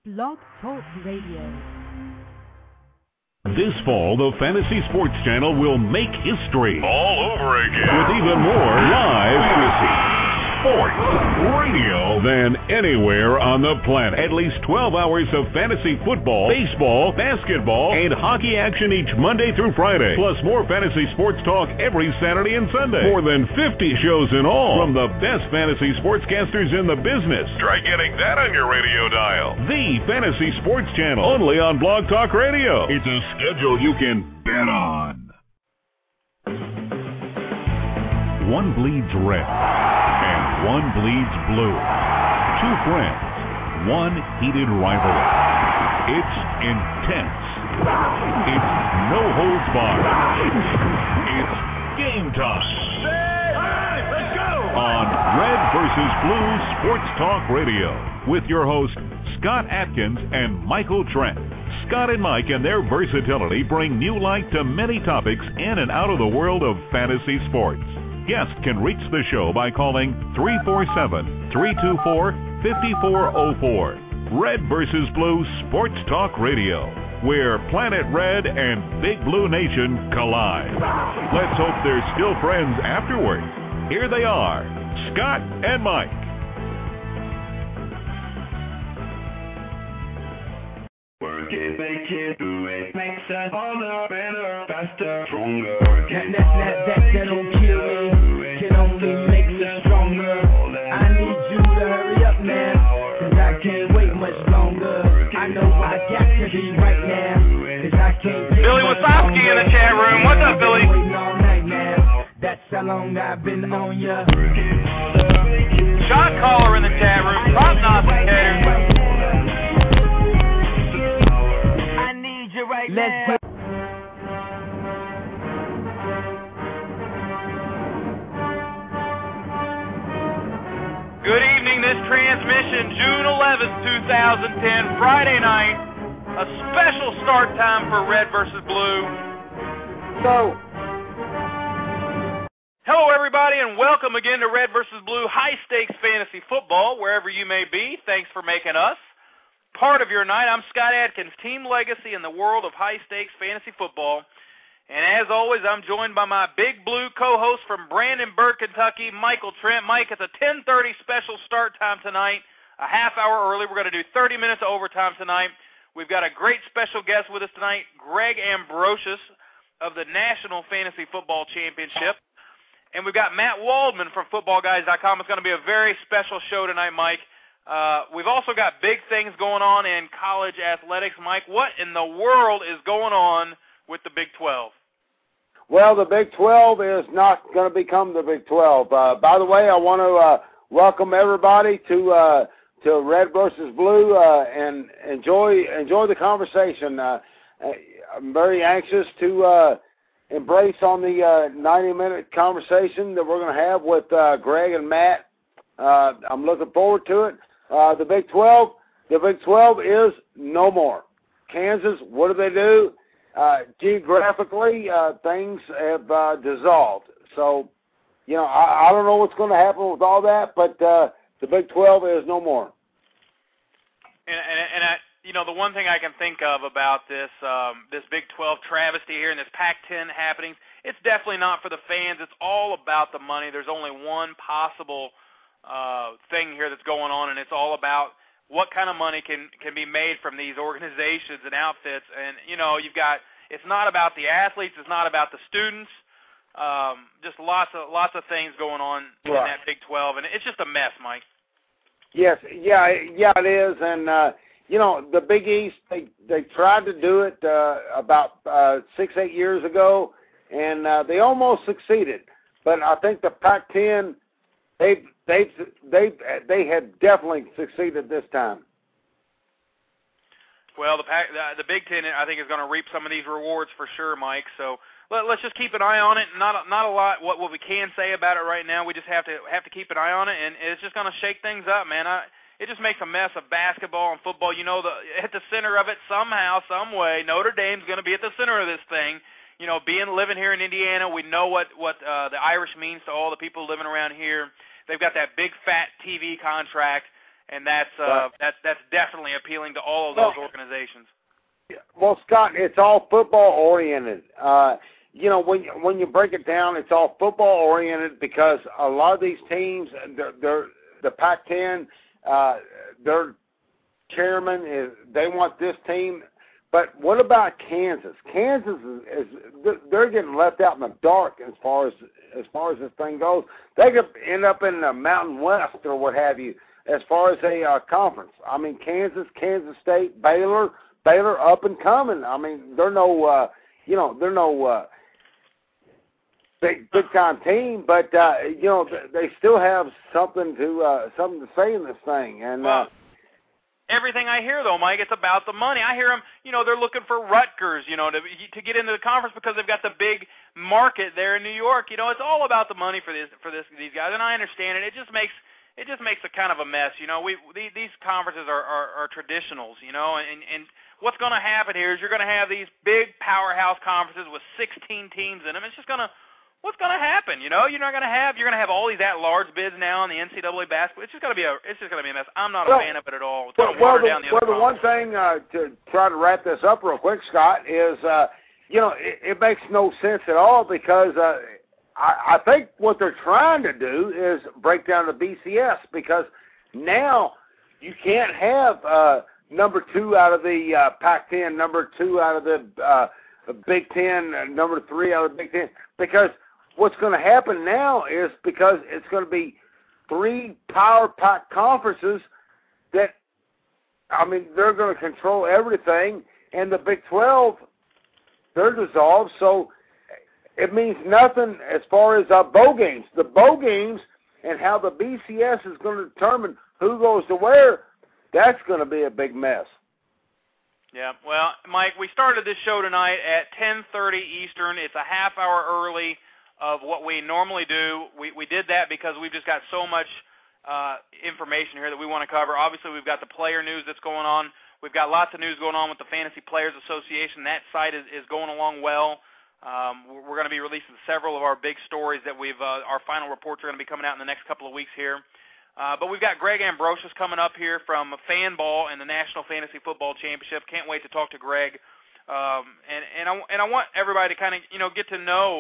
Blog Talk Radio. This fall, the Fantasy Sports Channel will make history all over again with even more live fantasy sports radio than anywhere on the planet. At least 12 hours of fantasy football, baseball, basketball, and hockey action each Monday through Friday. Plus more fantasy sports talk every Saturday and Sunday. More than 50 shows in all from the best fantasy sportscasters in the business. Try getting that on your radio dial. The Fantasy Sports Channel, only on Blog Talk Radio. It's a schedule you can bet on. One bleeds red and one bleeds blue. Two friends, one heated rivalry. It's intense. It's no holds barred. It's game time. Hey, let's go! On Red vs. Blue Sports Talk Radio with your hosts Scott Atkins and Michael Trent. Scott and Mike and their versatility bring new light to many topics in and out of the world of fantasy sports. Guests can reach the show by calling 347-324-5404. Red vs. Blue Sports Talk Radio, where Planet Red and Big Blue Nation collide. Let's hope they're still friends afterwards. Here they are, Scott and Mike. Work it, make it, do it. Makes us harder, better, faster, stronger. That don't kill me. Can only make us stronger. I need you to hurry up now, cause I can't wait much longer. I know I got to be right now, cause I can't get Billy Wasowski in the chat room. What's up, Billy? That's how long I've been on ya. Shot caller in the chat room. Top Navigator. Right now. Good evening. This transmission, June 11th, 2010, Friday night. A special start time for Red versus Blue. Hello, everybody, and welcome again to Red versus Blue High Stakes Fantasy Football, wherever you may be. Thanks for making us part of your night. I'm Scott Atkins, team legacy in the world of high-stakes fantasy football. And as always, I'm joined by my Big Blue co-host from Brandenburg, Kentucky, Michael Trent. Mike, it's a 10:30 special start time tonight, a half hour early. We're going to do 30 minutes of overtime tonight. We've got a great special guest with us tonight, Greg Ambrosius of the National Fantasy Football Championship. And we've got Matt Waldman from FootballGuys.com. It's going to be a very special show tonight, Mike. We've also got big things going on in college athletics. Mike, what in the world is going on with the Big 12? Well, the Big 12 is not going to become the Big 12. By the way, I want to welcome everybody to Red versus Blue and enjoy the conversation. I'm very anxious to embrace on the 90-minute conversation that we're going to have with Greg and Matt. I'm looking forward to it. The Big 12 is no more. Kansas, what do? Geographically, things have dissolved. So, I don't know what's going to happen with all that, but the Big 12 is no more. And I, the one thing I can think of about this Big 12 travesty here and this Pac-10 happenings, it's definitely not for the fans. It's all about the money. There's only one possible thing here that's going on, and it's all about what kind of money can be made from these organizations and outfits. And you've got, it's not about the athletes, it's not about the students. Just lots of things going on in that Big 12, and it's just a mess, Mike. Yes, yeah, it is. And the Big East, they tried to do it about 6-8 years ago, and they almost succeeded. But I think the Pac-10, they have definitely succeeded this time. Well, the Big Ten, I think, is going to reap some of these rewards for sure, Mike. So let's just keep an eye on it. Not a lot what we can say about it right now. We just have to keep an eye on it, and it's just going to shake things up, man. It just makes a mess of basketball and football. At the center of it somehow, some way, Notre Dame's going to be at the center of this thing. Living here in Indiana, we know what the Irish means to all the people living around here. They've got that big, fat TV contract, and that's definitely appealing to all of those organizations. Well, Scott, it's all football oriented. When you break it down, it's all football oriented because a lot of these teams, they're the Pac-10, their chairman they want this team. But what about Kansas? Kansas they're getting left out in the dark as far as this thing goes. They could end up in the Mountain West or what have you as far as a conference. I mean, Kansas State, Baylor up and coming. I mean, they're no big time team, but they still have something to say in this thing. And everything I hear, though, Mike, it's about the money. I hear them, they're looking for Rutgers, to get into the conference because they've got the big market there in New York. It's all about the money for these guys, and I understand it. It just makes a kind of a mess. These conferences are traditionals, and what's going to happen here is you're going to have these big powerhouse conferences with 16 teams in them. It's just what's going to happen? You're going to have all these at-large bids now in the NCAA basketball. It's just going to be a mess. I'm not a fan of it at all. It's going to water down the other the one thing to try to wrap this up real quick, Scott, is it makes no sense at all because I think what they're trying to do is break down the BCS because now you can't have number 2 out of the Pac-10, number 2 out of the Big Ten, number 3 out of the Big Ten, because what's going to happen now is because it's going to be 3 Power Pac conferences that, they're going to control everything, and the Big 12, they're dissolved, so it means nothing as far as bowl games. The bowl games and how the BCS is going to determine who goes to where, that's going to be a big mess. Yeah, well, Mike, we started this show tonight at 10:30 Eastern. It's a half hour early of what we normally do. We did that because we've just got so much information here that we want to cover. Obviously, we've got the player news that's going on. We've got lots of news going on with the Fantasy Players Association. That site is going along well. We're going to be releasing several of our big stories that our final reports are going to be coming out in the next couple of weeks here. But we've got Greg Ambrosius coming up here from Fanball and the National Fantasy Football Championship. Can't wait to talk to Greg. And I want everybody to kind of get to know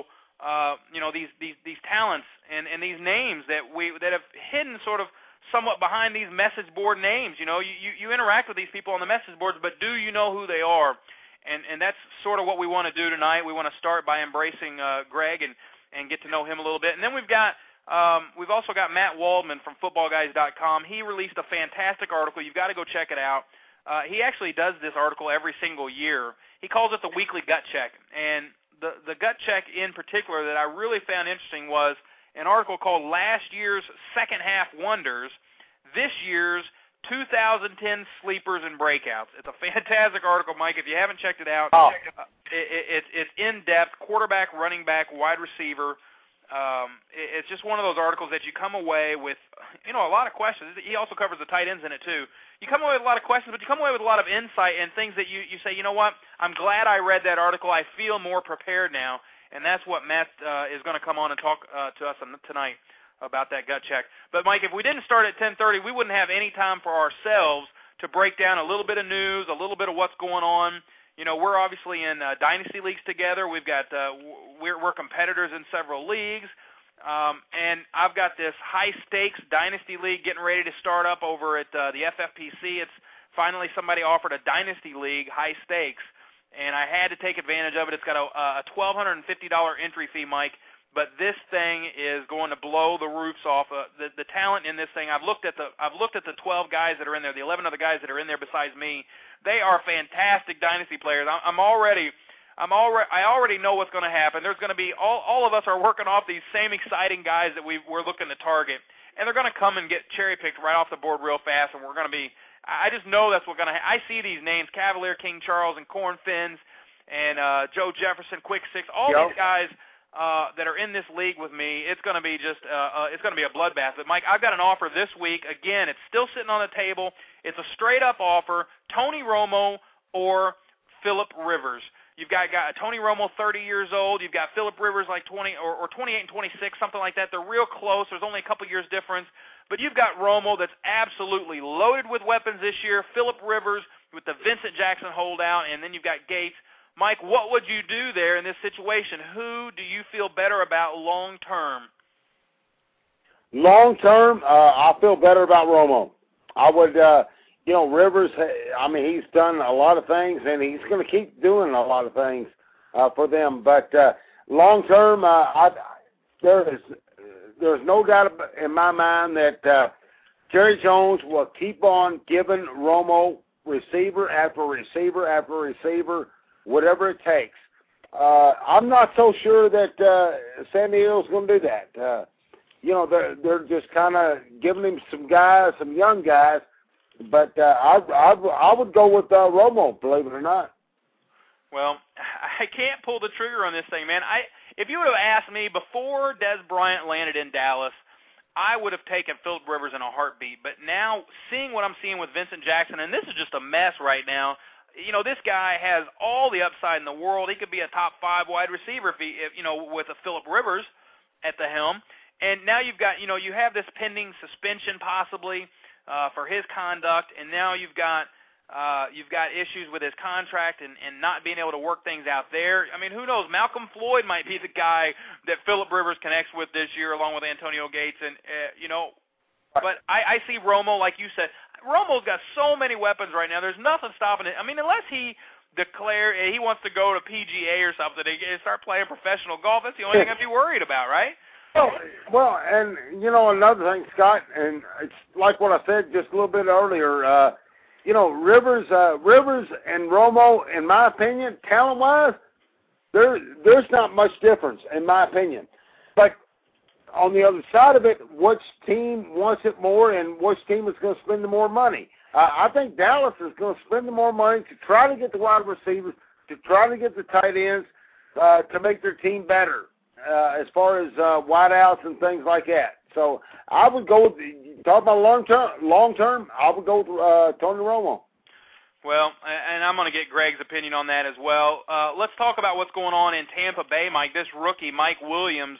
these talents and these names that have hidden sort of somewhat behind these message board names. You interact with these people on the message boards, but do you know who they are? And that's sort of what we want to do tonight. We want to start by embracing Greg and get to know him a little bit. And then we've also got Matt Waldman from FootballGuys.com. He released a fantastic article. You've got to go check it out. He actually does this article every single year. He calls it the Weekly Gut Check. And the gut check in particular that I really found interesting was an article called Last Year's Second Half Wonders, This Year's 2010 Sleepers and Breakouts. It's a fantastic article, Mike. If you haven't checked it out, it's in-depth, quarterback, running back, wide receiver. It's just one of those articles that you come away with, a lot of questions. He also covers the tight ends in it, too. You come away with a lot of questions, but you come away with a lot of insight and things that you say, you know what, I'm glad I read that article. I feel more prepared now, and that's what Matt is going to come on and talk to us tonight about that gut check. But, Mike, if we didn't start at 10:30, we wouldn't have any time for ourselves to break down a little bit of news, a little bit of what's going on. We're obviously in dynasty leagues together. We've got we're competitors in several leagues, and I've got this high-stakes dynasty league getting ready to start up over at the FFPC. It's finally somebody offered a dynasty league, high stakes, and I had to take advantage of it. It's got a $1,250 entry fee, Mike, but this thing is going to blow the roofs off. The talent in this thing. I've looked at the 12 guys that are in there, the 11 other guys that are in there besides me. They are fantastic dynasty players. I already know what's going to happen. There's going to be all of us are working off these same exciting guys that we're looking to target, and they're going to come and get cherry picked right off the board real fast. And we're going to be. I just know that's what's going to. I see these names: Cavalier, King Charles, and Corn Fins, and Joe Jefferson, Quick Six. All these guys that are in this league with me. It's going to be just. It's going to be a bloodbath. But Mike, I've got an offer this week. Again, it's still sitting on the table. It's a straight-up offer, Tony Romo or Phillip Rivers. You've got Tony Romo, 30 years old. You've got Phillip Rivers, like 20 or 28 and 26, something like that. They're real close. There's only a couple years difference. But you've got Romo that's absolutely loaded with weapons this year. Phillip Rivers with the Vincent Jackson holdout, and then you've got Gates. Mike, what would you do there in this situation? Who do you feel better about long term? Long term, I feel better about Romo. I would, Rivers, I mean, he's done a lot of things, and he's going to keep doing a lot of things for them. But long term, there's no doubt in my mind that Jerry Jones will keep on giving Romo receiver after receiver after receiver, whatever it takes. I'm not so sure that San Diego's going to do that. They're just kind of giving him some guys, some young guys. But I would go with Romo, believe it or not. Well, I can't pull the trigger on this thing, man. If you would have asked me before Dez Bryant landed in Dallas, I would have taken Phillip Rivers in a heartbeat. But now, seeing what I'm seeing with Vincent Jackson, and this is just a mess right now. This guy has all the upside in the world. He could be a top 5 wide receiver if with a Phillip Rivers at the helm. And now you've got, you have this pending suspension possibly for his conduct, and now you've got issues with his contract and not being able to work things out there. I mean, who knows? Malcolm Floyd might be the guy that Phillip Rivers connects with this year, along with Antonio Gates, and But I see Romo, like you said. Romo's got so many weapons right now. There's nothing stopping it. I mean, unless he declare he wants to go to PGA or something and start playing professional golf, that's the only thing I'd be worried about, right? Well, and another thing, Scott, and it's like what I said just a little bit earlier. Rivers and Romo, in my opinion, talent-wise, there's not much difference, in my opinion. But on the other side of it, which team wants it more and which team is going to spend the more money? I think Dallas is going to spend the more money to try to get the wide receivers, to try to get the tight ends, to make their team better as far as wideouts and things like that. So I would go with, talk about long term, I would go with Tony Romo. Well, and I'm going to get Greg's opinion on that as well. Let's talk about what's going on in Tampa Bay, Mike. This rookie, Mike Williams,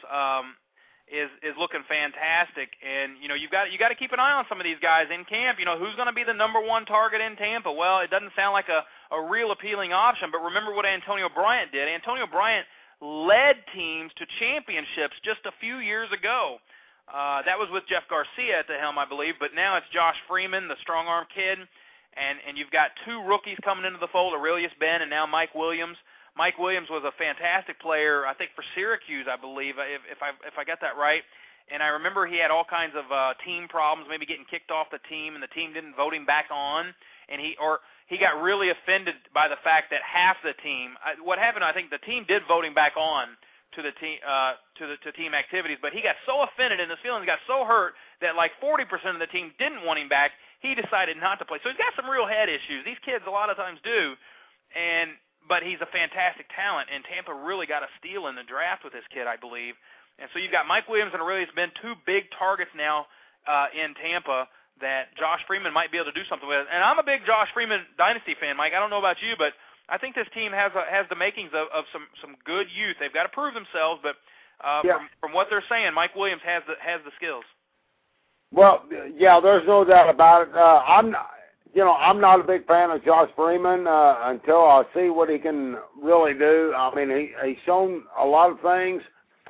is looking fantastic, and you got to keep an eye on some of these guys in camp. Who's going to be the number one target in Tampa? Well, it doesn't sound like a real appealing option, but remember what Antonio Bryant did. Antonio Bryant led teams to championships just a few years ago. That was with Jeff Garcia at the helm, I believe, but now it's Josh Freeman, the strong-arm kid, and you've got 2 rookies coming into the fold, Aurelius Ben and now Mike Williams. Mike Williams was a fantastic player, I think, for Syracuse, I believe, if I got that right. And I remember he had all kinds of team problems, maybe getting kicked off the team, and the team didn't vote him back on. And he got really offended by the fact that half the team. What happened? I think the team did vote him back on to the team to team activities, but he got so offended and his feelings got so hurt that like 40% of the team didn't want him back. He decided not to play. So he's got some real head issues. These kids a lot of times do, but he's a fantastic talent, and Tampa really got a steal in the draft with this kid, I believe. And so you've got Mike Williams and Aurelius Ben, 2 big targets now in Tampa that Josh Freeman might be able to do something with. And I'm a big Josh Freeman dynasty fan, Mike. I don't know about you, but I think this team has the makings of some good youth. They've got to prove themselves, but from what they're saying, Mike Williams has the skills. Well, yeah, there's no doubt about it. I'm not a big fan of Josh Freeman until I see what he can really do. I mean, he's shown a lot of things.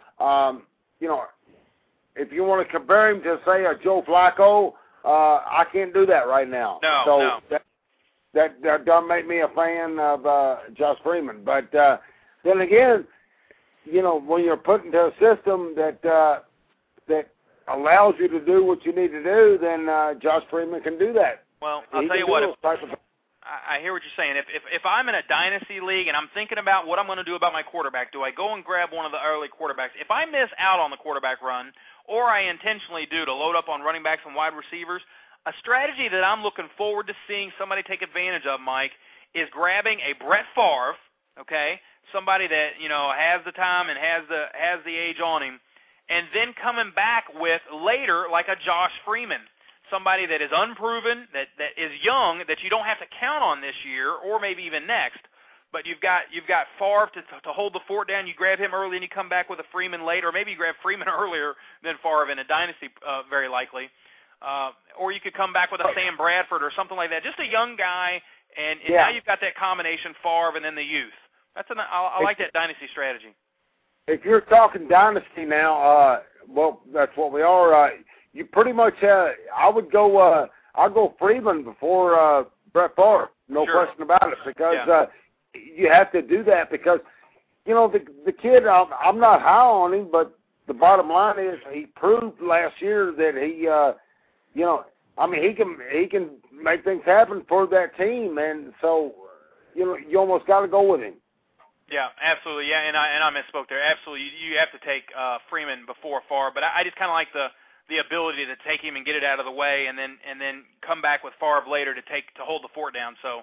If you want to compare him to, say, a Joe Flacco, I can't do that right now. No. That doesn't make me a fan of Josh Freeman. But then again, when you're put into a system that allows you to do what you need to do, then Josh Freeman can do that. Well, I'll tell you what. I hear what you're saying. If I'm in a dynasty league and I'm thinking about what I'm going to do about my quarterback, do I go and grab one of the early quarterbacks? If I miss out on the quarterback run, or I intentionally do to load up on running backs and wide receivers, a strategy that I'm looking forward to seeing somebody take advantage of, Mike, is grabbing a Brett Favre, okay, somebody that has the time and has the age on him, and then coming back with later like a Josh Freeman, somebody that is unproven, that is young, that you don't have to count on this year or maybe even next, but you've got Favre to hold the fort down. You grab him early and you come back with a Freeman late, or maybe you grab Freeman earlier than Favre in a dynasty, very likely. Or you could come back with a Sam Bradford or something like that. Just a young guy, and now you've got that combination Favre and then the youth. I like that dynasty strategy. If you're talking dynasty now, well, that's what we are. You pretty much, I would go. I'll go Freeman before Brett Favre. No question about it, because you have to do that because, you know, the kid. I'm not high on him, but the bottom line is he proved last year that he, you know, I mean, he can make things happen for that team, and so, you know, you almost got to go with him. Yeah, absolutely. Yeah, and I misspoke there. Absolutely, you have to take Freeman before Favre, but I just kind of like the ability to take him and get it out of the way, and then come back with Favre later to hold the fort down. So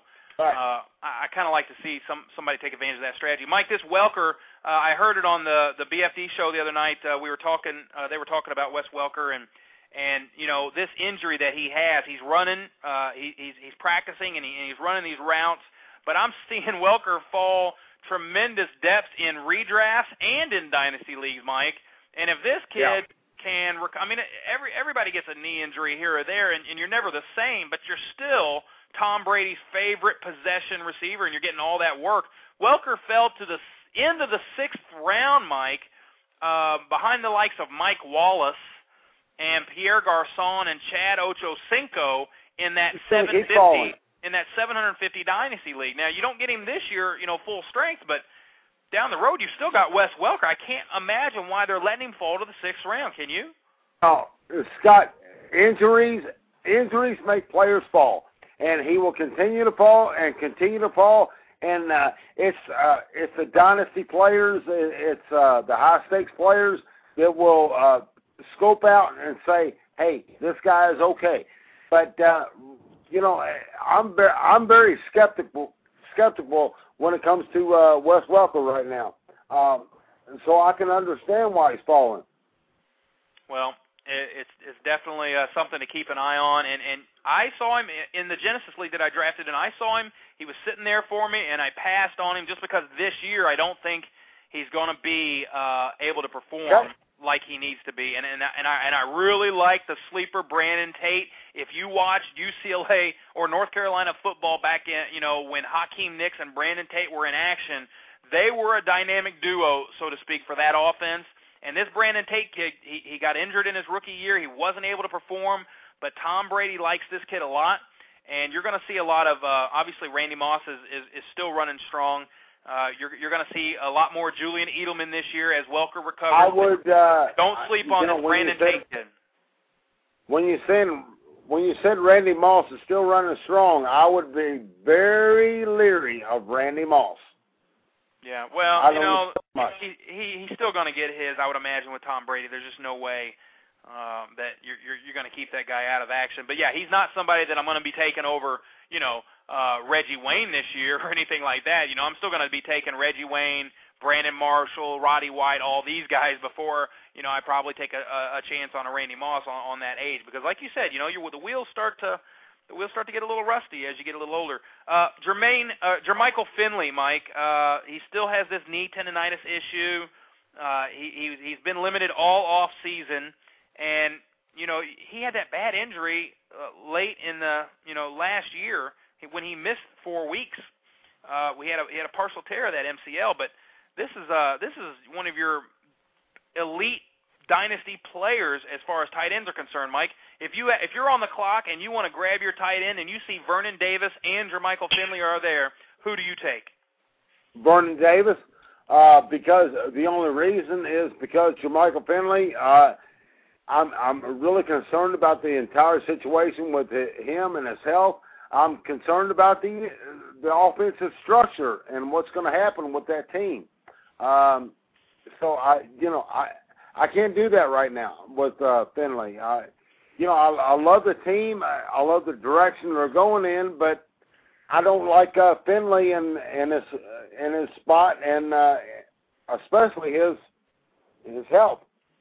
I kind of like to see somebody take advantage of that strategy. Mike, this Welker, I heard it on the BFD show the other night. We were talking. They were talking about Wes Welker and you know, this injury that he has. He's running. He's practicing and he's running these routes. But I'm seeing Welker fall tremendous depths in redrafts and in dynasty leagues, Mike. And if this kid can, I mean, everybody gets a knee injury here or there, and you're never the same, but you're still Tom Brady's favorite possession receiver, and you're getting all that work. Welker fell to the end of the 6th round, Mike, behind the likes of Mike Wallace and Pierre Garçon and Chad Ochocinco in that 750. In that 750 dynasty league. Now, you don't get him this year, you know, full strength, but down the road, you've still got Wes Welker. I can't imagine why they're letting him fall to the 6th round. Can you? Oh, Scott, injuries make players fall, and he will continue to fall and continue to fall. And it's the dynasty players, it's the high stakes players that will scope out and say, "Hey, this guy is okay," but. You know, I'm very skeptical when it comes to Wes Welker right now. So I can understand why he's falling. Well, it's definitely something to keep an eye on. And I saw him in the Genesis League that I drafted, and I saw him. He was sitting there for me, and I passed on him just because this year I don't think he's going to be able to perform like he needs to be. And I really like the sleeper Brandon Tate. If you watched UCLA or North Carolina football back in, you know, when Hakeem Nicks and Brandon Tate were in action, they were a dynamic duo, so to speak, for that offense. And this Brandon Tate kid, he got injured in his rookie year. He wasn't able to perform, but Tom Brady likes this kid a lot. And you're going to see a lot of, obviously, Randy Moss is still running strong. You're going to see a lot more Julian Edelman this year as Welker recovers. I would don't sleep on this Brandon Tate kid. When you said Randy Moss is still running strong, I would be very leery of Randy Moss. Yeah, well, you know, he's still going to get his, I would imagine, with Tom Brady. There's just no way that you're going to keep that guy out of action. But yeah, he's not somebody that I'm going to be taking over, you know, Reggie Wayne this year or anything like that. You know, I'm still going to be taking Reggie Wayne, Brandon Marshall, Roddy White, all these guys before, you know, I probably take a chance on a Randy Moss on that age, because like you said, you know, the wheels start to get a little rusty as you get a little older. Jermichael Finley, Mike, he still has this knee tendonitis issue. He's been limited all off season, and you know, he had that bad injury late in the, you know, last year when he missed 4 weeks. He had a partial tear of that MCL, but this is one of your elite dynasty players as far as tight ends are concerned, Mike. If you're on the clock and you want to grab your tight end and you see Vernon Davis and Jermichael Finley are there, who do you take? Vernon Davis, because the only reason is because Jermichael Finley. I'm really concerned about the entire situation with him and his health. I'm concerned about the offensive structure and what's going to happen with that team. So I can't do that right now with Finley. I love the team. I love the direction they're going in, but I don't like Finley in his spot, and especially his health.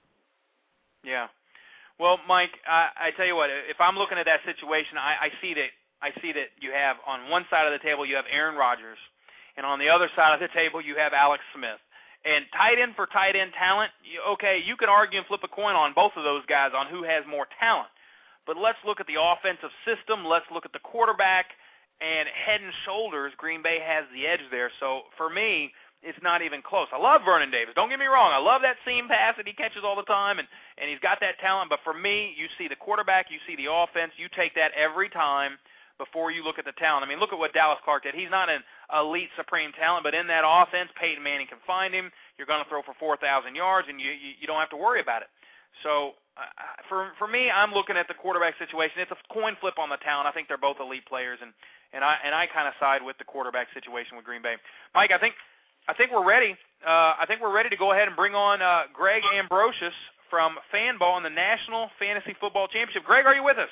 Yeah. Well, Mike, I tell you what, if I'm looking at that situation, I see that you have on one side of the table you have Aaron Rodgers, and on the other side of the table you have Alex Smith. And tight end for tight end talent, you can argue and flip a coin on both of those guys on who has more talent. But let's look at the offensive system. Let's look at the quarterback. And head and shoulders, Green Bay has the edge there. So for me, it's not even close. I love Vernon Davis. Don't get me wrong. I love that seam pass that he catches all the time, and he's got that talent. But for me, you see the quarterback, you see the offense. You take that every time before you look at the talent. I mean, look at what Dallas Clark did. He's not an elite supreme talent, but in that offense, Peyton Manning can find him. You're going to throw for 4,000 yards, and you don't have to worry about it. So for me, I'm looking at the quarterback situation. It's a coin flip on the talent. I think they're both elite players, and I kind of side with the quarterback situation with Green Bay. Mike, I think we're ready. I think we're ready to go ahead and bring on Greg Ambrosius from Fanball in the National Fantasy Football Championship. Greg, are you with us?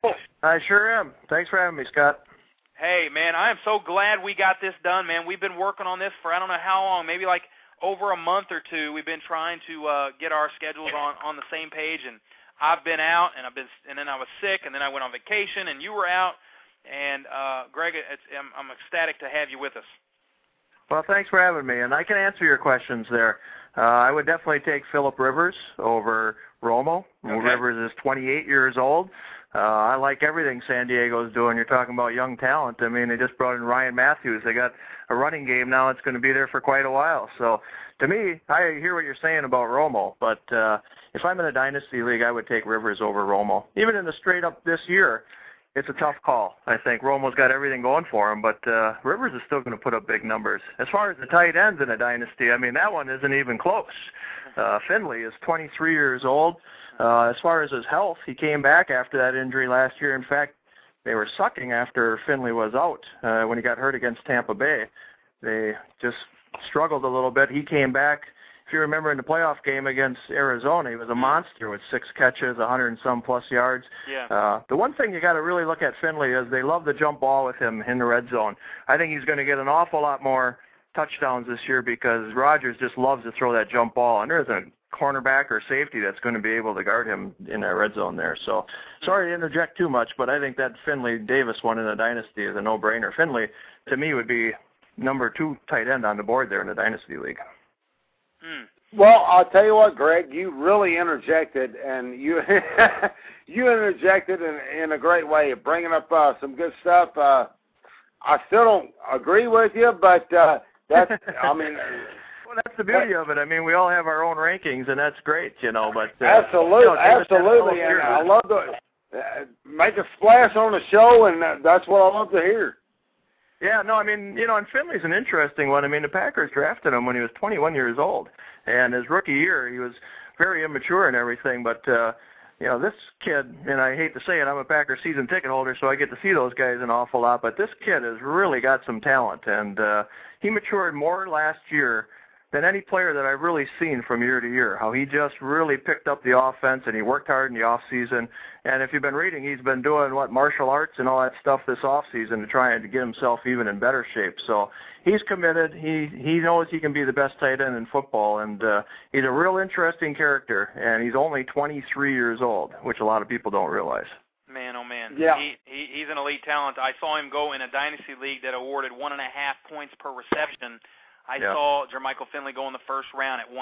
I sure am. Thanks for having me, Scott. Hey, man, I am so glad we got this done, man. We've been working on this for I don't know how long, maybe like over a month or two. We've been trying to get our schedules on the same page, and I've been out, and then I was sick, and then I went on vacation, and you were out. And, Greg, I'm ecstatic to have you with us. Well, thanks for having me, and I can answer your questions there. I would definitely take Phillip Rivers over Romo. Okay. Rivers is 28 years old. I like everything San Diego's doing. You're talking about young talent. I mean, they just brought in Ryan Matthews. They got a running game now that's going to be there for quite a while. So, to me, I hear what you're saying about Romo, but if I'm in a dynasty league, I would take Rivers over Romo. Even in the straight up this year, it's a tough call. I think Romo's got everything going for him, but Rivers is still going to put up big numbers. As far as the tight ends in a dynasty, I mean, that one isn't even close. Finley is 23 years old. As far as his health, he came back after that injury last year. In fact, they were sucking after Finley was out when he got hurt against Tampa Bay. They just struggled a little bit. He came back. If you remember in the playoff game against Arizona, he was a monster with 6 catches, 100 and some plus yards. Yeah. The one thing you got to really look at Finley is they love the jump ball with him in the red zone. I think he's going to get an awful lot more touchdowns this year because Rodgers just loves to throw that jump ball, and there's a cornerback or safety that's going to be able to guard him in that red zone there. So sorry to interject too much, but I think that Finley-Davis one in the dynasty is a no-brainer. Finley, to me, would be number 2 tight end on the board there in the dynasty league. Well, I'll tell you what, Greg, you really interjected, and you you interjected in a great way, bringing up some good stuff. I still don't agree with you, but that's, I mean... Well, that's the beauty of it. I mean, we all have our own rankings, and that's great, you know. But absolutely, absolutely, and I love to make a splash on the show, and that's what I love to hear. Yeah, no, I mean, you know, and Finley's an interesting one. I mean, the Packers drafted him when he was 21 years old, and his rookie year, he was very immature and everything, but, you know, this kid, and I hate to say it, I'm a Packers season ticket holder, so I get to see those guys an awful lot, but this kid has really got some talent, and he matured more last year than any player that I've really seen from year to year, how he just really picked up the offense and he worked hard in the off season. And if you've been reading, he's been doing, martial arts and all that stuff this off season to try and to get himself even in better shape. So he's committed. He knows he can be the best tight end in football, and he's a real interesting character, and he's only 23 years old, which a lot of people don't realize. Man, oh man. Yeah. He's an elite talent. I saw him go in a dynasty league that awarded 1.5 points per reception. I saw Jermichael Finley go in the first round at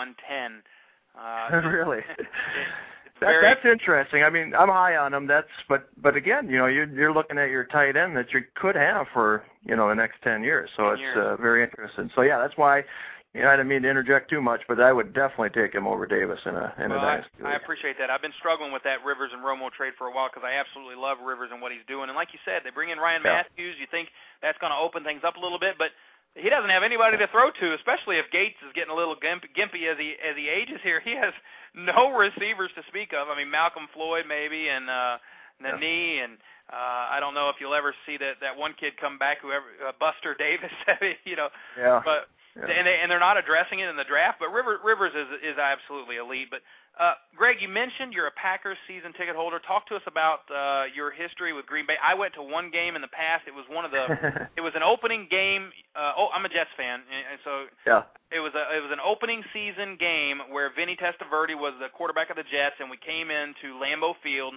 110. Really? That's interesting. I mean, I'm high on him. But again, you know, you're looking at your tight end that you could have for, you know, the next 10 years. So it's very interesting. So yeah, that's why, you know, I didn't mean to interject too much, but I would definitely take him over Davis in a dynasty league. I appreciate that. I've been struggling with that Rivers and Romo trade for a while because I absolutely love Rivers and what he's doing. And like you said, they bring in Ryan Matthews. You think that's going to open things up a little bit, but he doesn't have anybody to throw to, especially if Gates is getting a little gimpy as he ages here. He has no receivers to speak of. I mean, Malcolm Floyd maybe, and Nani, and I don't know if you'll ever see that one kid come back, Buster Davis, you know. Yeah. But and they're not addressing it in the draft. But Rivers is absolutely elite. But Greg, you mentioned you're a Packers season ticket holder. Talk to us about your history with Green Bay. I went to one game in the past. It was one of the. It was an opening game. I'm a Jets fan, and so it was an opening season game where Vinny Testaverde was the quarterback of the Jets, and we came into Lambeau Field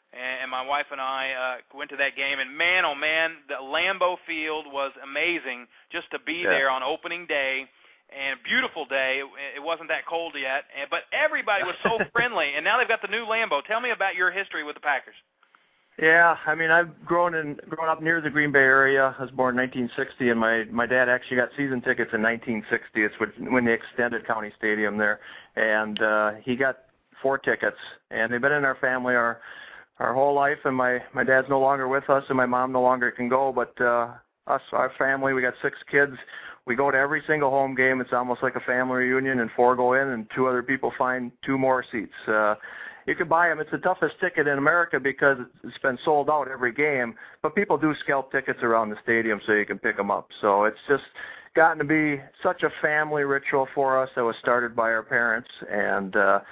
and my wife and I went to that game. And man, oh man, the Lambeau Field was amazing just to be there on opening day. And beautiful day. It wasn't that cold yet, but everybody was so friendly. And now they've got the new Lambeau. Tell me about your history with the Packers. Yeah, I mean, I've grown up near the Green Bay area. I was born in 1960, and my dad actually got season tickets in 1960. It's when they extended County Stadium there, and he got 4 tickets, and they've been in our family our whole life. And my dad's no longer with us, and my mom no longer can go. But our family, we got 6 kids. We go to every single home game. It's almost like a family reunion, and 4 go in, and 2 other people find 2 more seats. You can buy them. It's the toughest ticket in America because it's been sold out every game, but people do scalp tickets around the stadium so you can pick them up. So it's just gotten to be such a family ritual for us that was started by our parents, and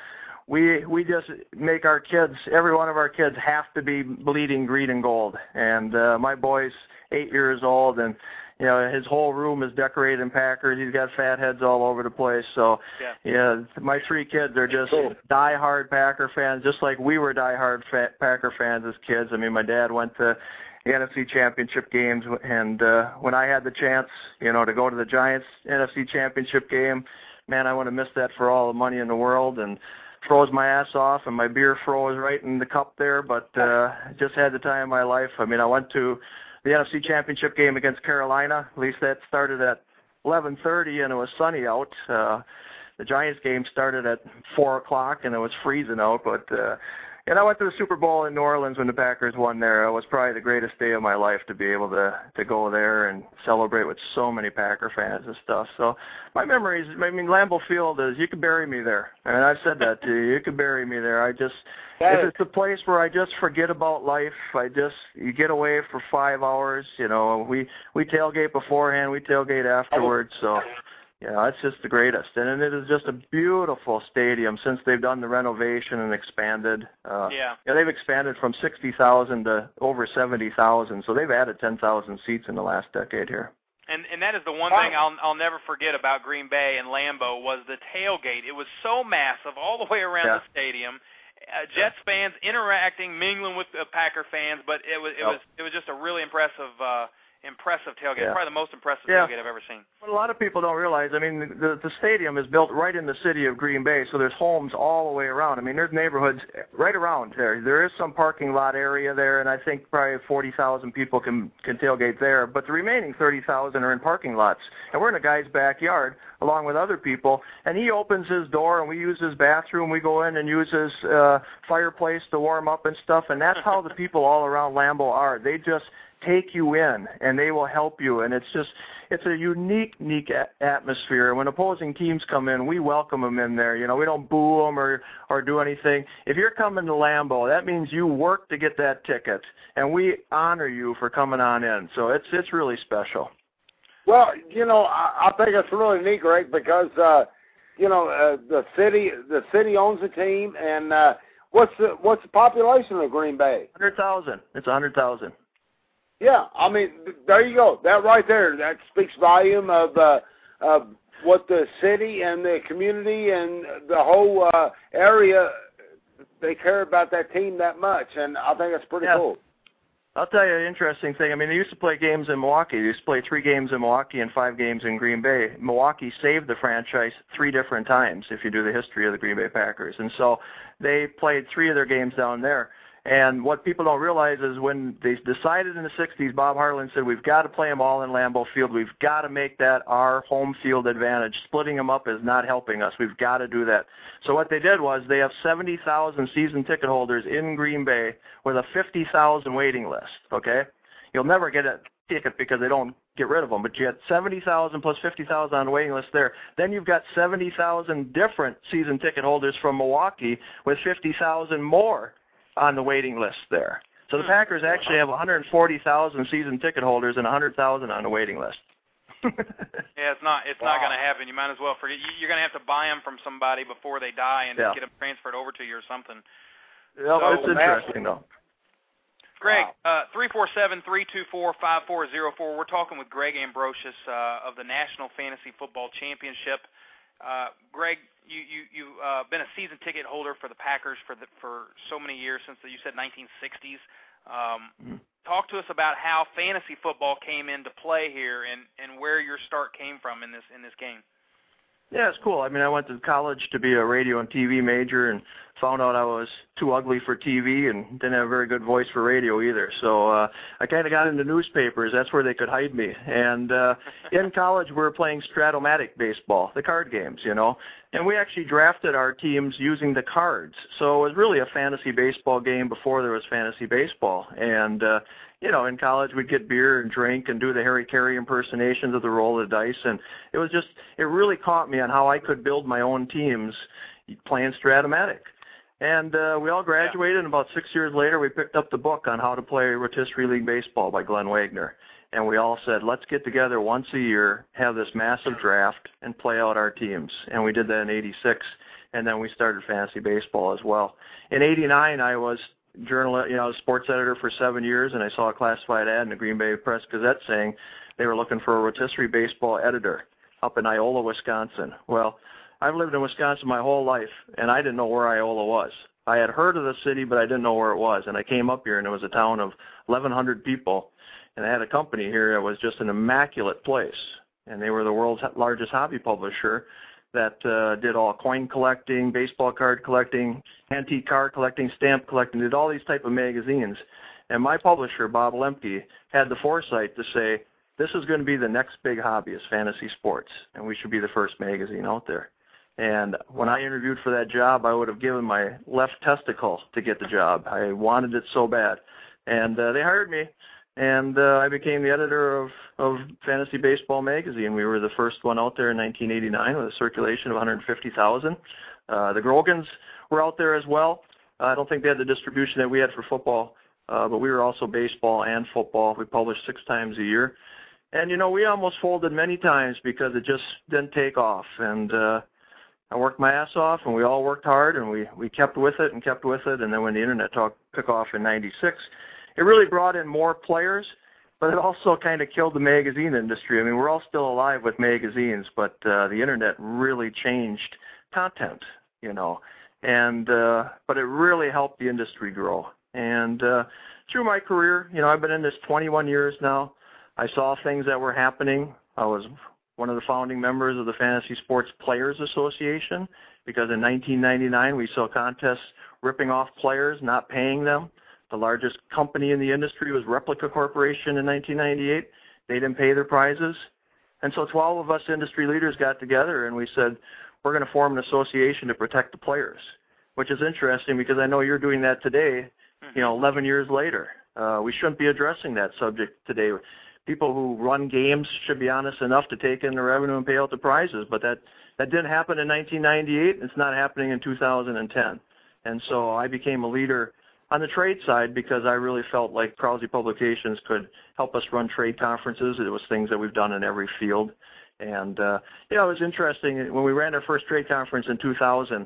we just make our kids, every one of our kids, have to be bleeding green and gold. And my boy's 8 years old, and you know, his whole room is decorated in Packers. He's got fat heads all over the place. So, yeah, my 3 kids are just diehard Packer fans, just like we were diehard Packer fans as kids. I mean, my dad went to the NFC Championship games, and when I had the chance, you know, to go to the Giants NFC Championship game, man, I would have missed that for all the money in the world, and froze my ass off, and my beer froze right in the cup there, but just had the time of my life. I mean, I went to the NFC Championship game against Carolina. At least that started at 11:30, and it was sunny out. The Giants game started at 4 o'clock, and it was freezing out. But and I went to the Super Bowl in New Orleans when the Packers won there. It was probably the greatest day of my life to be able to go there and celebrate with so many Packer fans and stuff. So my memories, I mean, Lambeau Field is, you could bury me there. And I've said that to you. You could bury me there. It's a place where I just forget about life. You get away for 5 hours. You know, we tailgate beforehand, we tailgate afterwards. So, yeah, it's just the greatest. And it is just a beautiful stadium since they've done the renovation and expanded. They've expanded from 60,000 to over 70,000. So they've added 10,000 seats in the last decade here. And that is the one thing I'll never forget about Green Bay and Lambeau was the tailgate. It was so massive all the way around the stadium. Jets fans interacting, mingling with Packer fans, but it was just a really impressive tailgate. Probably the most impressive tailgate I've ever seen. What a lot of people don't realize, I mean, the stadium is built right in the city of Green Bay, so there's homes all the way around. I mean, there's neighborhoods right around there. There is some parking lot area there, and I think probably 40,000 people can tailgate there, but the remaining 30,000 are in parking lots. And we're in a guy's backyard along with other people, and he opens his door, and we use his bathroom. We go in and use his fireplace to warm up and stuff, and that's how the people all around Lambeau are. They just take you in, and they will help you, and it's a unique atmosphere. When opposing teams come in, we welcome them in there. You know, we don't boo them or do anything. If you're coming to Lambeau, that means you work to get that ticket, and we honor you for coming on in. So it's really special. Well, you know, I think it's really neat, Greg, because you know, the city owns the team, and what's the population of Green Bay? 100,000. It's 100,000. Yeah, I mean, there you go. That right there, that speaks volume of what the city and the community and the whole area, they care about that team that much, and I think that's pretty cool. I'll tell you an interesting thing. I mean, they used to play games in Milwaukee. They used to play 3 games in Milwaukee and 5 games in Green Bay. Milwaukee saved the franchise 3 different times, if you do the history of the Green Bay Packers. And so they played 3 of their games down there. And what people don't realize is when they decided in the 60s, Bob Harlan said, we've got to play them all in Lambeau Field. We've got to make that our home field advantage. Splitting them up is not helping us. We've got to do that. So what they did was they have 70,000 season ticket holders in Green Bay with a 50,000 waiting list, okay? You'll never get a ticket because they don't get rid of them, but you had 70,000 plus 50,000 on the waiting list there. Then you've got 70,000 different season ticket holders from Milwaukee with 50,000 more on the waiting list there. So the Packers actually have 140,000 season ticket holders and 100,000 on the waiting list. Yeah, it's not going to happen. You might as well forget. You're going to have to buy them from somebody before they die and get them transferred over to you or something. Yeah, so, it's interesting, though. Greg, 347-324-5404. We're talking with Greg Ambrosius of the National Fantasy Football Championship. Greg, you've been a season ticket holder for the Packers for so many years, since you said 1960s. Talk to us about how fantasy football came into play here and where your start came from in this game. Yeah, it's cool. I mean, I went to college to be a radio and TV major and found out I was too ugly for TV and didn't have a very good voice for radio either. So I kind of got into newspapers. That's where they could hide me. And in college, we were playing Stratomatic baseball, the card games, you know. And we actually drafted our teams using the cards. So it was really a fantasy baseball game before there was fantasy baseball. And you know, in college we'd get beer and drink and do the Harry Carey impersonations of the roll of the dice, and it really caught me on how I could build my own teams playing Stratomatic. And we all graduated, and about 6 years later we picked up the book on how to play rotisserie league baseball by Glenn Wagner. And we all said, let's get together once a year, have this massive draft, and play out our teams. And we did that in '86, and then we started fantasy baseball as well. In '89, I was sports editor for 7 years, and I saw a classified ad in the Green Bay Press-Gazette saying they were looking for a rotisserie baseball editor up in Iola, Wisconsin. Well, I've lived in Wisconsin my whole life, and I didn't know where Iola was. I had heard of the city, but I didn't know where it was. And I came up here, and it was a town of 1,100 people, and I had a company here that was just an immaculate place. And they were the world's largest hobby publisher that did all coin collecting, baseball card collecting, antique car collecting, stamp collecting, did all these type of magazines. And my publisher, Bob Lemke, had the foresight to say, this is going to be the next big hobby is fantasy sports, and we should be the first magazine out there. And when I interviewed for that job, I would have given my left testicle to get the job. I wanted it so bad. And they hired me, and I became the editor of Fantasy Baseball Magazine. We were the first one out there in 1989 with a circulation of 150,000. The Grogans were out there as well. I don't think they had the distribution that we had for football, but we were also baseball and football. We published 6 times a year. And, you know, we almost folded many times because it just didn't take off. And I worked my ass off, and we all worked hard, and we kept with it and kept with it. And then when the Internet took off in '96, it really brought in more players, but it also kind of killed the magazine industry. I mean, we're all still alive with magazines, but the Internet really changed content, you know. And but it really helped the industry grow. And through my career, you know, I've been in this 21 years now. I saw things that were happening. I was one of the founding members of the Fantasy Sports Players Association, because in 1999 we saw contests ripping off players, not paying them. The largest company in the industry was Replica Corporation in 1998. They didn't pay their prizes. And so 12 of us industry leaders got together and we said, we're going to form an association to protect the players, which is interesting because I know you're doing that today, you know, 11 years later. We shouldn't be addressing that subject today. People who run games should be honest enough to take in the revenue and pay out the prizes, but that didn't happen in 1998. It's not happening in 2010. And so I became a leader on the trade side because I really felt like Krause Publications could help us run trade conferences. It was things that we've done in every field. And, you know, it was interesting. When we ran our first trade conference in 2000,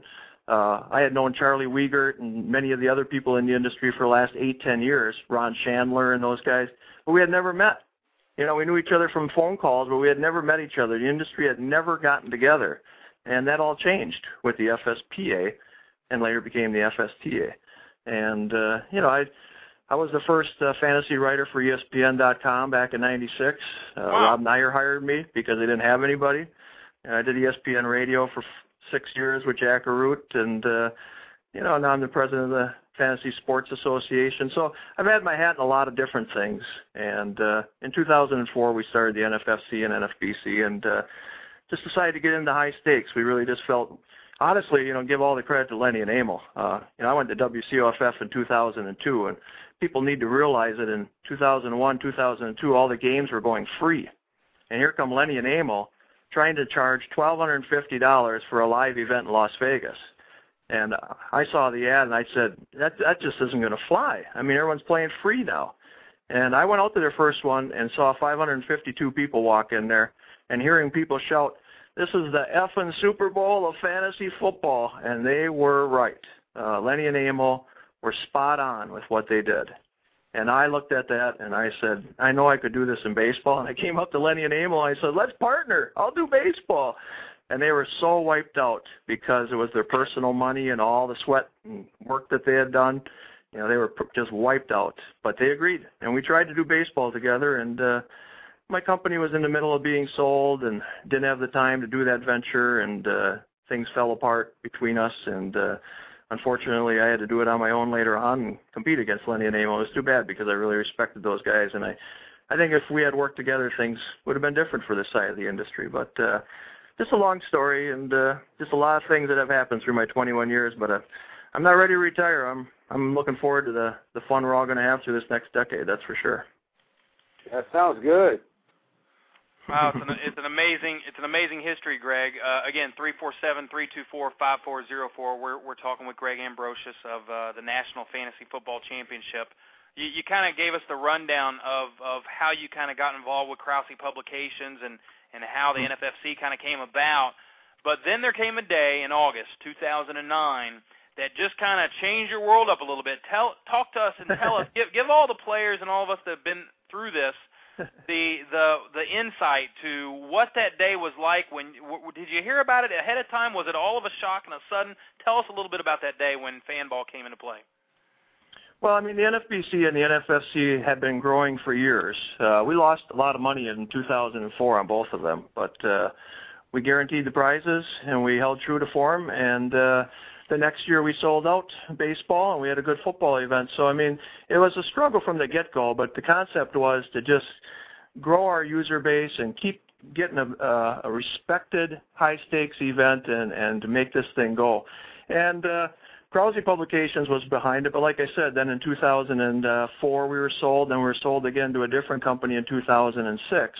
I had known Charlie Wiegert and many of the other people in the industry for the last 8-10 years, Ron Chandler and those guys, but we had never met. You know, we knew each other from phone calls, but we had never met each other. The industry had never gotten together. And that all changed with the FSPA and later became the FSTA. And, you know, I was the first fantasy writer for ESPN.com back in '96. Wow. Rob Nyer hired me because they didn't have anybody. And I did ESPN Radio for 6 years with Jack Arute, and, you know, now I'm the president of the Fantasy Sports Association. So I've had my hat in a lot of different things. And in 2004, we started the NFFC and NFBC and just decided to get into high stakes. We really just felt, honestly, you know, give all the credit to Lenny and Emil. You know, I went to WCOFF in 2002, and people need to realize that in 2001, 2002, all the games were going free. And here come Lenny and Emil trying to charge $1,250 for a live event in Las Vegas. And I saw the ad, and I said, that just isn't going to fly. I mean, everyone's playing free now. And I went out to their first one and saw 552 people walk in there, and hearing people shout, this is the effing Super Bowl of fantasy football. And they were right. Lenny and Emil were spot on with what they did. And I looked at that, and I said, I know I could do this in baseball. And I came up to Lenny and Emil, and I said, let's partner. I'll do baseball. and they were so wiped out because it was their personal money and all the sweat and work that they had done. You know, they were just wiped out. But they agreed, and we tried to do baseball together, and my company was in the middle of being sold and didn't have the time to do that venture, and things fell apart between us, and unfortunately I had to do it on my own later on and compete against Lenny and Amo. It was too bad because I really respected those guys, and I think if we had worked together, things would have been different for this side of the industry. But just a long story, and just a lot of things that have happened through my 21 years, but I'm not ready to retire. I'm looking forward to the fun we're all going to have through this next decade, that's for sure. That sounds good. Wow, it's an amazing history, Greg. Again, 347-324-5404. We're talking with Greg Ambrosius of the National Fantasy Football Championship. You kind of gave us the rundown of how you kind of got involved with Krause Publications and how the NFFC kind of came about. But then there came a day in August 2009 that just kind of changed your world up a little bit. Talk to us and tell us, give all the players and all of us that have been through this the insight to what that day was like. Did you hear about it ahead of time? Was it all of a shock and a sudden? Tell us a little bit about that day when Fanball came into play. Well, I mean, the NFBC and the NFFC had been growing for years. We lost a lot of money in 2004 on both of them, but we guaranteed the prizes, and we held true to form, and the next year we sold out baseball, and we had a good football event. So, I mean, it was a struggle from the get-go, but the concept was to just grow our user base and keep getting a respected high-stakes event and to make this thing go. And Krause Publications was behind it, but like I said, then in 2004 we were sold, and we were sold again to a different company in 2006.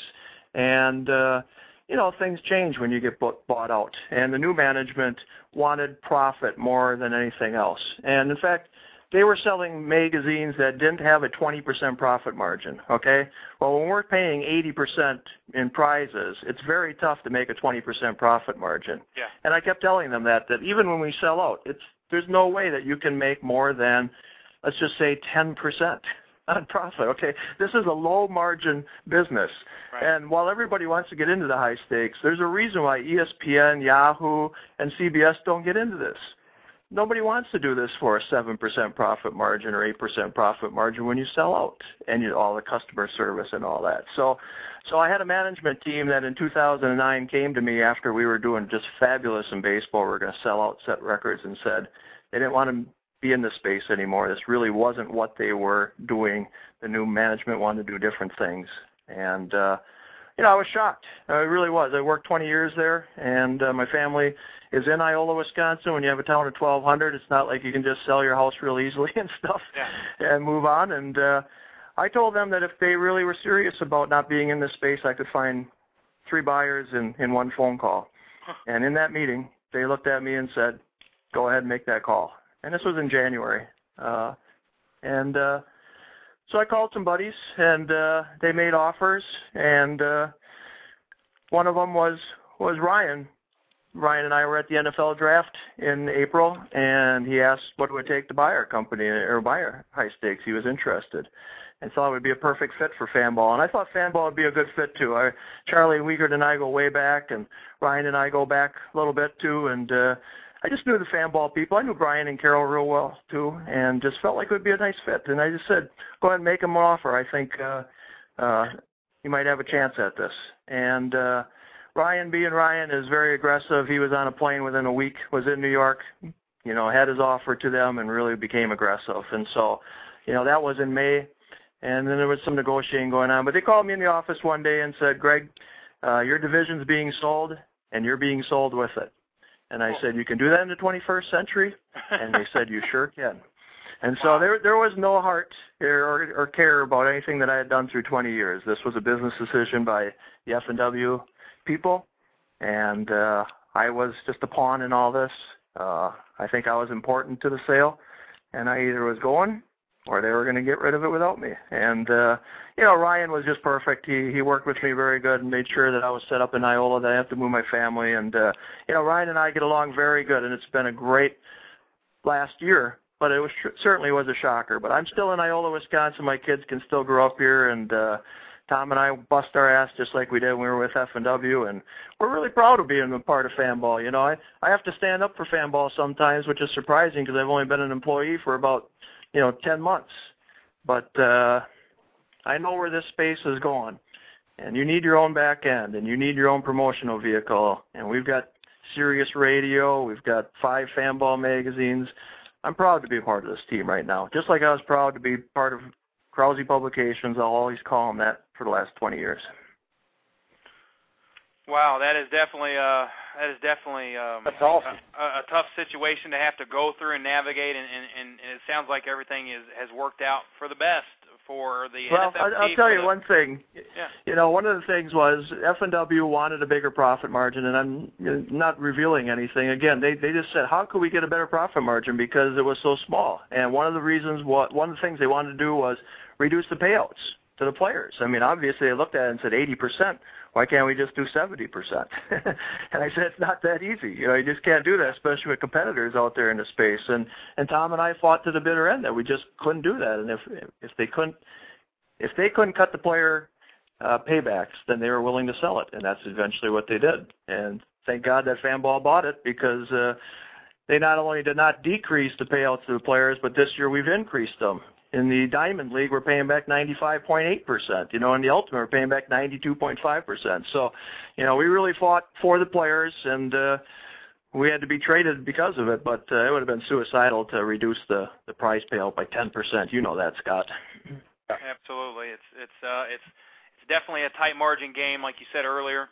And you know, things change when you get bought out. And the new management wanted profit more than anything else. And in fact, they were selling magazines that didn't have a 20% profit margin, okay? Well, when we're paying 80% in prizes, it's very tough to make a 20% profit margin. Yeah. And I kept telling them that even when we sell out, there's no way that you can make more than, let's just say, 10% on profit, okay? This is a low-margin business. Right. And while everybody wants to get into the high stakes, there's a reason why ESPN, Yahoo, and CBS don't get into this. Nobody wants to do this for a 7% profit margin or 8% profit margin when you sell out and all the customer service and all that. So I had a management team that in 2009 came to me after we were doing just fabulous in baseball. We were going to sell out, set records, and said they didn't want to be in this space anymore. This really wasn't what they were doing. The new management wanted to do different things. And, you know, I was shocked. I really was. I worked 20 years there, and my family is in Iola, Wisconsin. When you have a town of 1,200, it's not like you can just sell your house real easily and stuff and move on. And I told them that if they really were serious about not being in this space, I could find 3 buyers in one phone call. And in that meeting, they looked at me and said, go ahead and make that call. And this was in January. So I called some buddies, and they made offers, and one of them was Ryan. Ryan and I were at the NFL draft in April, and he asked what it would take to buy our company or buy our high stakes. He was interested and thought it would be a perfect fit for Fanball. And I thought Fanball would be a good fit, too. Charlie Wiegert and I go way back, and Ryan and I go back a little bit, too, and I just knew the Fanball people. I knew Brian and Carol real well, too, and just felt like it would be a nice fit. And I just said, go ahead and make him an offer. I think you might have a chance at this. And Ryan, being Ryan, is very aggressive. He was on a plane within a week, was in New York, you know, had his offer to them and really became aggressive. And so, you know, that was in May, and then there was some negotiating going on. But they called me in the office one day and said, Greg, your division's being sold, and you're being sold with it. And I said, you can do that in the 21st century? And they said, you sure can. And so there was no heart or care about anything that I had done through 20 years. This was a business decision by the F&W people, and I was just a pawn in all this. I think I was important to the sale, and I either was going or they were going to get rid of it without me. And, you know, Ryan was just perfect. He worked with me very good and made sure that I was set up in Iola, that I have to move my family. And, you know, Ryan and I get along very good, and it's been a great last year. But it was certainly was a shocker. But I'm still in Iola, Wisconsin. My kids can still grow up here and Tom and I bust our ass just like we did when we were with F&W, and we're really proud of being a part of Fanball. You know, I have to stand up for Fanball sometimes, which is surprising because I've only been an employee for about, 10 months. But I know where this space is going, and you need your own back end, and you need your own promotional vehicle, and we've got Sirius Radio, we've got 5 Fanball magazines. I'm proud to be a part of this team right now, just like I was proud to be part of Krause Publications. I'll always call them that for the last 20 years. Wow, that is definitely That's awesome. a tough situation to have to go through and navigate, and it sounds like everything has worked out for the best for the Well, NFFP. I'll tell you one thing. Yeah. One of the things was F&W wanted a bigger profit margin, and I'm not revealing anything. Again, they just said, how could we get a better profit margin because it was so small? And one of the things they wanted to do was reduce the payouts to the players. I mean, obviously they looked at it and said 80%. Why can't we just do 70%? And I said, it's not that easy. You just can't do that, especially with competitors out there in the space. And Tom and I fought to the bitter end that we just couldn't do that. And if they couldn't cut the player paybacks, then they were willing to sell it. And that's eventually what they did. And thank God that Fanball bought it because they not only did not decrease the payouts to the players, but this year we've increased them. In the Diamond League, we're paying back 95.8%. In the Ultimate, we're paying back 92.5%. So, we really fought for the players, and we had to be traded because of it. But it would have been suicidal to reduce the prize payout by 10%. You know that, Scott. Absolutely, it's definitely a tight margin game, like you said earlier.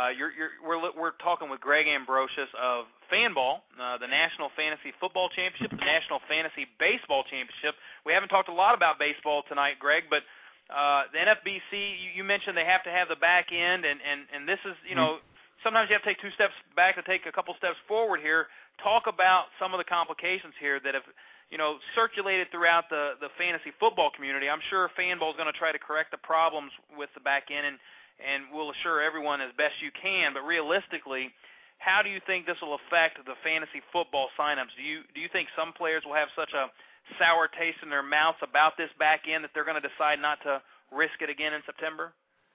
We're talking with Greg Ambrosius of Fanball, the National Fantasy Football Championship, the National Fantasy Baseball Championship. We haven't talked a lot about baseball tonight, Greg, but the NFBC, you mentioned they have to have the back end, and this is, sometimes you have to take 2 steps back to take a couple steps forward here. Talk about some of the complications here that have, circulated throughout the fantasy football community. I'm sure Fanball is going to try to correct the problems with the back end, and we'll assure everyone as best you can, but realistically, how do you think this will affect the fantasy football signups? Do you think some players will have such a sour taste in their mouths about this back end that they're going to decide not to risk it again in September?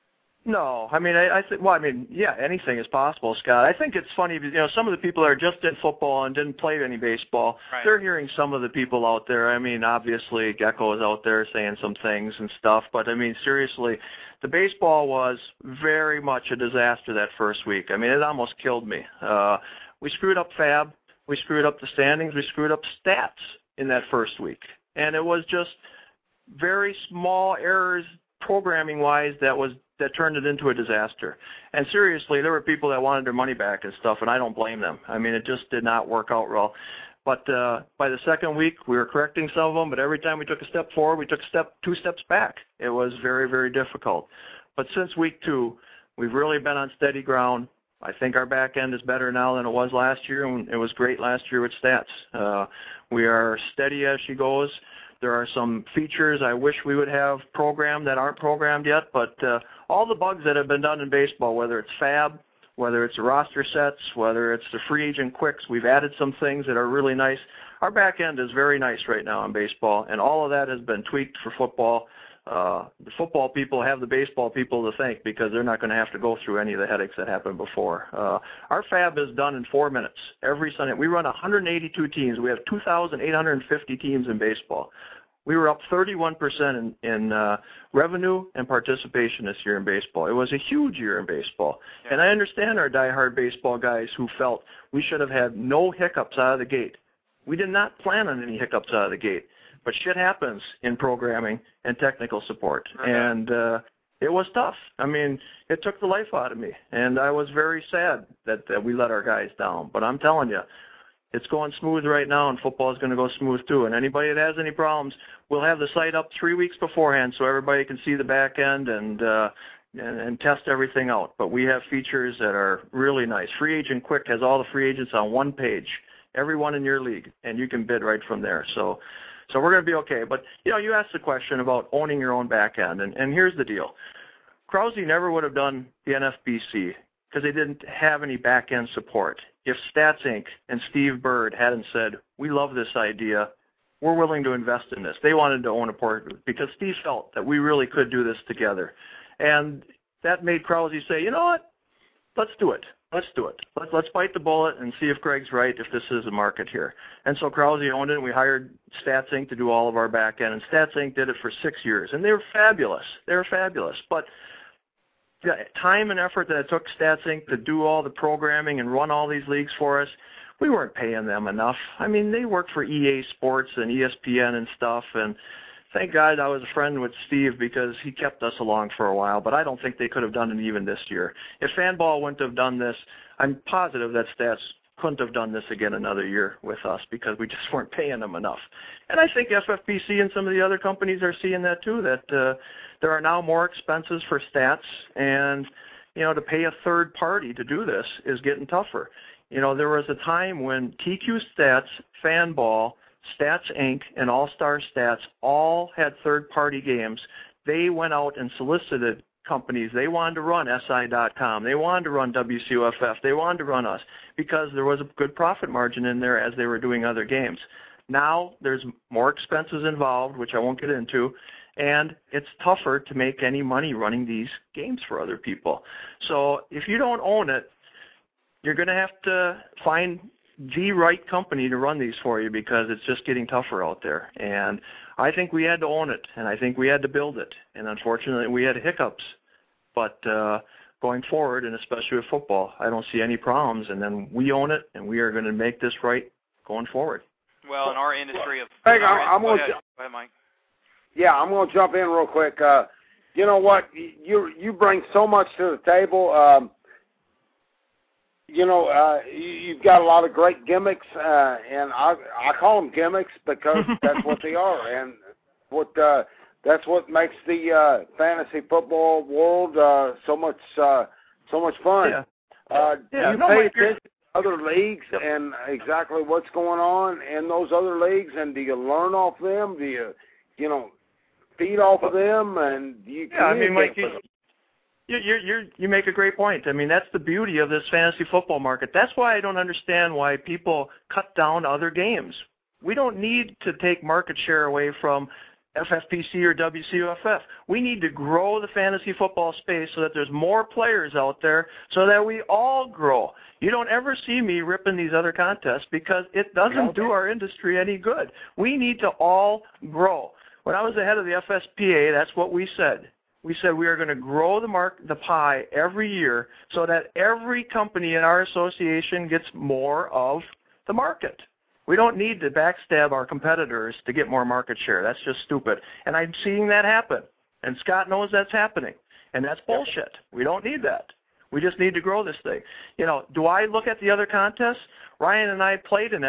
No, I mean, I think, yeah, anything is possible, Scott. I think it's funny, some of the people that are just in football and didn't play any baseball, right. They're hearing some of the people out there. I mean, obviously, Gecko is out there saying some things and stuff, but, I mean, seriously, the baseball was very much a disaster that first week. I mean, it almost killed me. We screwed up FAB. We screwed up the standings. We screwed up stats in that first week. And it was just very small errors programming-wise that turned it into a disaster. And seriously, there were people that wanted their money back and stuff, and I don't blame them. I mean, it just did not work out well. But by the second week, we were correcting some of them, but every time we took a step forward, we took 2 steps back. It was very, very difficult. But since week 2, we've really been on steady ground. I think our back end is better now than it was last year, and it was great last year with stats. We are steady as she goes. There are some features I wish we would have programmed that aren't programmed yet, but all the bugs that have been done in baseball, whether it's FAB, whether it's the roster sets, whether it's the free agent quicks, we've added some things that are really nice. Our back end is very nice right now in baseball, and all of that has been tweaked for football. The football people have the baseball people to thank because they're not going to have to go through any of the headaches that happened before. Our FAB is done in 4 minutes every Sunday. We run 182 teams. We have 2,850 teams in baseball. We were up 31% in revenue and participation this year in baseball. It was a huge year in baseball. Yeah. And I understand our diehard baseball guys who felt we should have had no hiccups out of the gate. We did not plan on any hiccups out of the gate. But shit happens in programming and technical support. Okay. And it was tough. I mean, it took the life out of me. And I was very sad that we let our guys down. But I'm telling you, it's going smooth right now, and football is going to go smooth too. And anybody that has any problems, we'll have the site up 3 weeks beforehand so everybody can see the back end and test everything out. But we have features that are really nice. Free Agent Quick has all the free agents on one page, everyone in your league, and you can bid right from there. So we're going to be okay. But, you asked the question about owning your own back end, and here's the deal. Krause never would have done the NFBC because they didn't have any back end support. If Stats Inc. and Steve Bird hadn't said, we love this idea, we're willing to invest in this. They wanted to own a part because Steve felt that we really could do this together. And that made Krause say, you know what, let's do it. Let's do it. Let's bite the bullet and see if Greg's right, if this is a market here. And so Krause owned it, and we hired Stats Inc. to do all of our back end. And Stats Inc. did it for 6 years, and they were fabulous. But the time and effort that it took Stats Inc. to do all the programming and run all these leagues for us, we weren't paying them enough. I mean, they worked for EA Sports and ESPN and stuff, and thank God I was a friend with Steve because he kept us along for a while, but I don't think they could have done it even this year. If Fanball wouldn't have done this, I'm positive that Stats couldn't have done this again another year with us because we just weren't paying them enough. And I think FFPC and some of the other companies are seeing that too, that there are now more expenses for Stats, and, to pay a third party to do this is getting tougher. There was a time when TQ Stats, Fanball, Stats Inc., and All-Star Stats all had third-party games. They went out and solicited companies. They wanted to run SI.com. They wanted to run WCUFF. They wanted to run us because there was a good profit margin in there as they were doing other games. Now there's more expenses involved, which I won't get into, and it's tougher to make any money running these games for other people. So if you don't own it, you're going to have to find the right company to run these for you because it's just getting tougher out there. And I think we had to own it, and I think we had to build it. And unfortunately, we had hiccups. But going forward, and especially with football, I don't see any problems. And then we own it, and we are going to make this right going forward. Well, in our industry of... Hey, go ahead, Mike. Yeah, I'm going to jump in real quick. You know what? You bring so much to the table. You've got a lot of great gimmicks, and I call them gimmicks because that's what they are, and that's what makes the fantasy football world so much fun. Yeah. You pay attention to other leagues and exactly what's going on in those other leagues, and do you learn off them? Do you feed off of them, and do you communicate with them? You make a great point. I mean, that's the beauty of this fantasy football market. That's why I don't understand why people cut down other games. We don't need to take market share away from FFPC or WCUFF. We need to grow the fantasy football space so that there's more players out there so that we all grow. You don't ever see me ripping these other contests because it doesn't do our industry any good. We need to all grow. When I was the head of the FSPA, that's what we said. We said we are going to grow the pie every year so that every company in our association gets more of the market. We don't need to backstab our competitors to get more market share. That's just stupid. And I'm seeing that happen. And Scott knows that's happening. And that's bullshit. We don't need that. We just need to grow this thing. Do I look at the other contests? Ryan and I played in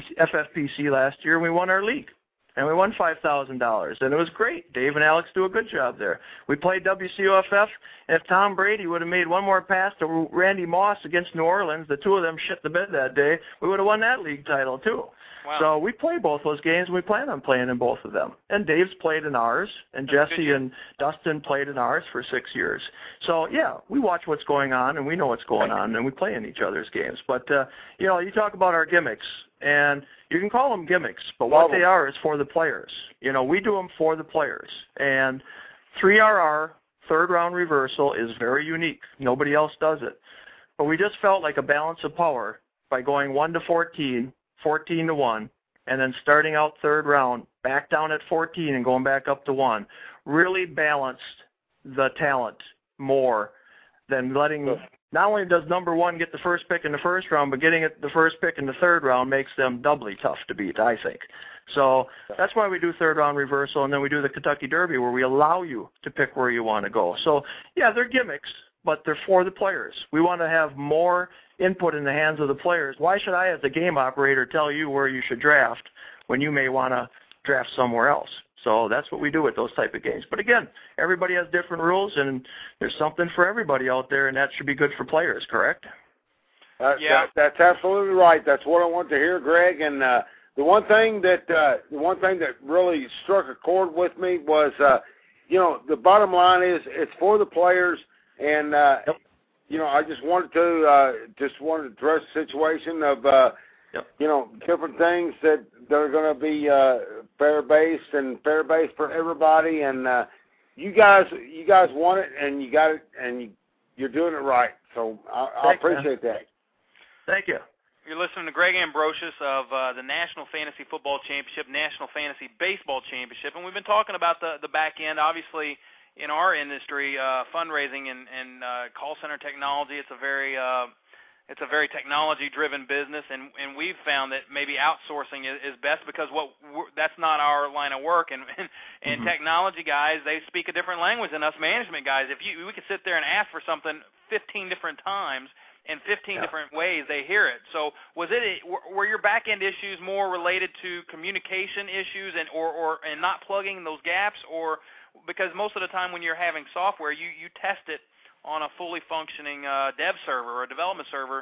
FFPC last year, and we won our league. And we won $5,000, and it was great. Dave and Alex do a good job there. We played WCUFF, and if Tom Brady would have made one more pass to Randy Moss against New Orleans, the two of them shit the bed that day, we would have won that league title too. Wow. So we play both those games, and we plan on playing in both of them. And Dave's played in ours, and Jesse and Dustin played in ours for 6 years. So, yeah, we watch what's going on, and we know what's going on, and we play in each other's games. But, you talk about our gimmicks, and you can call them gimmicks, but what they are is for the players. We do them for the players. And 3RR, third round reversal, is very unique. Nobody else does it. But we just felt like a balance of power by going 1-14, 14-1, and then starting out third round, back down at 14 and going back up to 1, really balanced the talent more than letting. Not only does number one get the first pick in the first round, but getting the first pick in the third round makes them doubly tough to beat, I think. So that's why we do third round reversal, and then we do the Kentucky Derby where we allow you to pick where you want to go. So, yeah, they're gimmicks, but they're for the players. We want to have more input in the hands of the players. Why should I, as a game operator, tell you where you should draft when you may want to draft somewhere else? So that's what we do with those type of games. But again, everybody has different rules, and there's something for everybody out there, and that should be good for players, correct? That's absolutely right. That's what I want to hear, Greg. And the one thing that really struck a chord with me was, the bottom line is it's for the players, and I just wanted to address the situation of different things that are going to be fair-based for everybody. And, you guys want it, and you got it, and you're doing it right. So I appreciate that. Thank you. You're listening to Greg Ambrosius of the National Fantasy Football Championship, National Fantasy Baseball Championship, and we've been talking about the back end. Obviously, in our industry, fundraising and call center technology, it's a very technology-driven business, and we've found that maybe outsourcing is best because that's not our line of work. And technology guys, they speak a different language than us management guys. We could sit there and ask for something 15 different times, in 15 different ways they hear it. So were your back-end issues more related to communication issues and not plugging those gaps, or because most of the time when you're having software, you test it on a fully functioning dev server or a development server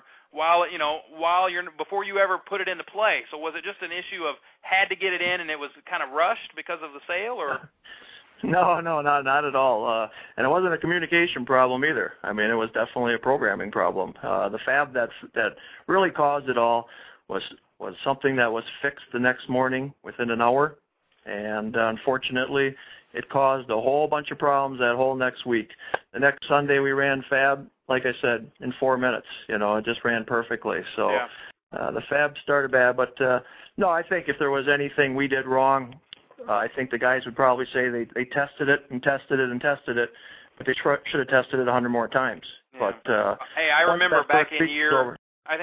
before you ever put it into play? So was it just an issue of had to get it in and it was kind of rushed because of the sale, or? No, not at all. And it wasn't a communication problem either. I mean, it was definitely a programming problem. The fab that really caused it all was something that was fixed the next morning within an hour, and unfortunately, it caused a whole bunch of problems that whole next week. The next Sunday we ran fab, like I said, in 4 minutes. It just ran perfectly. So the fab started bad, but no, I think if there was anything we did wrong, I think the guys would probably say they tested it and tested it and tested it, but they should have tested it 100 more times. Yeah. But hey, I remember back in year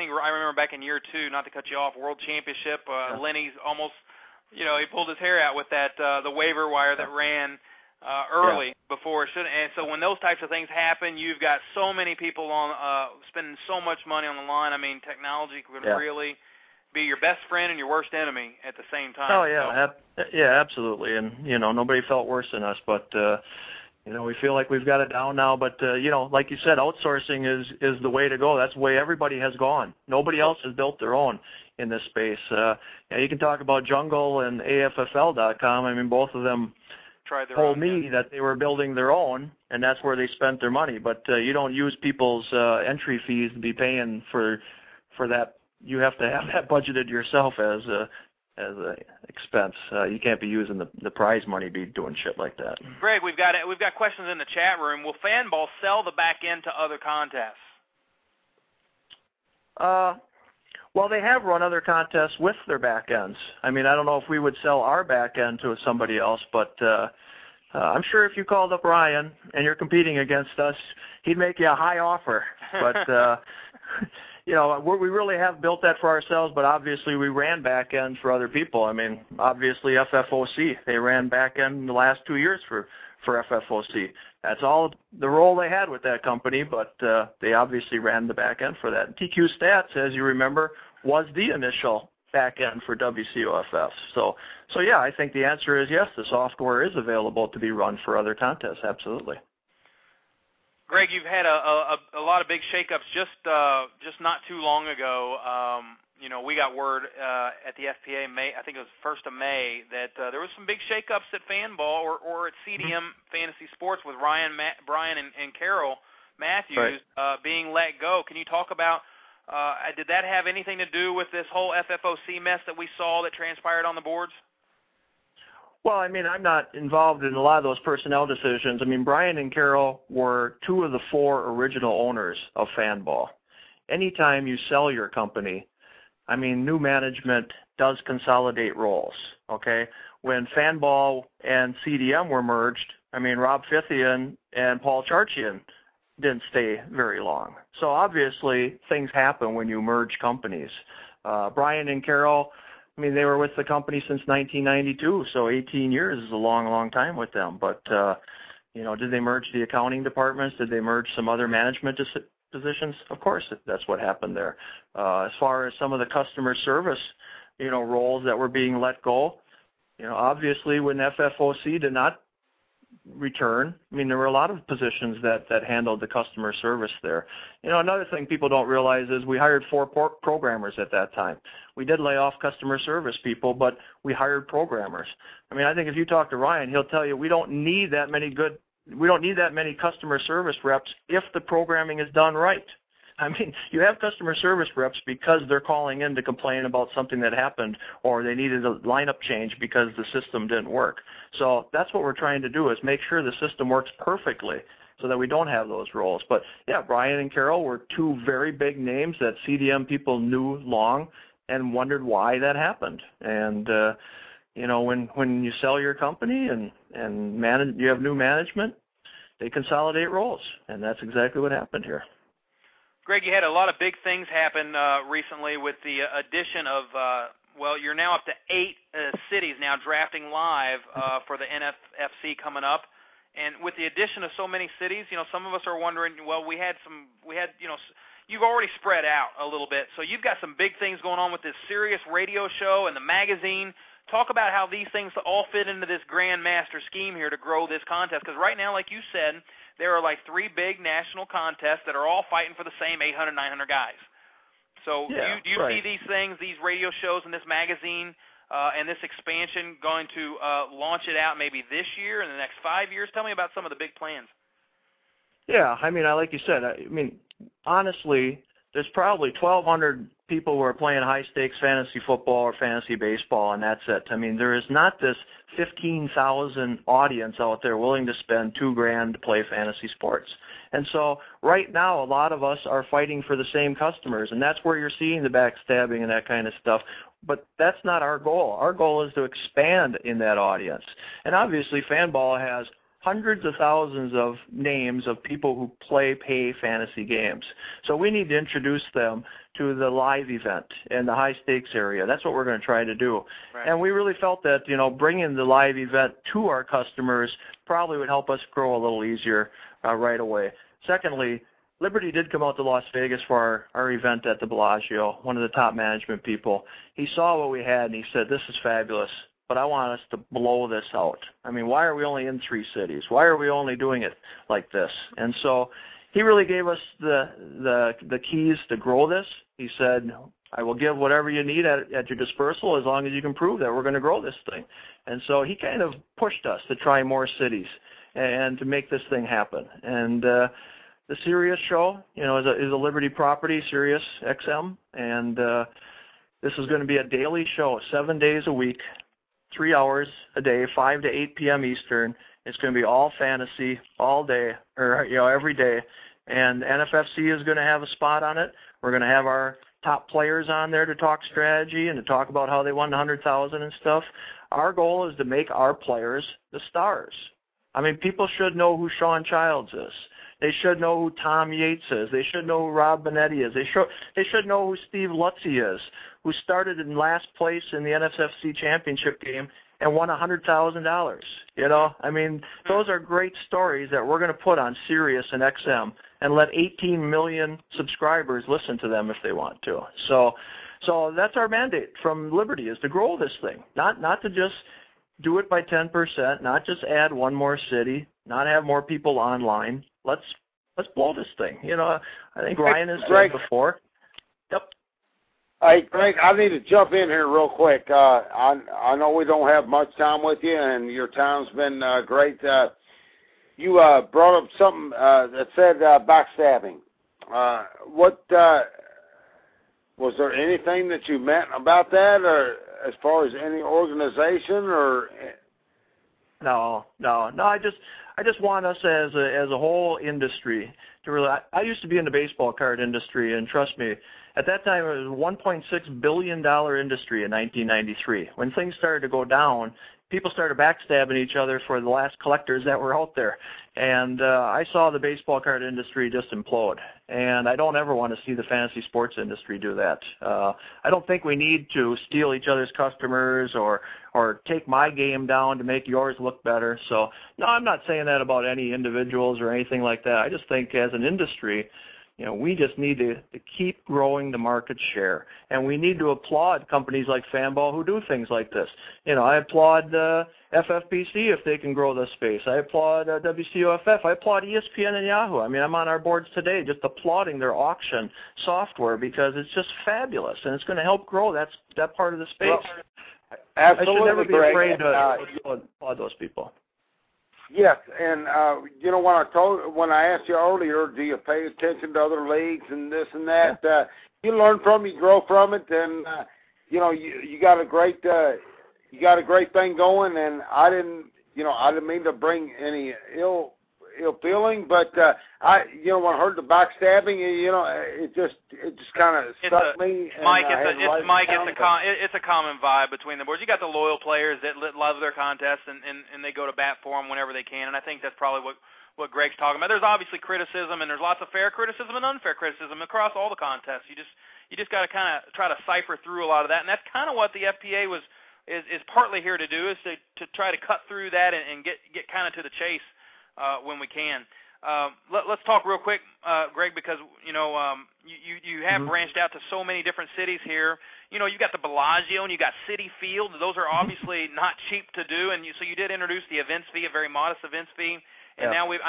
2, not to cut you off, World Championship, Lenny's almost, he pulled his hair out with that the waiver wire that ran early before it should. And so when those types of things happen, you've got so many people on spending so much money on the line. I mean, technology could really be your best friend and your worst enemy at the same time. Oh, yeah, absolutely. And, nobody felt worse than us, but, we feel like we've got it down now. But, like you said, outsourcing is the way to go. That's the way everybody has gone. Nobody else has built their own in this space. You can talk about Jungle and AFFL.com. I mean, both of them told me that they were building their own, and that's where they spent their money. But you don't use people's entry fees to be paying for that. You have to have that budgeted yourself as a expense. You can't be using the prize money to be doing shit like that. Greg, we've got questions in the chat room. Will Fanball sell the back end to other contests? Well, they have run other contests with their back ends. I mean, I don't know if we would sell our back end to somebody else, but I'm sure if you called up Ryan and you're competing against us, he'd make you a high offer. But we really have built that for ourselves, but obviously we ran back end for other people. I mean, obviously FFOC, they ran back end in the last 2 years for FFOC. That's all the role they had with that company, but they obviously ran the back end for that. TQ Stats, as you remember, was the initial back end for WCOFF. So yeah, I think the answer is yes, the software is available to be run for other contests, absolutely. Greg, you've had a lot of big shakeups just not too long ago. We got word at the FPA I think it was 1st of May, that there was some big shakeups at Fanball or at CDM Fantasy Sports with Brian and Carol Matthews being let go. Can you talk about did that have anything to do with this whole FFOC mess that we saw that transpired on the boards? Well, I mean, I'm not involved in a lot of those personnel decisions. I mean, Brian and Carol were 2 of the 4 original owners of Fanball. Anytime you sell your company, I mean, new management does consolidate roles, okay? When Fanball and CDM were merged, I mean, Rob Fithian and Paul Charchian didn't stay very long. So obviously, things happen when you merge companies. Brian and Carol, I mean, they were with the company since 1992, so 18 years is a long, long time with them. But, did they merge the accounting departments? Did they merge some other management positions? Of course, that's what happened there. As far as some of the customer service, roles that were being let go, obviously when FFOC did not return, I mean, there were a lot of positions that handled the customer service there. Another thing people don't realize is we hired 4 programmers at that time. We did lay off customer service people, but we hired programmers. I mean, I think if you talk to Ryan, he'll tell you we don't need that many customer service reps if the programming is done right. I mean, you have customer service reps because they're calling in to complain about something that happened, or they needed a lineup change because the system didn't work. So that's what we're trying to do, is make sure the system works perfectly so that we don't have those roles. But, yeah, Brian and Carol were two very big names that CDM people knew long and wondered why that happened. And, you know, when you sell your company and you have new management, they consolidate roles, and that's exactly what happened here. Greg, you had a lot of big things happen recently with the addition of, you're now up to 8 cities now drafting live for the NFFC coming up. And with the addition of so many cities, you know, some of us are wondering, well, you've already spread out a little bit. So you've got some big things going on with this Sirius radio show and the magazine. Talk about how these things all fit into this grand master scheme here to grow this contest. Because right now, like you said, there are like 3 big national contests that are all fighting for the same 800, 900 guys. So yeah, do you see these things, these radio shows and this magazine and this expansion going to launch it out maybe this year and the next 5 years? Tell me about some of the big plans. Yeah, I mean, like you said, honestly, there's probably 1,200 people who are playing high-stakes fantasy football or fantasy baseball, and that's it. I mean, there is not this 15,000 audience out there willing to spend $2,000 to play fantasy sports. And so right now, a lot of us are fighting for the same customers, and that's where you're seeing the backstabbing and that kind of stuff. But that's not our goal. Our goal is to expand in that audience. And obviously, Fanball has hundreds of thousands of names of people who pay fantasy games. So we need to introduce them to the live event in the high-stakes area. That's what we're going to try to do. Right. And we really felt that, you know, bringing the live event to our customers probably would help us grow a little easier right away. Secondly, Liberty did come out to Las Vegas for our event at the Bellagio, one of the top management people. He saw what we had, and he said, "This is fabulous, but I want us to blow this out. I mean, why are we only in 3 cities? Why are we only doing it like this?" And so he really gave us the keys to grow this. He said, "I will give whatever you need at your dispersal as long as you can prove that we're going to grow this thing." And so he kind of pushed us to try more cities and to make this thing happen. And the Sirius show, you know, is a Liberty property, Sirius XM, and this is going to be a daily show, 7 days a week, 3 hours a day, 5 to 8 p.m. Eastern. It's going to be all fantasy all day, or, you know, every day. And NFFC is going to have a spot on it. We're going to have our top players on there to talk strategy and to talk about how they won the $100,000 and stuff. Our goal is to make our players the stars. I mean, people should know who Sean Childs is. They should know who Tom Yates is. They should know who Rob Benetti is. They should know who Steve Lutzy is, who started in last place in the NFFC championship game and won $100,000. You know, I mean, those are great stories that we're going to put on Sirius and XM and let 18 million subscribers listen to them if they want to. So that's our mandate from Liberty, is to grow this thing, not to just do it by 10%, not just add one more city, not have more people online. Let's blow this thing. You know, I think Ryan has said before. Yep. Hey, Greg, I need to jump in here real quick. I know we don't have much time with you, and your time's been great. You brought up something that said backstabbing. Was there anything that you meant about that, or as far as any organization, or? No. I just want us as a whole industry to really. I used to be in the baseball card industry, and trust me, at that time it was a $1.6 billion industry in 1993. When things started to go down, people started backstabbing each other for the last collectors that were out there. And I saw the baseball card industry just implode. And I don't ever want to see the fantasy sports industry do that. I don't think we need to steal each other's customers or take my game down to make yours look better. So, no, I'm not saying that about any individuals or anything like that. I just think as an industry, you know, we just need to keep growing the market share. And we need to applaud companies like Fanball who do things like this. You know, I applaud FFPC if they can grow this space. I applaud WCOFF. I applaud ESPN and Yahoo. I mean, I'm on our boards today just applauding their auction software because it's just fabulous, and it's going to help grow that part of the space. Well, absolutely, I should never be afraid to applaud those people. Yes, and when I asked you earlier, do you pay attention to other leagues and this and that? You learn from it, you grow from it, and you got a great thing going. And I didn't mean to bring any ill feeling, but when I heard the backstabbing, it just kind of stuck me. Mike, it's a common vibe between the boards. You got the loyal players that love their contests and they go to bat for them whenever they can, and I think that's probably what Greg's talking about. There's obviously criticism, and there's lots of fair criticism and unfair criticism across all the contests. You just got to kind of try to cipher through a lot of that, and that's kind of what the FPA is partly here to do, is to try to cut through that and get kind of to the chase when we can. Let's talk real quick, Greg, because you have branched out to so many different cities here. You got the Bellagio and you got Citi Field. Those are obviously not cheap to do, and so you did introduce the events fee, a very modest events fee. And now we're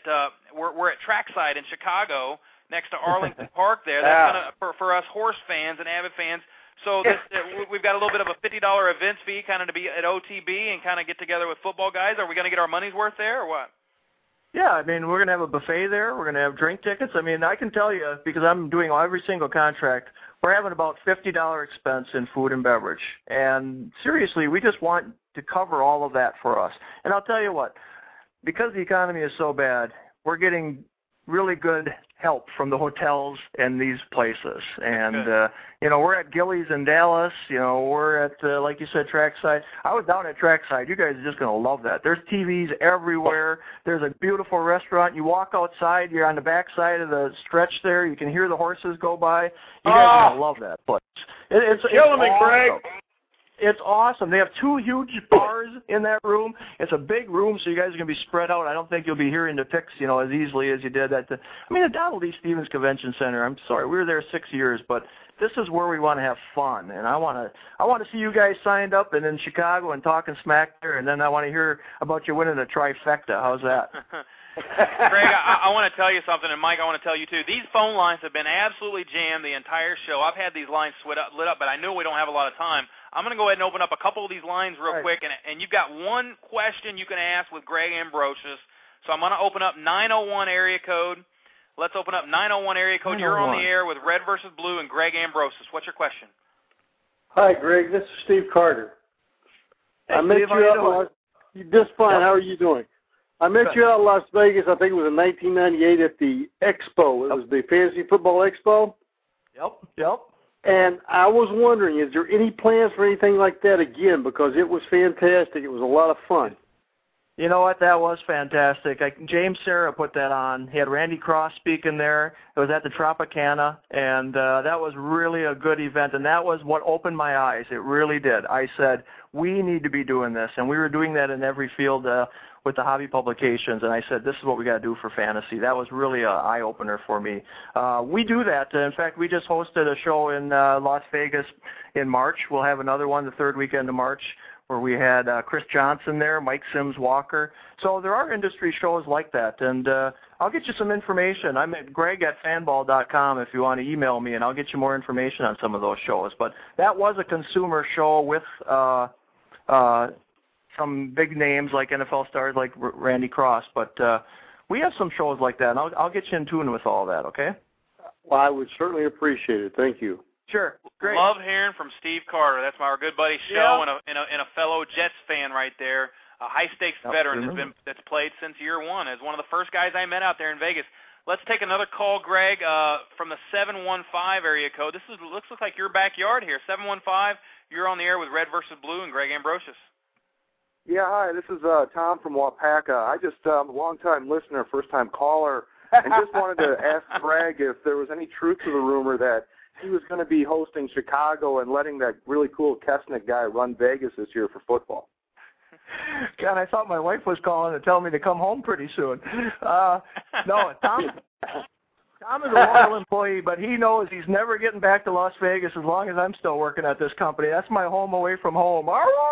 at Trackside in Chicago, next to Arlington Park. There, that's gonna for us horse fans and avid fans. So we've got a little bit of a $50 events fee, kind of to be at OTB and kind of get together with football guys. Are we going to get our money's worth there, or what? Yeah, I mean, we're going to have a buffet there. We're going to have drink tickets. I mean, I can tell you, because I'm doing every single contract, we're having about $50 expense in food and beverage. And seriously, we just want to cover all of that for us. And I'll tell you what, because the economy is so bad, we're getting really good help from the hotels and these places. And, we're at Gillies in Dallas. We're at, like you said, Trackside. I was down at Trackside. You guys are just going to love that. There's TVs everywhere. There's a beautiful restaurant. You walk outside. You're on the back side of the stretch there. You can hear the horses go by. You guys are going to love that place. It's killing me, Greg. It's awesome. They have 2 huge bars in that room. It's a big room, so you guys are going to be spread out. I don't think you'll be hearing the picks, as easily as you did at the Donald E. Stevens Convention Center. I'm sorry, we were there 6 years, but this is where we want to have fun, and I want to see you guys signed up and in Chicago and talking smack there, and then I want to hear about you winning a trifecta. How's that? Greg, I want to tell you something, and Mike, I want to tell you too. These phone lines have been absolutely jammed the entire show. I've had these lines lit up, but I know we don't have a lot of time. I'm going to go ahead and open up a couple of these lines real quick, and you've got one question you can ask with Greg Ambrosius. So I'm going to open up 901 area code. Let's open up 901 area code. 901. You're on the air with Red versus Blue and Greg Ambrosius. What's your question? Hi, Greg. This is Steve Carter. Hey, I met you out. Just fine. Yep. How are you doing? I met you out in Las Vegas. I think it was in 1998 at the Expo. It was the Fantasy Football Expo. Yep. And I was wondering, is there any plans for anything like that again? Because it was fantastic. It was a lot of fun. You know what? That was fantastic. James Serra put that on. He had Randy Cross speaking there. It was at the Tropicana, and that was really a good event, and that was what opened my eyes. It really did. I said, we need to be doing this, and we were doing that in every field with the hobby publications, and I said, this is what we got to do for fantasy. That was really an eye-opener for me. We do that. In fact, we just hosted a show in Las Vegas in March. We'll have another one the third weekend of March, where we had Chris Johnson there, Mike Sims Walker. So there are industry shows like that, and I'll get you some information. I'm at greg@fanball.com if you want to email me, and I'll get you more information on some of those shows. But that was a consumer show with some big names like NFL stars like Randy Cross. But we have some shows like that, and I'll get you in tune with all that, okay? Well, I would certainly appreciate it. Thank you. Sure. Great. Love hearing from Steve Carter. That's our good buddy Show and a fellow Jets fan right there. A high-stakes veteran that's played since year one. As one of the first guys I met out there in Vegas. Let's take another call, Greg, from the 715 area code. This looks like your backyard here. 715, you're on the air with Red versus Blue and Greg Ambrosius. Yeah, hi. This is Tom from Wapaka. I just a long-time listener, first-time caller, and just wanted to ask Greg if there was any truth to the rumor that he was going to be hosting Chicago and letting that really cool Kesnick guy run Vegas this year for football. God, I thought my wife was calling to tell me to come home pretty soon. No, Tom is a loyal employee, but he knows he's never getting back to Las Vegas as long as I'm still working at this company. That's my home away from home.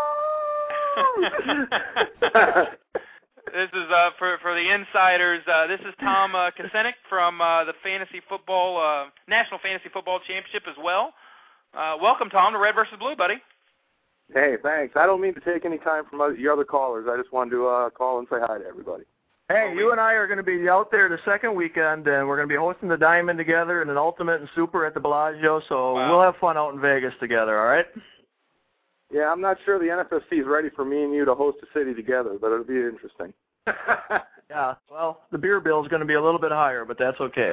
This is for the insiders. This is Tom Kesnick from the National Fantasy Football Championship as well. Welcome, Tom, to Red versus Blue, buddy. Hey, thanks. I don't mean to take any time from your other callers. I just wanted to call and say hi to everybody. Hey, you and I are going to be out there the second weekend, and we're going to be hosting the Diamond together and an Ultimate and Super at the Bellagio, so We'll have fun out in Vegas together, all right? Yeah, I'm not sure the NFFC is ready for me and you to host a city together, but it'll be interesting. Yeah, well, the beer bill is going to be a little bit higher, but that's okay.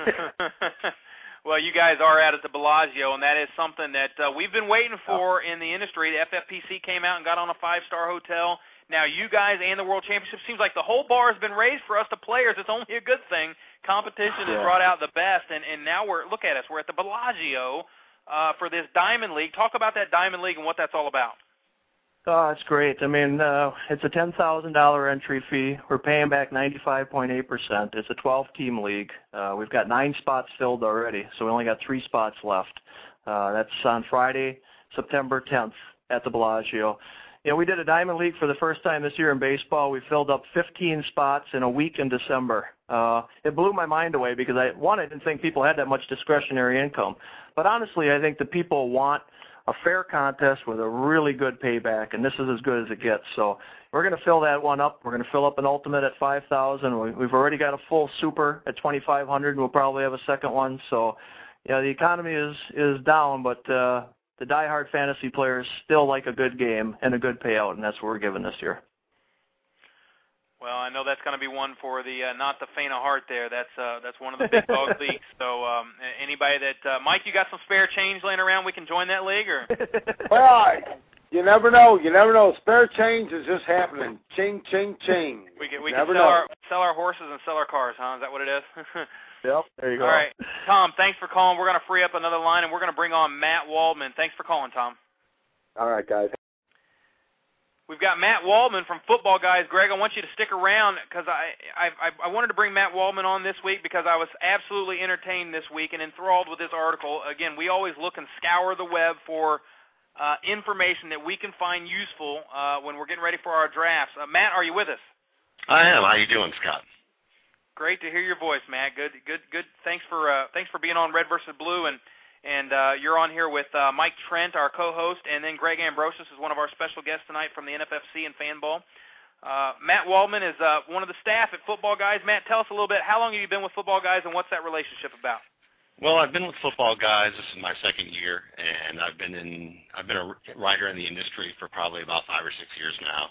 Well, you guys are out at the Bellagio, and that is something that we've been waiting for in the industry. The FFPC came out and got on a 5-star hotel. Now you guys and the World Championship, seems like the whole bar has been raised for us, the players. It's only a good thing. Competition has brought out the best, and now look at us. We're at the Bellagio for this Diamond League. Talk about that Diamond League and what that's all about. Oh, it's great. I mean, it's a $10,000 entry fee. We're paying back 95.8%. It's a 12-team league. We've got 9 spots filled already, so we only got 3 spots left. That's on Friday, September 10th at the Bellagio. You know, we did a Diamond League for the first time this year in baseball. We filled up 15 spots in a week in December. It blew my mind away because, I didn't think people had that much discretionary income. But honestly, I think the people want a fair contest with a really good payback, and this is as good as it gets. So we're going to fill that one up. We're going to fill up an Ultimate at $5,000. We've already got a full Super at $2,500, and we'll probably have a second one. So, you know, the economy is down, but the diehard fantasy players still like a good game and a good payout, and that's what we're giving this year. Well, I know that's going to be one for the not the faint of heart there. That's one of the big dog leagues. So anybody that Mike, you got some spare change laying around, we can join that league, or? Well, you never know. You never know. Spare change is just happening. Ching, ching, ching. We can sell our horses and sell our cars, huh? Is that what it is? Yep. There you go. All right, Tom. Thanks for calling. We're going to free up another line, and we're going to bring on Matt Waldman. Thanks for calling, Tom. All right, guys. We've got Matt Waldman from Football Guys. Greg, I want you to stick around because I wanted to bring Matt Waldman on this week because I was absolutely entertained this week and enthralled with this article. Again, we always look and scour the web for information that we can find useful when we're getting ready for our drafts. Matt, are you with us? I am. How you doing, Scott? Great to hear your voice, Matt. Good. Thanks for being on Red versus Blue, and you're on here with Mike Trent, our co-host, and then Greg Ambrosius is one of our special guests tonight from the NFFC and Fanball. Matt Waldman is one of the staff at Football Guys. Matt, tell us a little bit. How long have you been with Football Guys, and what's that relationship about? Well, I've been with Football Guys. This is my second year, and I've been a writer in the industry for probably about 5 or 6 years now.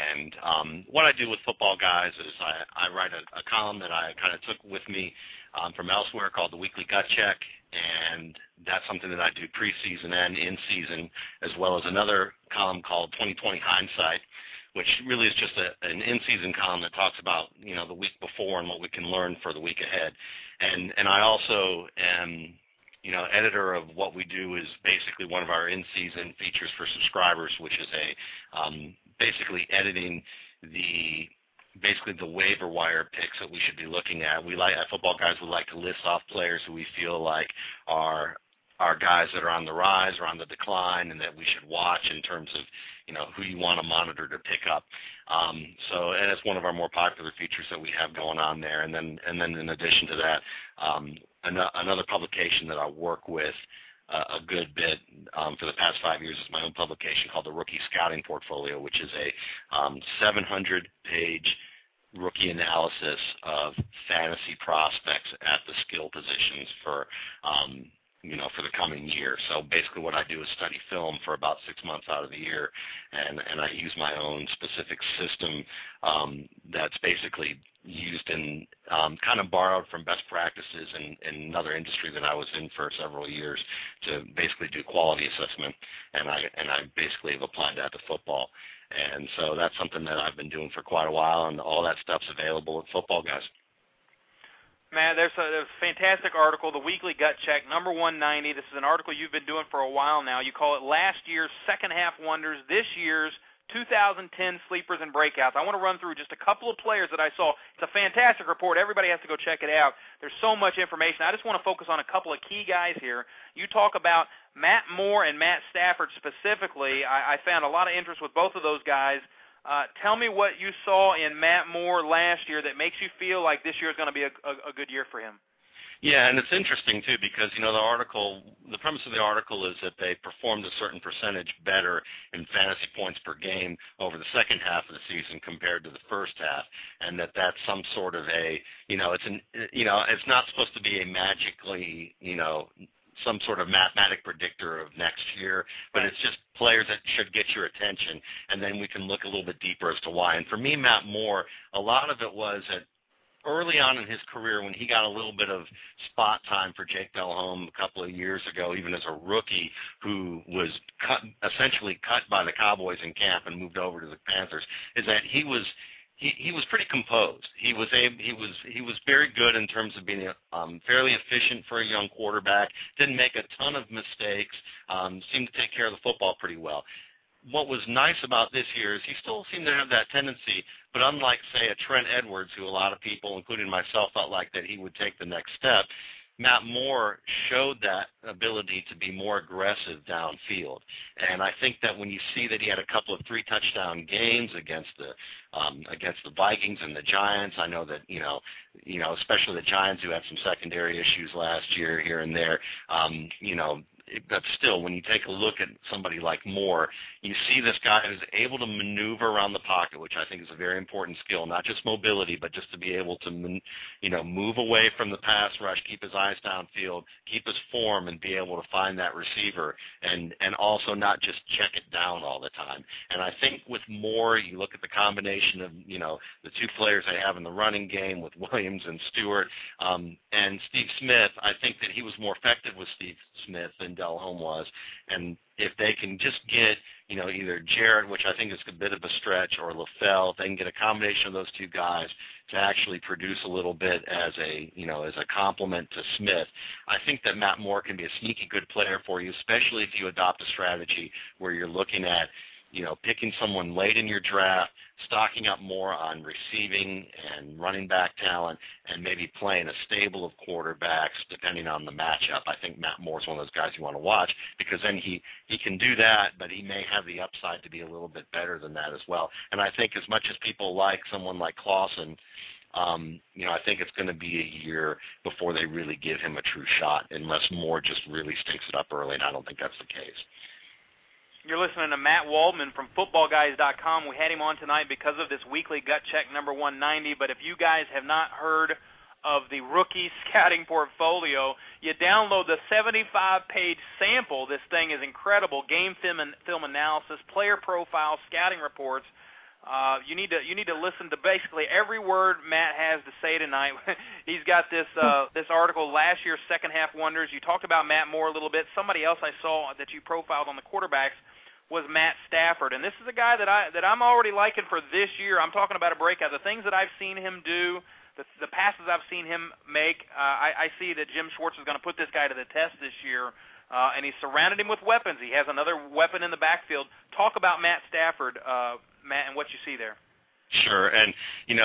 And what I do with Football Guys is I write a column that I kind of took with me from elsewhere called the Weekly Gut Check, and that's something that I do preseason and in season, as well as another column called 2020 Hindsight, which really is just an in-season column that talks about, you know, the week before and what we can learn for the week ahead. And I also am, you know, editor of what we do is basically one of our in-season features for subscribers, which is basically editing the waiver wire picks that we should be looking at. At Football Guys, we like to list off players who we feel like are guys that are on the rise or on the decline and that we should watch in terms of, you know, who you want to monitor to pick up. And it's one of our more popular features that we have going on there. And then in addition to that, another publication that I work with a good bit for the past 5 years is my own publication called the Rookie Scouting Portfolio, which is a 700-page rookie analysis of fantasy prospects at the skill positions for the coming year. So basically what I do is study film for about 6 months out of the year, and I use my own specific system that's basically used in kind of borrowed from best practices in another industry that I was in for several years to basically do quality assessment, and I basically have applied that to football. And so that's something that I've been doing for quite a while, and all that stuff's available at Football Guys. Matt, there's a fantastic article, the Weekly Gut Check, number 190. This is an article you've been doing for a while now. You call it last year's second half wonders, this year's 2010 sleepers and breakouts. I want to run through just a couple of players that I saw. It's a fantastic report. Everybody has to go check it out. There's so much information. I just want to focus on a couple of key guys here. You talk about Matt Moore and Matt Stafford specifically. I found a lot of interest with both of those guys. Tell me what you saw in Matt Moore last year that makes you feel like this year is going to be a good year for him. Yeah, and it's interesting, too, because, the premise of the article is that they performed a certain percentage better in fantasy points per game over the second half of the season compared to the first half, and that's some sort of it's not supposed to be a magically, some sort of mathematic predictor of next year, but it's just players that should get your attention, and then we can look a little bit deeper as to why. And for me, Matt Moore, a lot of it was that early on in his career, when he got a little bit of spot time for Jake Delhomme a couple of years ago, even as a rookie who was essentially cut by the Cowboys in camp and moved over to the Panthers, is that he was pretty composed. He was very good in terms of being fairly efficient for a young quarterback. Didn't make a ton of mistakes. Seemed to take care of the football pretty well. What was nice about this year is he still seemed to have that tendency, but unlike, say, a Trent Edwards, who a lot of people, including myself, felt like that he would take the next step, Matt Moore showed that ability to be more aggressive downfield. And I think that when you see that he had a couple of 3-touchdown games against the Vikings and the Giants, I know that, especially the Giants, who had some secondary issues last year here and there, but still, when you take a look at somebody like Moore, you see this guy who's able to maneuver around the pocket, which I think is a very important skill, not just mobility, but just to be able to, move away from the pass rush, keep his eyes downfield, keep his form, and be able to find that receiver, and also not just check it down all the time. And I think with Moore, you look at the combination of, the two players they have in the running game with Williams and Stewart, and Steve Smith. I think that he was more effective with Steve Smith than Delhomme was, and if they can just get, either Jarrett, which I think is a bit of a stretch, or LaFell, if they can get a combination of those two guys to actually produce a little bit as a complement to Smith, I think that Matt Moore can be a sneaky good player for you, especially if you adopt a strategy where you're looking at, picking someone late in your draft, stocking up more on receiving and running back talent, and maybe playing a stable of quarterbacks depending on the matchup. I think Matt Moore's one of those guys you want to watch, because then he can do that, but he may have the upside to be a little bit better than that as well. And I think as much as people like someone like Clausen, I think it's going to be a year before they really give him a true shot, unless Moore just really stinks it up early, and I don't think that's the case. You're listening to Matt Waldman from FootballGuys.com. We had him on tonight because of this weekly gut check number 190, but if you guys have not heard of the rookie scouting portfolio, you download the 75-page sample. This thing is incredible. Game film analysis, player profiles, scouting reports. You need to listen to basically every word Matt has to say tonight. He's got this article, Last Year's Second Half Wonders. You talked about Matt Moore a little bit. Somebody else I saw that you profiled on the quarterbacks was Matt Stafford, and this is a guy that I'm already liking for this year. I'm talking about a breakout. The things that I've seen him do, the passes I've seen him make, I see that Jim Schwartz is going to put this guy to the test this year, and he's surrounded him with weapons. He has another weapon in the backfield. Talk about Matt Stafford, Matt, and what you see there. Sure, and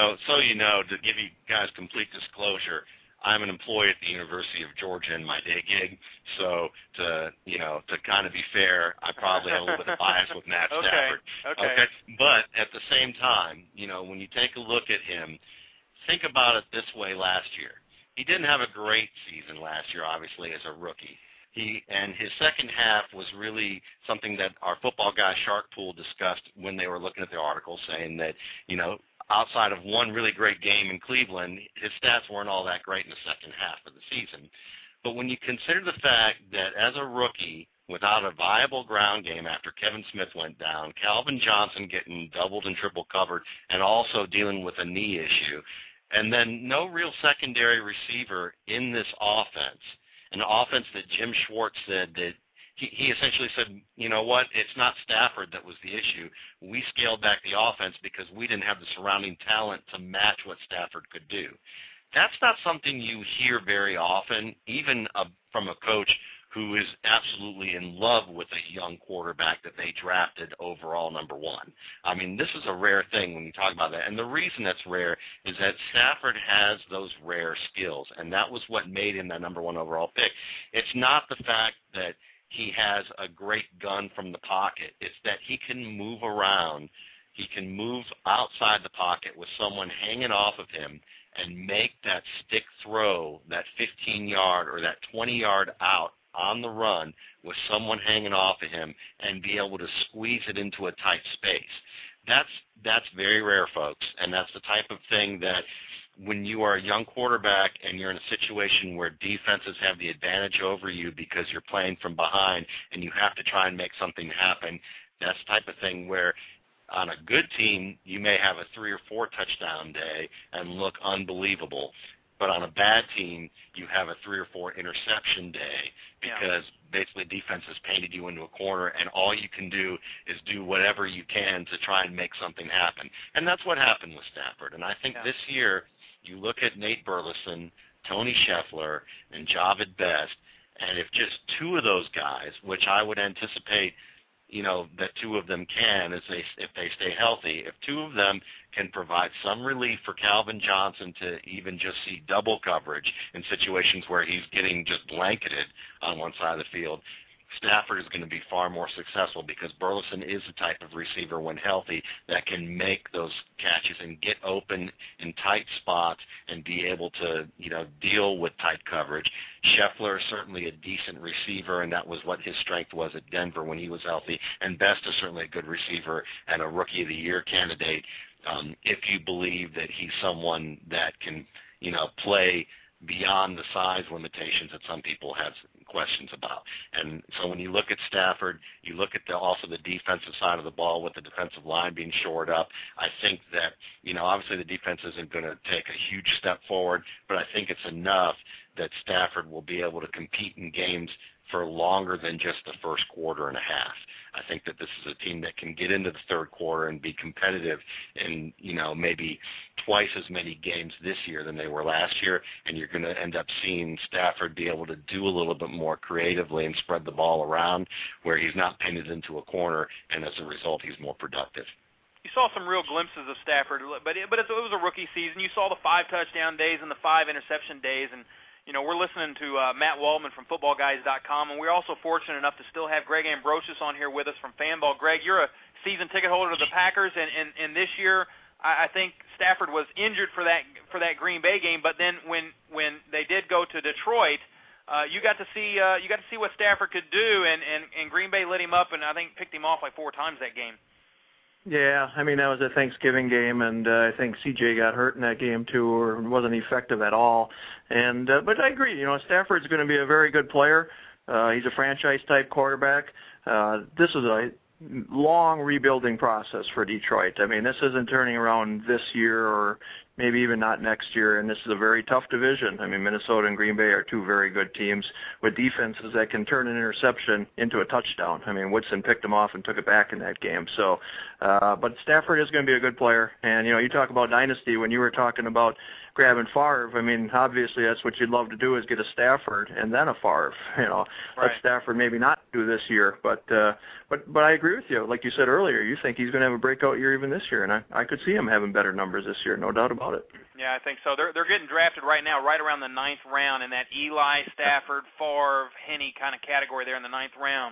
to give you guys complete disclosure, I'm an employee at the University of Georgia in my day gig, so to kind of be fair, I probably have a little bit of bias with Matt Stafford. Okay. But at the same time, when you take a look at him, think about it this way. Last year, he didn't have a great season last year, obviously, as a rookie. And his second half was really something that our football guy Sharkpool discussed when they were looking at the article, saying that, outside of one really great game in Cleveland, his stats weren't all that great in the second half of the season. But when you consider the fact that as a rookie, without a viable ground game after Kevin Smith went down, Calvin Johnson getting doubled and triple covered, and also dealing with a knee issue, and then no real secondary receiver in this offense, an offense that Jim Schwartz said that he essentially said, you know what, it's not Stafford that was the issue. We scaled back the offense because we didn't have the surrounding talent to match what Stafford could do. That's not something you hear very often, even from a coach who is absolutely in love with a young quarterback that they drafted overall number one. I mean, this is a rare thing when you talk about that. And the reason that's rare is that Stafford has those rare skills, and that was what made him that number one overall pick. It's not the fact that he has a great gun from the pocket. It's that he can move around. He can move outside the pocket with someone hanging off of him and make that stick throw, that 15-yard or that 20-yard out on the run with someone hanging off of him and be able to squeeze it into a tight space. That's very rare, folks, and that's the type of thing that when you are a young quarterback and you're in a situation where defenses have the advantage over you because you're playing from behind and you have to try and make something happen, that's the type of thing where on a good team you may have a 3 or 4 touchdown day and look unbelievable. But on a bad team, you have a 3 or 4 interception day because basically defense has painted you into a corner, and all you can do is do whatever you can to try and make something happen. And that's what happened with Stafford. And I think this year you look at Nate Burleson, Tony Scheffler, and Javid Best, and if just 2 of those guys, which I would anticipate that 2 of them can if they stay healthy. If 2 of them can provide some relief for Calvin Johnson to even just see double coverage in situations where he's getting just blanketed on one side of the field, Stafford is going to be far more successful because Burleson is the type of receiver when healthy that can make those catches and get open in tight spots and be able to, deal with tight coverage. Scheffler is certainly a decent receiver, and that was what his strength was at Denver when he was healthy. And Best is certainly a good receiver and a Rookie of the Year candidate if you believe that he's someone that can, play beyond the size limitations that some people have questions about. And so when you look at Stafford, you look at also the defensive side of the ball with the defensive line being shored up. I think that, obviously the defense isn't going to take a huge step forward, but I think it's enough that Stafford will be able to compete in games for longer than just the first quarter and a half. I think that this is a team that can get into the third quarter and be competitive in, maybe twice as many games this year than they were last year, and you're going to end up seeing Stafford be able to do a little bit more creatively and spread the ball around where he's not pinned into a corner, and as a result, he's more productive. You saw some real glimpses of Stafford, but it was a rookie season. You saw the 5 touchdown days and the 5 interception days, and we're listening to Matt Waldman from FootballGuys.com, and we're also fortunate enough to still have Greg Ambrosius on here with us from Fanball. Greg, you're a season ticket holder to the Packers, and this year I think Stafford was injured for that Green Bay game, but then when they did go to Detroit, you got to see what Stafford could do, and Green Bay lit him up, and I think picked him off like 4 times that game. Yeah, that was a Thanksgiving game, and I think CJ got hurt in that game too, or wasn't effective at all. And but I agree, Stafford's going to be a very good player. He's a franchise-type quarterback. This is a long rebuilding process for Detroit. This isn't turning around this year or maybe even not next year, and this is a very tough division. Minnesota and Green Bay are 2 very good teams with defenses that can turn an interception into a touchdown. Woodson picked them off and took it back in that game. So, but Stafford is going to be a good player. And, you talk about dynasty when you were talking about grabbing Favre. Obviously that's what you'd love to do is get a Stafford and then a Favre. Let Stafford maybe not do this year. But I agree with you. Like you said earlier, you think he's going to have a breakout year even this year, and I could see him having better numbers this year, no doubt about it. Yeah, I think so. They're getting drafted right now, right around the 9th round in that Eli, Stafford, Favre, Henne kind of category there in the 9th round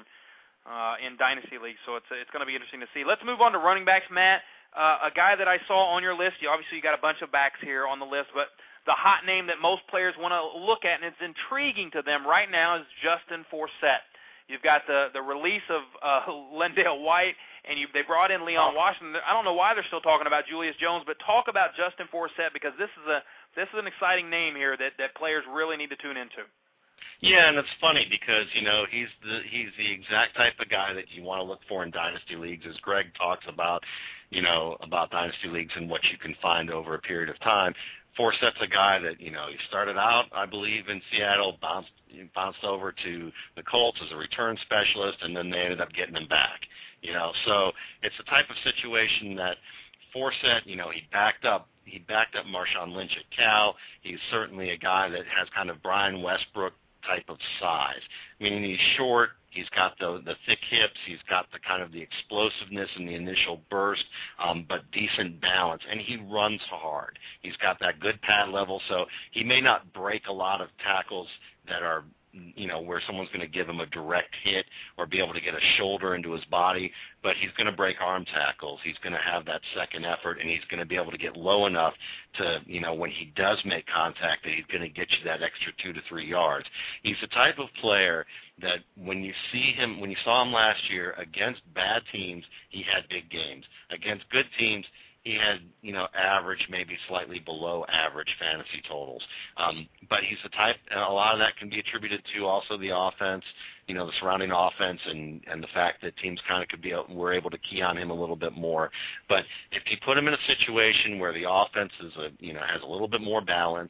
in Dynasty League. So it's going to be interesting to see. Let's move on to running backs, Matt. A guy that I saw on your list, you got a bunch of backs here on the list, but the hot name that most players want to look at, and it's intriguing to them right now, is Justin Forsett. You've got the release of Lendale White, and they brought in Leon Washington. I don't know why they're still talking about Julius Jones, but talk about Justin Forsett, because this is an exciting name here that players really need to tune into. Yeah, and it's funny because, he's the exact type of guy that you want to look for in dynasty leagues, as Greg talks about, about dynasty leagues and what you can find over a period of time. Forsett's a guy that, he started out, I believe, in Seattle, bounced over to the Colts as a return specialist, and then they ended up getting him back. So it's the type of situation that Forsett, he backed up Marshawn Lynch at Cal. He's certainly a guy that has kind of Brian Westbrook type of size, meaning he's short, he's got the thick hips, he's got the kind of the explosiveness in the initial burst, but decent balance, and he runs hard. He's got that good pad level, so he may not break a lot of tackles that are where someone's going to give him a direct hit or be able to get a shoulder into his body, but he's going to break arm tackles. He's going to have that second effort, and he's going to be able to get low enough to, when he does make contact, that he's going to get you that extra 2 to 3 yards. He's the type of player that when you saw him last year against bad teams, he had big games. Against good teams, he had, average, maybe slightly below average fantasy totals. But he's the type, and a lot of that can be attributed to also the offense, the surrounding offense, and the fact that teams kind of were able to key on him a little bit more. But if you put him in a situation where the offense is has a little bit more balance,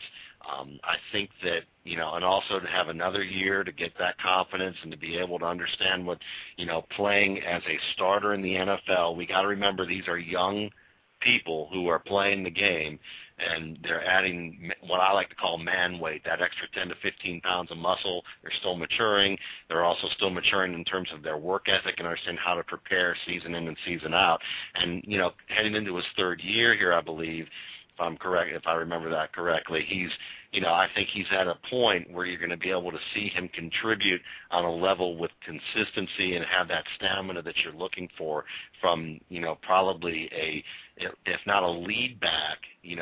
I think that, and also to have another year to get that confidence and to be able to understand what, playing as a starter in the NFL, we got to remember these are young people who are playing the game, and they're adding what I like to call man weight, that extra 10 to 15 pounds of muscle. They're still maturing. They're also still maturing in terms of their work ethic and understand how to prepare season in and season out. And, heading into his third year here, I believe, if I'm correct, if I remember that correctly, he's, I think he's at a point where you're going to be able to see him contribute on a level with consistency and have that stamina that you're looking for from, probably if not a lead back,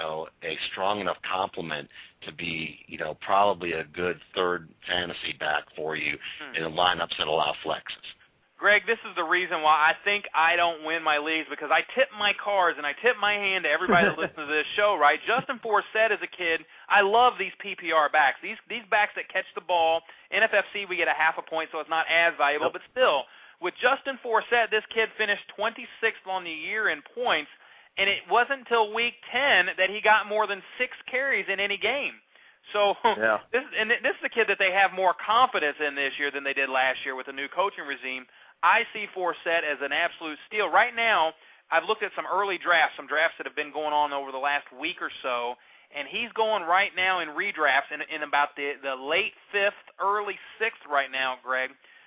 a strong enough complement to be, probably a good third fantasy back for you in lineups that allow flexes. Greg, this is the reason why I think I don't win my leagues, because I tip my cards and I tip my hand to everybody that listens to this show, right? Justin Forsett as a kid, I love these PPR backs. These backs that catch the ball. NFFC, we get a half a point, so it's not as valuable, but still, with Justin Forsett, this kid finished 26th on the year in points, and it wasn't until week 10 that he got more than 6 carries in any game. So this is a kid that they have more confidence in this year than they did last year with the new coaching regime. I see Forsett as an absolute steal. Right now, I've looked at some early drafts, some drafts that have been going on over the last week or so, and he's going right now in redrafts in about the late 5th, early 6th right now, Greg.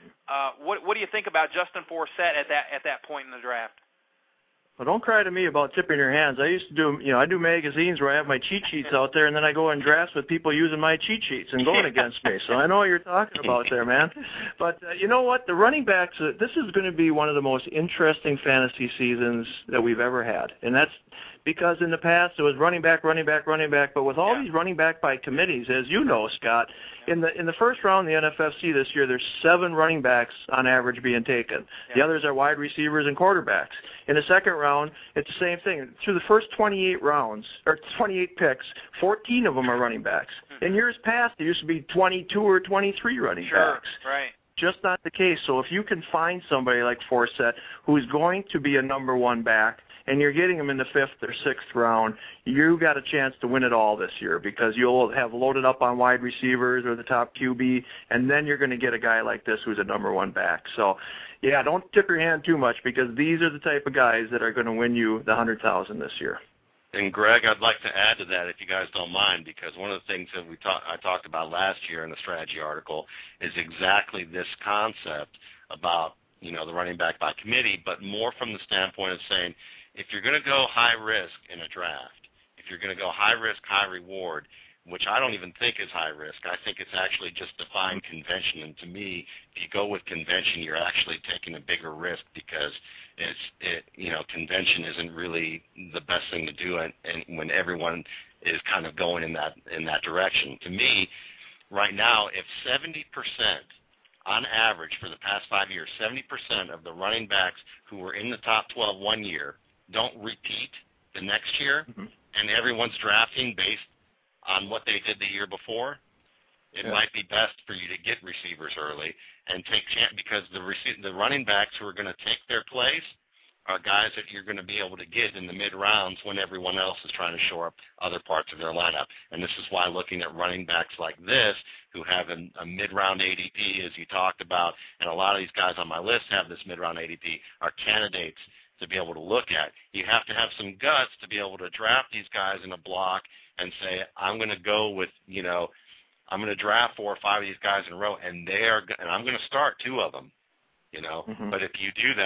What do you think about Justin Forsett at that point in the draft? Well, don't cry to me about tipping your hands. I used to do, I do magazines where I have my cheat sheets out there, and then I go in drafts with people using my cheat sheets and going against me. So I know what you're talking about there, man. But you know what? The running backs, this is going to be one of the most interesting fantasy seasons that we've ever had. And that's because in the past it was running back, but with all these running back by committees, as you know, Scott, in the first round in the NFFC this year, there's 7 running backs on average being taken. The others are wide receivers and quarterbacks. In the second round, it's the same thing. Through the first 28 rounds, or 28 picks, 14 of them are running backs. In years past, there used to be 22 or 23 running backs. Right. Just not the case. So if you can find somebody like Forsett who's going to be a number 1 back, and you're getting them in the 5th or 6th round, you got a chance to win it all this year, because you'll have loaded up on wide receivers or the top QB, and then you're going to get a guy like this who's a number 1 back. So, yeah, don't tip your hand too much, because these are the type of guys that are going to win you the $100,000 this year. And, Greg, I'd like to add to that, if you guys don't mind, because one of the things that I talked about last year in the strategy article is exactly this concept about, the running back by committee, but more from the standpoint of saying, if you're going to go high risk in a draft, if you're going to go high risk, high reward, which I don't even think is high risk, I think it's actually just defying convention. And to me, if you go with convention, you're actually taking a bigger risk, because convention isn't really the best thing to do, and when everyone is kind of going in that direction. To me, right now, if 70%, on average for the past 5 years, 70% of the running backs who were in the top 12 one year don't repeat the next year, and everyone's drafting based on what they did the year before, it might be best for you to get receivers early and take chance, because the running backs who are going to take their place are guys that you're going to be able to get in the mid-rounds when everyone else is trying to shore up other parts of their lineup. And this is why looking at running backs like this, who have a mid-round ADP, as you talked about, and a lot of these guys on my list have this mid-round ADP, are candidates to be able to look at. You have to have some guts to be able to draft these guys in a block and say, I'm going to go with, I'm going to draft 4 or 5 of these guys in a row, and I'm going to start 2 of them, But if you do that,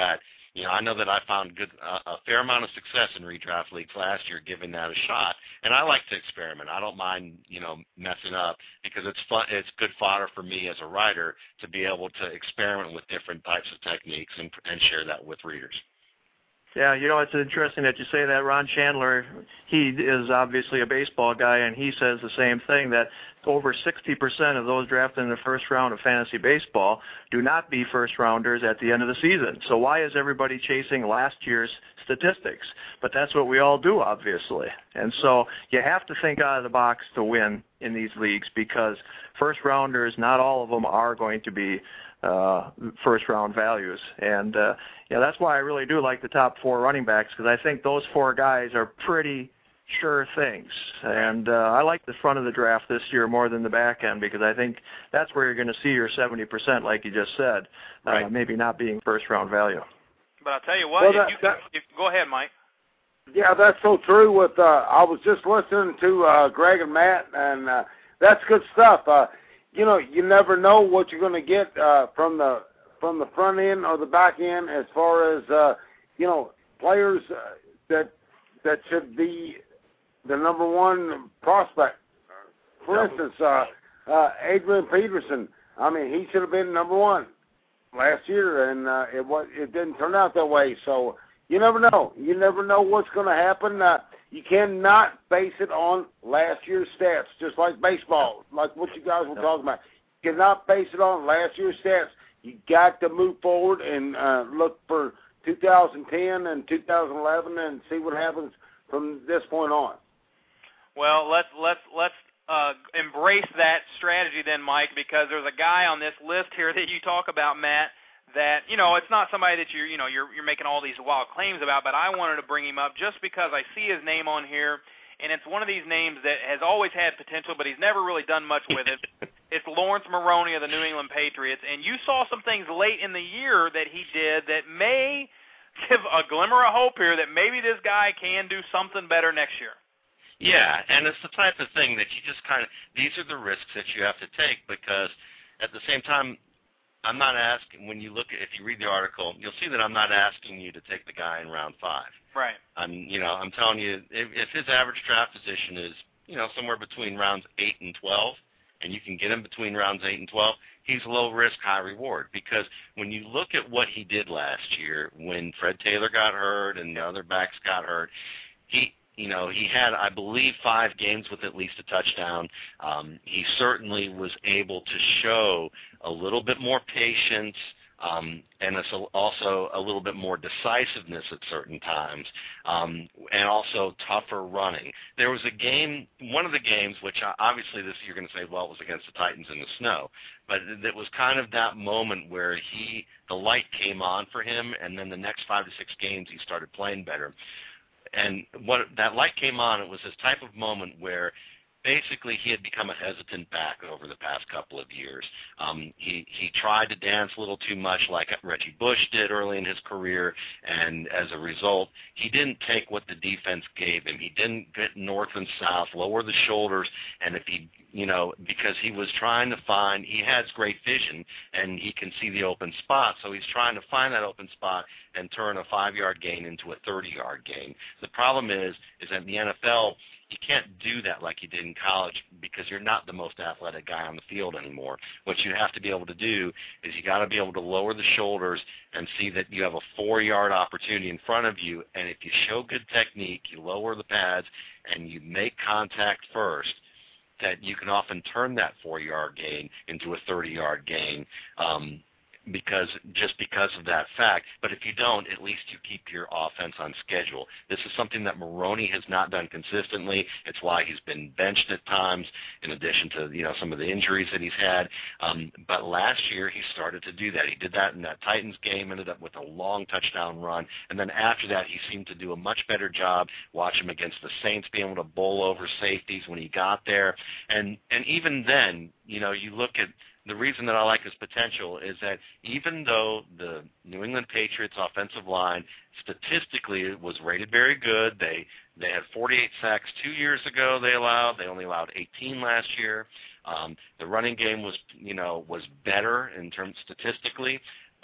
I know that I found a fair amount of success in redraft leagues last year, giving that a shot. And I like to experiment. I don't mind, messing up, because it's fun. It's good fodder for me as a writer to be able to experiment with different types of techniques and share that with readers. Yeah, it's interesting that you say that. Ron Chandler, he is obviously a baseball guy, and he says the same thing, that over 60% of those drafted in the first round of fantasy baseball do not be first-rounders at the end of the season. So why is everybody chasing last year's statistics? But that's what we all do, obviously. And so you have to think out of the box to win in these leagues, because first-rounders, not all of them are going to be first-round values. And that's why I really do like the top 4 running backs, because I think those 4 guys are pretty sure things. And I like the front of the draft this year more than the back end, because I think that's where you're going to see your 70%, like you just said, maybe not being first-round value. But I'll tell you what, go ahead, Mike. Yeah, that's so true. With I was just listening to Greg and Matt, and that's good stuff. You never know what you're going to get from the front end or the back end, as far as players that should be the number 1 prospect. For instance, Adrian Peterson. I mean, he should have been number 1 last year, and it didn't turn out that way. So you never know. You never know what's going to happen. You cannot base it on last year's stats, just like baseball, like what you guys were talking about. You cannot base it on last year's stats. You got to move forward and look for 2010 and 2011 and see what happens from this point on. Well, let's embrace that strategy then, Mike, because there's a guy on this list here that you talk about, Matt, that, it's not somebody that you're making all these wild claims about, but I wanted to bring him up just because I see his name on here, and it's one of these names that has always had potential, but he's never really done much with it. It's Lawrence Maroney of the New England Patriots, and you saw some things late in the year that he did that may give a glimmer of hope here that maybe this guy can do something better next year. Yeah, and it's the type of thing that you just these are the risks that you have to take, because at the same time, I'm not asking, if you read the article, you'll see that I'm not asking you to take the guy in round 5. Right. I'm telling you, if his average draft position is, somewhere between rounds 8 and 12, and you can get him between rounds 8 and 12, he's low risk, high reward. Because when you look at what he did last year, when Fred Taylor got hurt and the other backs got hurt, he had, I believe, 5 games with at least a touchdown. He certainly was able to show a little bit more patience, and also a little bit more decisiveness at certain times, and also tougher running. There was a game, one of the games, which obviously you're going to say, well, it was against the Titans in the snow, but it was kind of that moment where the light came on for him, and then the next 5 to 6 games he started playing better. And what that light came on, it was this type of moment where basically he had become a hesitant back over the past couple of years. He tried to dance a little too much like Reggie Bush did early in his career, and as a result, he didn't take what the defense gave him. He didn't get north and south, lower the shoulders, and if he, because he was trying to find, he has great vision, and he can see the open spot, so he's trying to find that open spot and turn a 5-yard gain into a 30-yard gain. The problem is that in the NFL, you can't do that like you did in college because you're not the most athletic guy on the field anymore. What you have to be able to do is you got to be able to lower the shoulders and see that you have a 4-yard opportunity in front of you, and if you show good technique, you lower the pads, and you make contact first, that you can often turn that 4-yard gain into a 30-yard gain. Because of that fact. But if you don't, at least you keep your offense on schedule. This is something that Maroney has not done consistently. It's why he's been benched at times, in addition to some of the injuries that he's had. But last year he started to do that. He did that in that Titans game, ended up with a long touchdown run, and then after that he seemed to do a much better job. Watch him against the Saints, being able to bowl over safeties when he got there, and even then, you look at. The reason that I like his potential is that even though the New England Patriots offensive line statistically was rated very good, they had 48 sacks 2 years ago. They only allowed 18 last year. The running game was better in terms statistically, but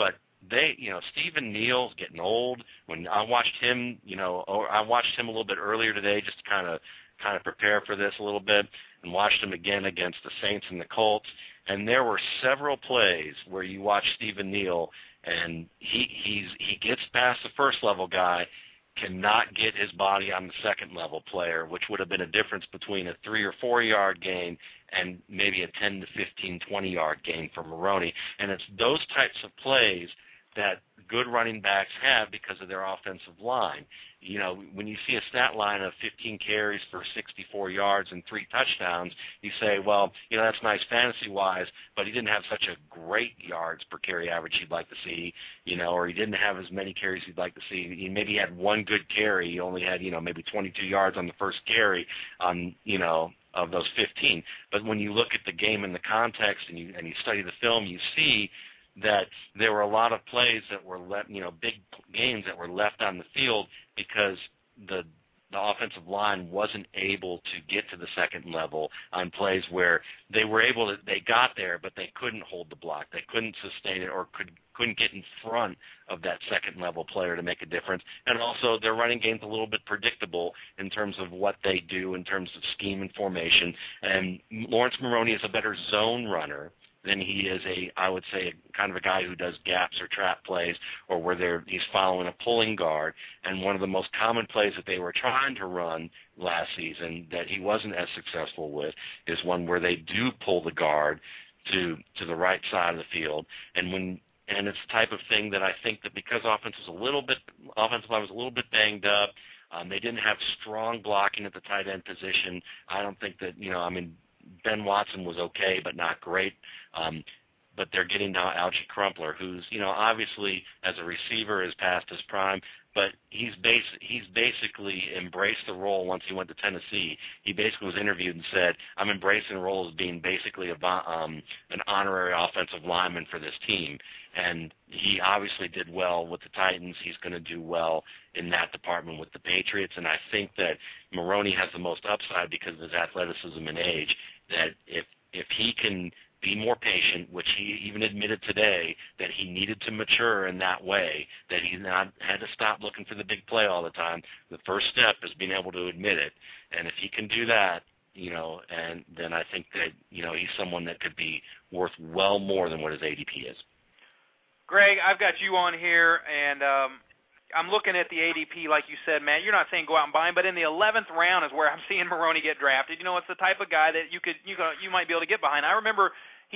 Stephen Neal's getting old. When I watched him, I watched him a little bit earlier today just to kind of prepare for this a little bit, and watched him again against the Saints and the Colts. And there were several plays where you watch Stephen Neal, and he gets past the first level guy, cannot get his body on the second level player, which would have been a difference between a 3 or 4 yard gain and maybe a 10 to 15, 20 yard gain for Maroney. And it's those types of plays that good running backs have because of their offensive line. When you see a stat line of 15 carries for 64 yards and 3 touchdowns, you say, well, that's nice fantasy-wise, but he didn't have such a great yards per carry average you'd like to see, or he didn't have as many carries you'd like to see. He maybe had one good carry. He only had, maybe 22 yards on the first carry on, of those 15. But when you look at the game in the context and you study the film, you see that there were a lot of plays that were big gains that were left on the field because the offensive line wasn't able to get to the second level on plays where they got there, but they couldn't hold the block. They couldn't sustain it or couldn't get in front of that second level player to make a difference. And also their running game's a little bit predictable in terms of what they do in terms of scheme and formation. And Lawrence Maroney is a better zone runner than he is I would say, kind of a guy who does gaps or trap plays or where he's following a pulling guard. And one of the most common plays that they were trying to run last season that he wasn't as successful with is one where they do pull the guard to the right side of the field. And it's the type of thing that I think that because offensive line was a little bit banged up, they didn't have strong blocking at the tight end position. I don't think that, Ben Watson was okay, but not great. But they're getting now Algie Crumpler, who's, obviously as a receiver is past his prime, but he's basically embraced the role once he went to Tennessee. He basically was interviewed and said, I'm embracing the role as being basically an honorary offensive lineman for this team. And he obviously did well with the Titans. He's going to do well in that department with the Patriots. And I think that Maroney has the most upside because of his athleticism and age, that if he can be more patient, which he even admitted today that he needed to mature in that way, that he not had to stop looking for the big play all the time. The first step is being able to admit it. And if he can do that, and then I think that, he's someone that could be worth well more than what his ADP is. Greg, I've got you on here, and I'm looking at the ADP, like you said, man. You're not saying go out and buy him, but in the 11th round is where I'm seeing Maroney get drafted. It's the type of guy that you might be able to get behind. I remember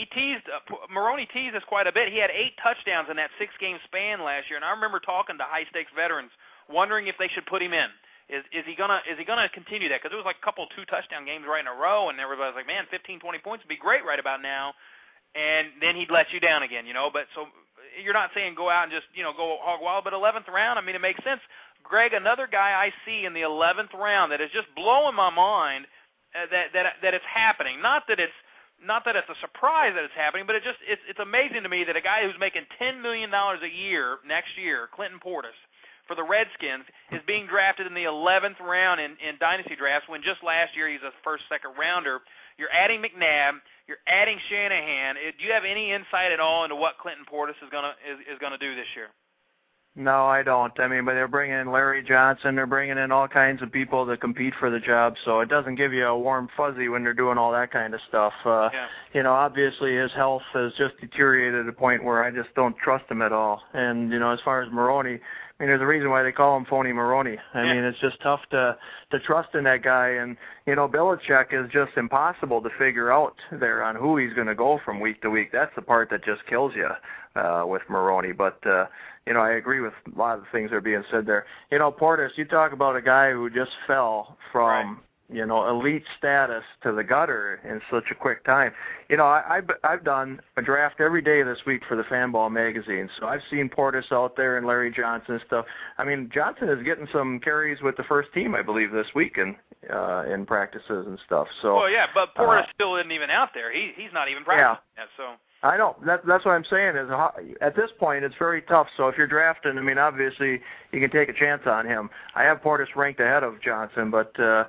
Maroney teased us quite a bit. He had 8 touchdowns in that 6-game span last year, and I remember talking to high stakes veterans, wondering if they should put him in. Is he gonna continue that? Because there was like a couple 2-touchdown games right in a row, and everybody was like, man, 15, 20 points would be great right about now. And then he'd let you down again, But so you're not saying go out and just, go hog wild, but 11th round, I mean, it makes sense. Greg, another guy I see in the 11th round that is just blowing my mind that it's happening. Not that it's a surprise that it's happening, but it's amazing to me that a guy who's making $10 million a year next year, Clinton Portis, for the Redskins, is being drafted in the 11th round in dynasty drafts when just last year he's a first, second rounder. You're adding McNabb. You're adding Shanahan. Do you have any insight at all into what Clinton Portis is gonna do this year? No, I don't. I mean, but they're bringing in Larry Johnson. They're bringing in all kinds of people to compete for the job, so it doesn't give you a warm fuzzy when they're doing all that kind of stuff. Obviously his health has just deteriorated to the point where I just don't trust him at all. And, as far as Maroney, I mean, there's a reason why they call him Phony Maroney. I mean, it's just tough to trust in that guy. And, Belichick is just impossible to figure out there on who he's going to go from week to week. That's the part that just kills you with Maroney. But, I agree with a lot of the things that are being said there. Portis, you talk about a guy who just fell from, elite status to the gutter in such a quick time. I've done a draft every day this week for the Fanball magazine, so I've seen Portis out there and Larry Johnson and stuff. I mean, Johnson is getting some carries with the first team, I believe, this week in practices and stuff. So. Well, yeah, but Portis still isn't even out there. He's not even practicing yet, so. I know. That's what I'm saying is at this point it's very tough. So if you're drafting, I mean, obviously you can take a chance on him. I have Portis ranked ahead of Johnson, but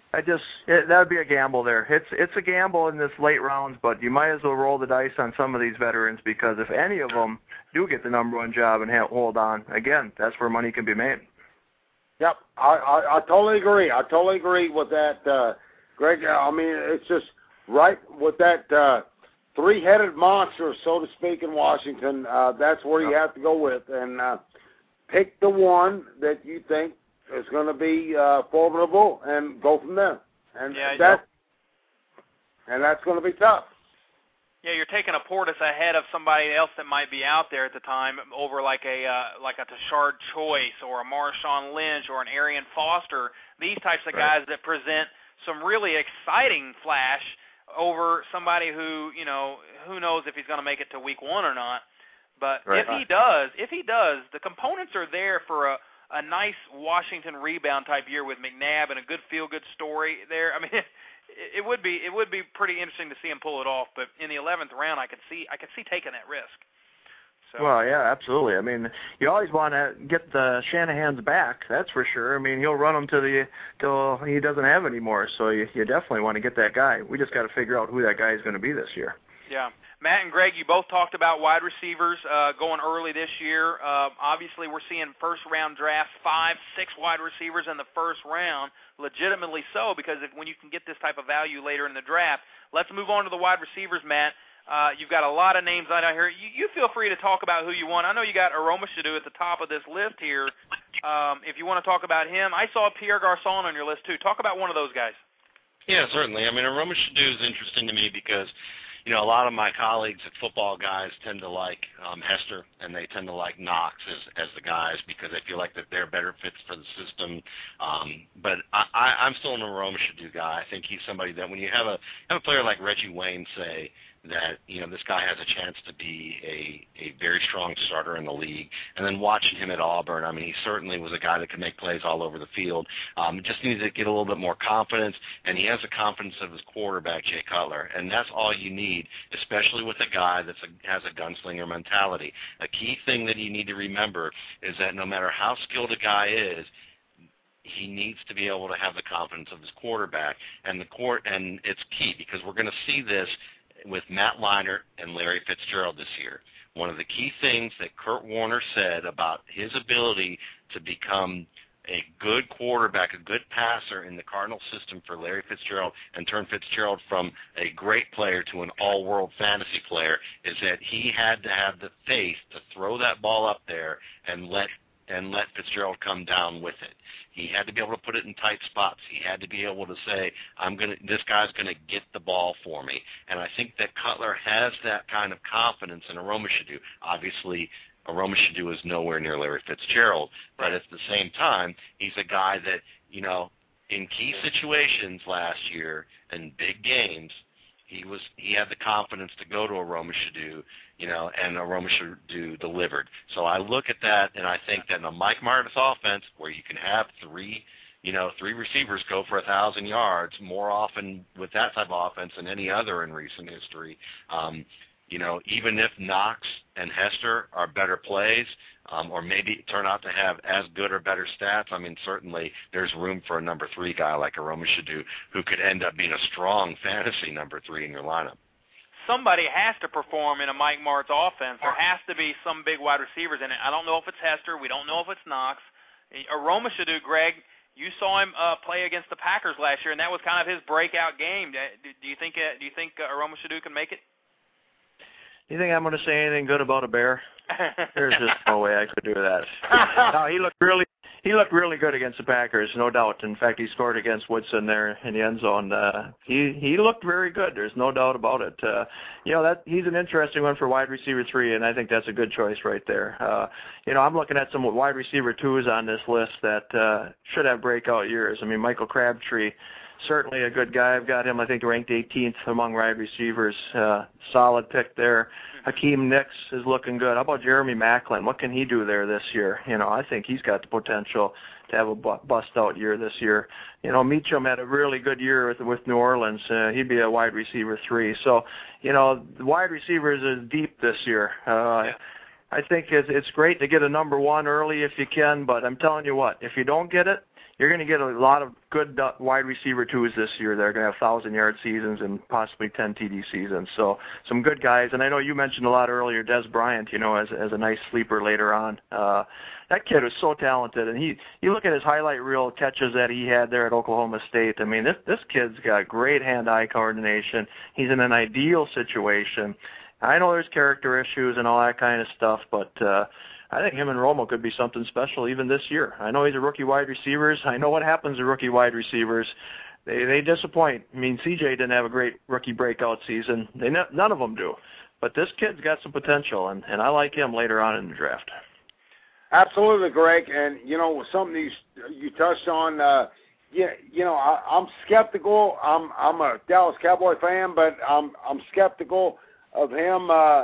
That would be a gamble there. It's a gamble in this late rounds, but you might as well roll the dice on some of these veterans, because if any of them do get the number one job and hold on, again, that's where money can be made. Yep, I totally agree. I totally agree with that, Greg. I mean, it's just right with that three-headed monster, so to speak, in Washington. That's where you have to go with, and pick the one that you think is going to be formidable, and go from there. And that's going to be tough. Yeah, you're taking a Portis ahead of somebody else that might be out there at the time, over like a Tashard Choice or a Marshawn Lynch or an Arian Foster. These types of guys that present some really exciting flash over somebody who, who knows if he's going to make it to week one or not. But if he does, the components are there for a nice Washington rebound type year with McNabb and a good feel-good story there. I mean, it would be pretty interesting to see him pull it off. But in the 11th round, I could see taking that risk. So. Well, yeah, absolutely. I mean, you always want to get the Shanahan's back. That's for sure. I mean, he'll run him till he doesn't have any more. So you definitely want to get that guy. We just got to figure out who that guy is going to be this year. Yeah. Matt and Greg, you both talked about wide receivers going early this year. Obviously, we're seeing first-round drafts, 5, 6 wide receivers in the first round, legitimately so, because when you can get this type of value later in the draft. Let's move on to the wide receivers, Matt. You've got a lot of names out here. You feel free to talk about who you want. I know you got Aromashodu at the top of this list here. If you want to talk about him, I saw Pierre Garçon on your list, too. Talk about one of those guys. Yeah, certainly. I mean, Aromashodu is interesting to me because a lot of my colleagues at Football Guys tend to like Hester, and they tend to like Knox as the guys because they feel like that they're better fits for the system. But I'm still an Aromashodu guy. I think he's somebody that when you have a player like Reggie Wayne say that this guy has a chance to be a very strong starter in the league. And then watching him at Auburn, I mean, he certainly was a guy that could make plays all over the field. Just needs to get a little bit more confidence, and he has the confidence of his quarterback, Jay Cutler, and that's all you need, especially with a guy that has a gunslinger mentality. A key thing that you need to remember is that no matter how skilled a guy is, he needs to be able to have the confidence of his quarterback, and it's key because we're going to see this with Matt Leinart and Larry Fitzgerald this year. One of the key things that Kurt Warner said about his ability to become a good quarterback, a good passer in the Cardinal system for Larry Fitzgerald and turn Fitzgerald from a great player to an all-world fantasy player is that he had to have the faith to throw that ball up there and let Fitzgerald come down with it. He had to be able to put it in tight spots. He had to be able to say, this guy's going to get the ball for me. And I think that Cutler has that kind of confidence in Aromashodu. Obviously, Aromashodu is nowhere near Larry Fitzgerald, but at the same time, he's a guy that, in key situations last year in big games, he had the confidence to go to Aromashodu, and Aromashodu delivered. So I look at that, and I think that in a Mike Martins offense where you can have three receivers go for 1,000 yards more often with that type of offense than any other in recent history, even if Knox and Hester are better plays, or maybe turn out to have as good or better stats, I mean, certainly there's room for a number 3 guy like Aromashodu who could end up being a strong fantasy number 3 in your lineup. Somebody has to perform in a Mike Martz offense. There has to be some big wide receivers in it. I don't know if it's Hester. We don't know if it's Knox. Aromashodu, Greg, you saw him play against the Packers last year, and that was kind of his breakout game. Do you think Aromashodu can make it? You think I'm going to say anything good about a Bear? There's just no way I could do that. No, he looked really good against the Packers, no doubt. In fact, he scored against Woodson there in the end zone. He looked very good. There's no doubt about it. He's an interesting one for wide receiver 3, and I think that's a good choice right there. I'm looking at some wide receiver 2s on this list that should have breakout years. I mean, Michael Crabtree, certainly a good guy. I've got him, I think, ranked 18th among wide receivers. Solid pick there. Hakeem Nicks is looking good. How about Jeremy Maclin? What can he do there this year? I think he's got the potential to have a bust-out year this year. Meacham had a really good year with New Orleans. He'd be a wide receiver 3. So, the wide receivers is deep this year. I think it's great to get a number 1 early if you can, but I'm telling you what, if you don't get it, you're going to get a lot of good wide receiver twos this year. They're going to have 1,000-yard seasons and possibly 10 TD seasons. So some good guys. And I know you mentioned a lot earlier, Des Bryant, as a nice sleeper later on. That kid was so talented, and you look at his highlight reel catches that he had there at Oklahoma State. I mean, this kid's got great hand-eye coordination. He's in an ideal situation. I know there's character issues and all that kind of stuff, but I think him and Romo could be something special even this year. I know he's a rookie wide receiver. I know what happens to rookie wide receivers. They disappoint. I mean, CJ didn't have a great rookie breakout season. None of them do. But this kid's got some potential, and I like him later on in the draft. Absolutely, Greg. And, something you touched on, I'm skeptical. I'm a Dallas Cowboy fan, but I'm skeptical of him,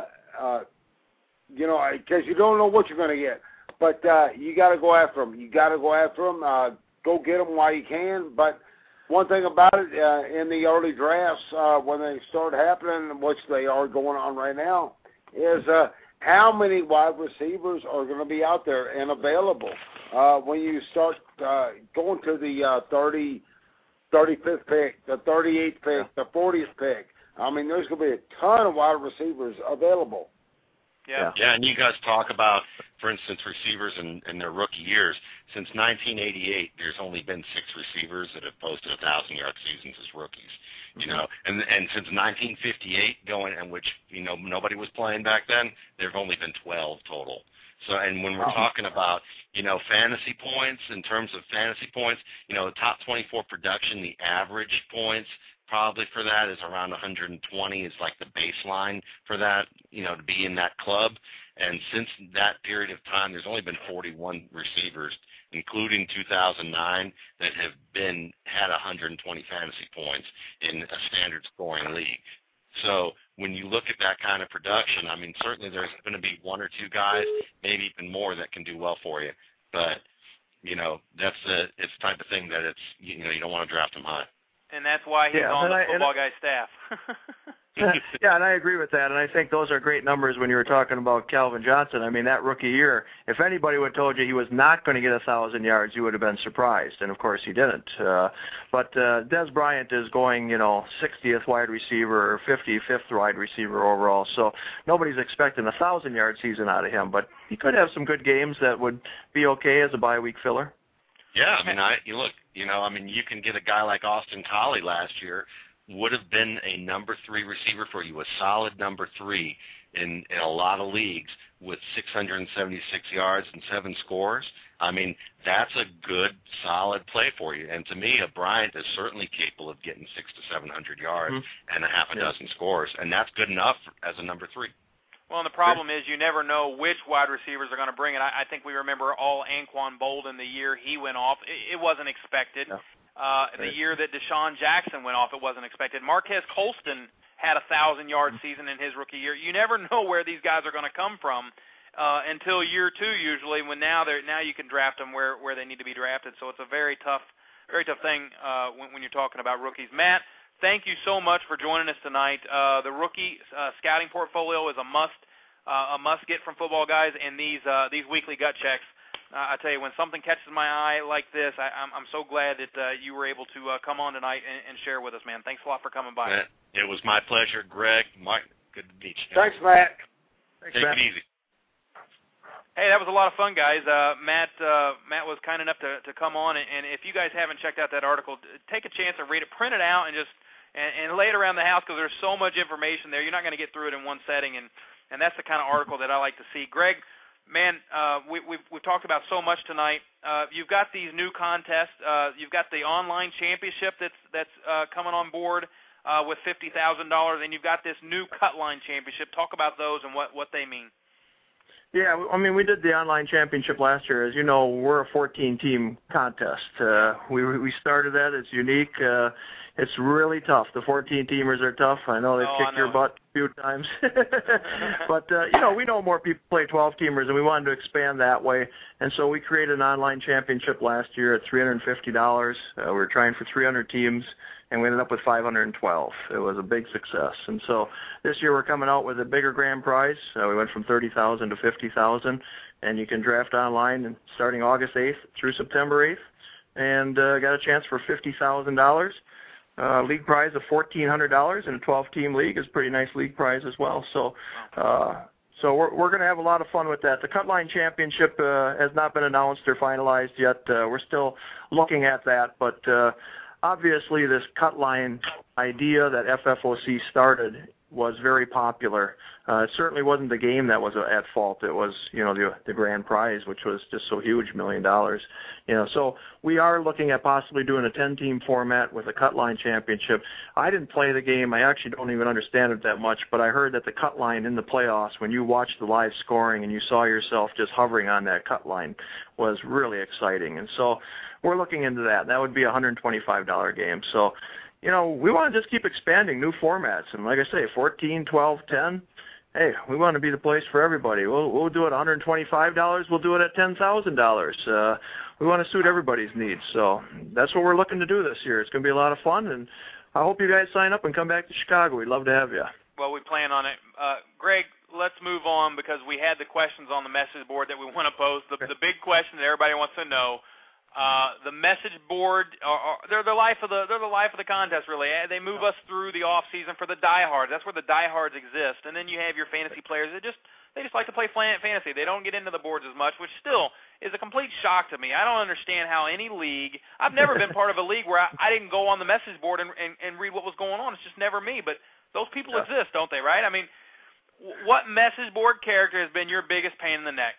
because you don't know what you're going to get. But you got to go after him. Go get him while you can. But one thing about it, in the early drafts, when they start happening, which they are going on right now, is how many wide receivers are going to be out there and available when you start going to the 35th pick, the 38th pick, the 40th pick. I mean, there's going to be a ton of wide receivers available. Yeah, and you guys talk about, for instance, receivers in their rookie years. Since 1988, there's only been 6 receivers that have posted 1,000-yard seasons as rookies. And since 1958, in which nobody was playing back then, there have only been 12 total. So, and when we're talking about fantasy points, in terms of fantasy points, the top 24 production, the average points probably for that is around 120 is like the baseline for that, to be in that club. And since that period of time, there's only been 41 receivers, including 2009, that have had 120 fantasy points in a standard scoring league. So when you look at that kind of production, I mean, certainly there's going to be 1 or 2 guys, maybe even more, that can do well for you. But, it's the type of thing that you don't want to draft them high. And that's why he's on the football guy staff. Yeah, and I agree with that. And I think those are great numbers when you were talking about Calvin Johnson. I mean, that rookie year, if anybody would have told you he was not going to get 1,000 yards, you would have been surprised. And, of course, he didn't. But Des Bryant is going, 60th wide receiver or 55th wide receiver overall. So nobody's expecting 1,000-yard season out of him. But he could have some good games that would be okay as a bye-week filler. Yeah, I mean, you can get a guy like Austin Collie last year, would have been a number 3 receiver for you, a solid number 3 in a lot of leagues with 676 yards and 7 scores. I mean, that's a good, solid play for you. And to me, a Bryant is certainly capable of getting 600 to 700 yards and a half a dozen scores, and that's good enough as a number 3. Well, and the problem is you never know which wide receivers are going to bring it. I think we remember all Anquan Boldin the year he went off. It wasn't expected. No. The year that Deshaun Jackson went off, it wasn't expected. Marquez Colston had a 1,000-yard season in his rookie year. You never know where these guys are going to come from until year 2 usually, when now you can draft them where they need to be drafted. So it's a very tough thing when you're talking about rookies. Matt, thank you so much for joining us tonight. The rookie scouting portfolio is a must get from football guys, and these weekly gut checks. I tell you, when something catches my eye like this, I'm so glad that you were able to come on tonight and share with us, man. Thanks a lot for coming by. It was my pleasure, Greg. Mike, good to meet you. Thanks, Matt. Take it easy. Hey, that was a lot of fun, guys. Matt was kind enough to come on, and if you guys haven't checked out that article, take a chance and read it, print it out, and just and lay it around the house, because there's so much information there. You're not going to get through it in one setting, and that's the kind of article that I like to see. Greg, man, we've talked about so much tonight. You've got these new contests. You've got the online championship that's coming on board with $50,000, and you've got this new cut line championship. Talk about those and what they mean. Yeah, I mean, we did the online championship last year. As you know, we're a 14-team contest. We started that. It's unique. It's really tough. The 14-teamers are tough. I know they've kicked your butt a few times. But, we know more people play 12-teamers, and we wanted to expand that way. And so we created an online championship last year at $350. We were trying for 300 teams, and we ended up with 512. It was a big success. And so this year we're coming out with a bigger grand prize. We went from $30,000 to $50,000, and you can draft online starting August 8th through September 8th. and got a chance for $50,000. League prize of $1,400 in a 12-team league is a pretty nice league prize as well. So we're going to have a lot of fun with that. The Cutline Championship has not been announced or finalized yet. We're still looking at that, but obviously this Cutline idea that FFOC started was very popular. It certainly wasn't the game that was at fault. It was, the grand prize, which was just so huge, $1 million. So we are looking at possibly doing a 10-team format with a Cutline Championship. I didn't play the game. I actually don't even understand it that much, but I heard that the Cutline in the playoffs, when you watched the live scoring and you saw yourself just hovering on that Cutline, was really exciting. And so we're looking into that. That would be a $125 game. So, we want to just keep expanding new formats. And like I say, 14, 12, 10, hey, we want to be the place for everybody. We'll do it at $125. We'll do it at $10,000. We want to suit everybody's needs. So that's what we're looking to do this year. It's going to be a lot of fun, and I hope you guys sign up and come back to Chicago. We'd love to have you. Well, we plan on it. Greg, let's move on because we had the questions on the message board that we want to post. The big question that everybody wants to know. The message board, they're the life of the contest, really. They move us through the off season for the diehards. That's where the diehards exist. And then you have your fantasy players that they just like to play fantasy. They don't get into the boards as much, which still is a complete shock to me. I don't understand how any league. I've never been part of a league where I didn't go on the message board and read what was going on. It's just never me. But those people exist, don't they? Right? I mean, what message board character has been your biggest pain in the neck?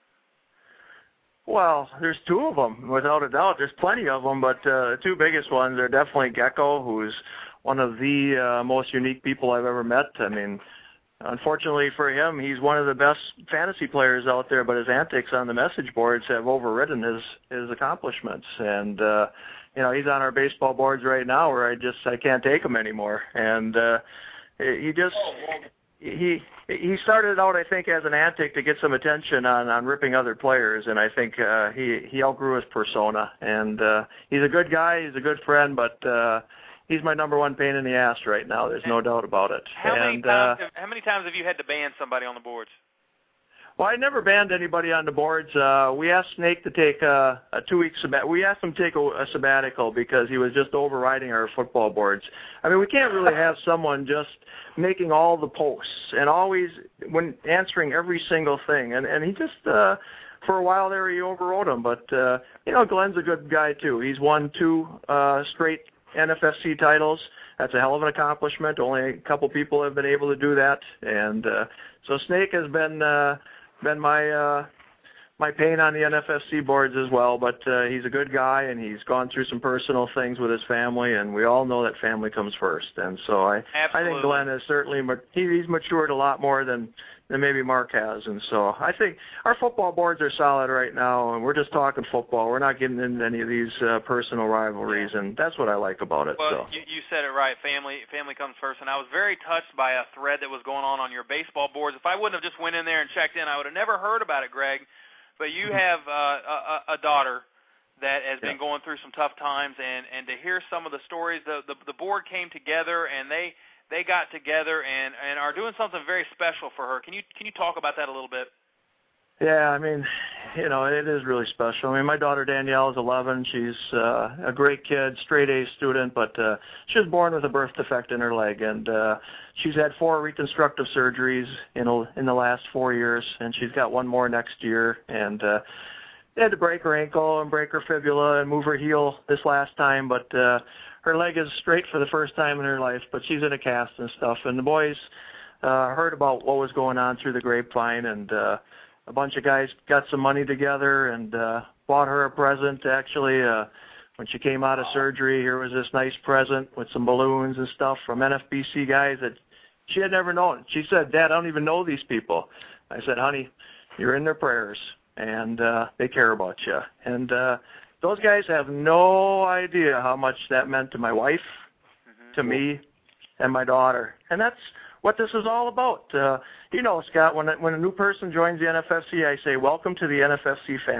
Well, there's two of them, without a doubt. There's plenty of them, but the two biggest ones are definitely Gecko, who's one of the most unique people I've ever met. I mean, unfortunately for him, he's one of the best fantasy players out there, but his antics on the message boards have overridden his accomplishments. And, he's on our baseball boards right now where I can't take him anymore. And He started out, I think, as an antic to get some attention on ripping other players, and I think he outgrew his persona. And he's a good guy, he's a good friend, but he's my number one pain in the ass right now. There's no doubt about it. How many times have you had to ban somebody on the boards? Well, I never banned anybody on the boards. We asked Snake to take a 2-week sabbatical. We asked him to take a sabbatical because he was just overriding our football boards. I mean, we can't really have someone just making all the posts and always when answering every single thing. And he just, for a while there, he overrode him. But, Glenn's a good guy, too. He's won 2 straight NFFC titles. That's a hell of an accomplishment. Only a couple people have been able to do that. And so Snake has been my pain on the NFFC boards as well, but he's a good guy, and he's gone through some personal things with his family, and we all know that family comes first. And so I think Glenn has certainly he's matured a lot more than maybe Mark has. And so I think our football boards are solid right now, and we're just talking football. We're not getting into any of these personal rivalries, and that's what I like about it. Well, so. You said it right. Family comes first, and I was very touched by a thread that was going on your baseball boards. If I wouldn't have just went in there and checked in, I would have never heard about it, Greg. But you have a daughter that has been going through some tough times, and to hear some of the stories, the board came together, and they got together and are doing something very special for her. Can you talk about that a little bit? Yeah, I mean, it is really special. I mean, my daughter Danielle is 11. She's a great kid, straight A student, but she was born with a birth defect in her leg, and she's had 4 reconstructive surgeries in the last 4 years, and she's got 1 more next year. And they had to break her ankle and break her fibula and move her heel this last time, but her leg is straight for the first time in her life, but she's in a cast and stuff. And the boys heard about what was going on through the grapevine, and a bunch of guys got some money together and bought her a present. Actually, when she came out of surgery, here was this nice present with some balloons and stuff from NFBC guys that she had never known. She said, "Dad, I don't even know these people." I said, "Honey, you're in their prayers, and they care about you." And those guys have no idea how much that meant to my wife, to me, and my daughter. And that's what this is all about. Scott, when a new person joins the NFFC, I say, welcome to the NFFC family.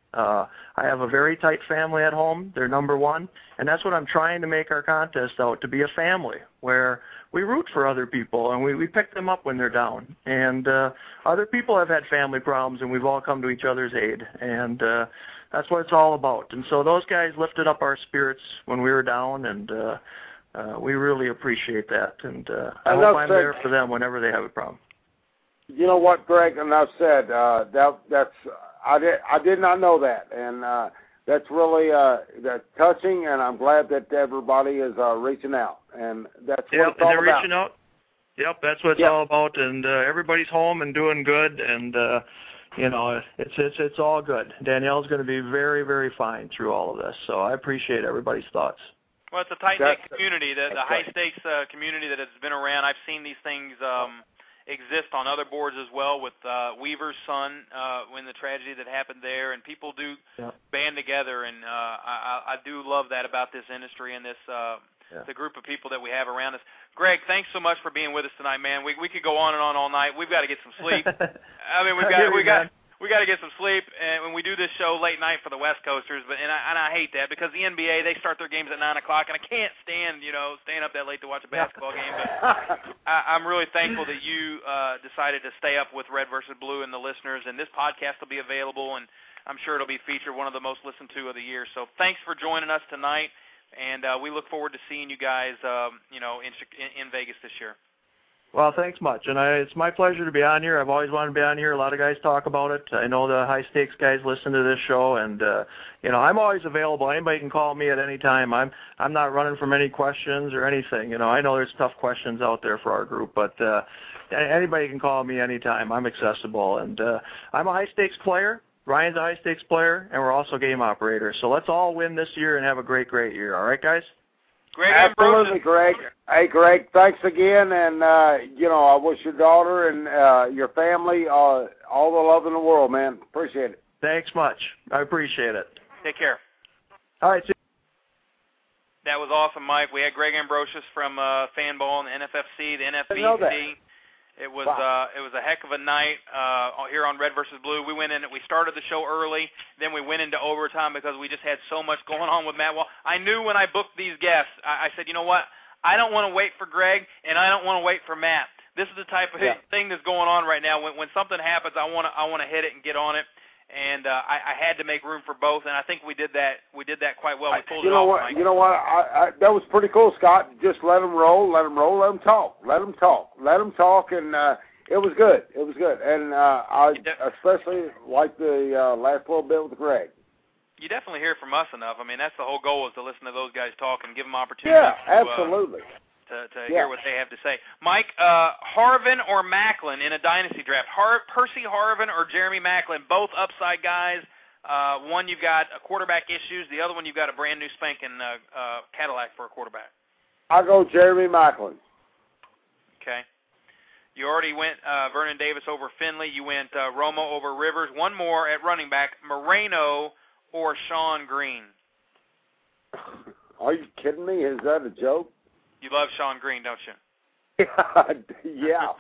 I have a very tight family at home. They're number one, and that's what I'm trying to make our contest out to be, a family where we root for other people and we pick them up when they're down. And other people have had family problems, and we've all come to each other's aid, and that's what it's all about. And so those guys lifted up our spirits when we were down, and we really appreciate that. And I hope I'm there for them whenever they have a problem. You know what, Greg? And I've said that's I did not know that, and that's really that's touching. And I'm glad that everybody is reaching out, and that's what it's all they're about. Reaching out. Yep, that's what it's all about. And everybody's home and doing good, and you know, it's all good. Danielle's going to be very, very fine through all of this. So I appreciate everybody's thoughts. Well, it's a tight-knit community, the high-stakes community that has been around. I've seen these things exist on other boards as well, with Weaver's son when the tragedy that happened there, and people do band together, and I do love that about this industry and this the group of people that we have around us. Greg, thanks so much for being with us tonight, man. We could go on and on all night. We've got to get some sleep. I mean, we got to get some sleep, and when we do this show late night for the West Coasters, and I hate that, because the NBA, they start their games at 9 o'clock, and I can't stand, staying up that late to watch a basketball game. But I'm really thankful that you decided to stay up with Red versus Blue and the listeners, and this podcast will be available, and I'm sure it'll be featured one of the most listened to of the year. So thanks for joining us tonight, and we look forward to seeing you guys, in Vegas this year. Well, thanks much, and it's my pleasure to be on here. I've always wanted to be on here. A lot of guys talk about it. I know the high-stakes guys listen to this show, and I'm always available. Anybody can call me at any time. I'm not running from any questions or anything. I know there's tough questions out there for our group, but anybody can call me anytime. I'm accessible, and I'm a high-stakes player. Ryan's a high-stakes player, and we're also game operators. So let's all win this year and have a great, great year. All right, guys? Greg Absolutely, Greg. Hey, Greg, thanks again, and, I wish your daughter and your family all the love in the world, man. Appreciate it. Thanks much. I appreciate it. Take care. All right. That was awesome, Mike. We had Greg Ambrosius from Fanball and the NFFC, the NFBC. It was a heck of a night here on Red versus Blue. We went in. We started the show early, then we went into overtime because we just had so much going on with Matt. Well, I knew when I booked these guests, I said, you know what? I don't want to wait for Greg, and I don't want to wait for Matt. This is the type of thing that's going on right now. When something happens, I want to hit it and get on it. And I had to make room for both, and I think we did that. We did that quite well. We pulled it off. Mike. You know what? That was pretty cool, Scott. Just let them roll, let them talk, and it was good. It was good, and I especially like the last little bit with Greg. You definitely hear from us enough. I mean, that's the whole goal, is to listen to those guys talk and give them opportunities. Yeah, absolutely. To hear what they have to say. Mike, Harvin or Macklin in a dynasty draft? Percy Harvin or Jeremy Macklin, both upside guys. One, you've got quarterback issues. The other one, you've got a brand-new spanking Cadillac for a quarterback. I'll go Jeremy Macklin. Okay. You already went Vernon Davis over Finley. You went Romo over Rivers. One more at running back, Moreno or Sean Green. Are you kidding me? Is that a joke? You love Sean Green, don't you? Yeah.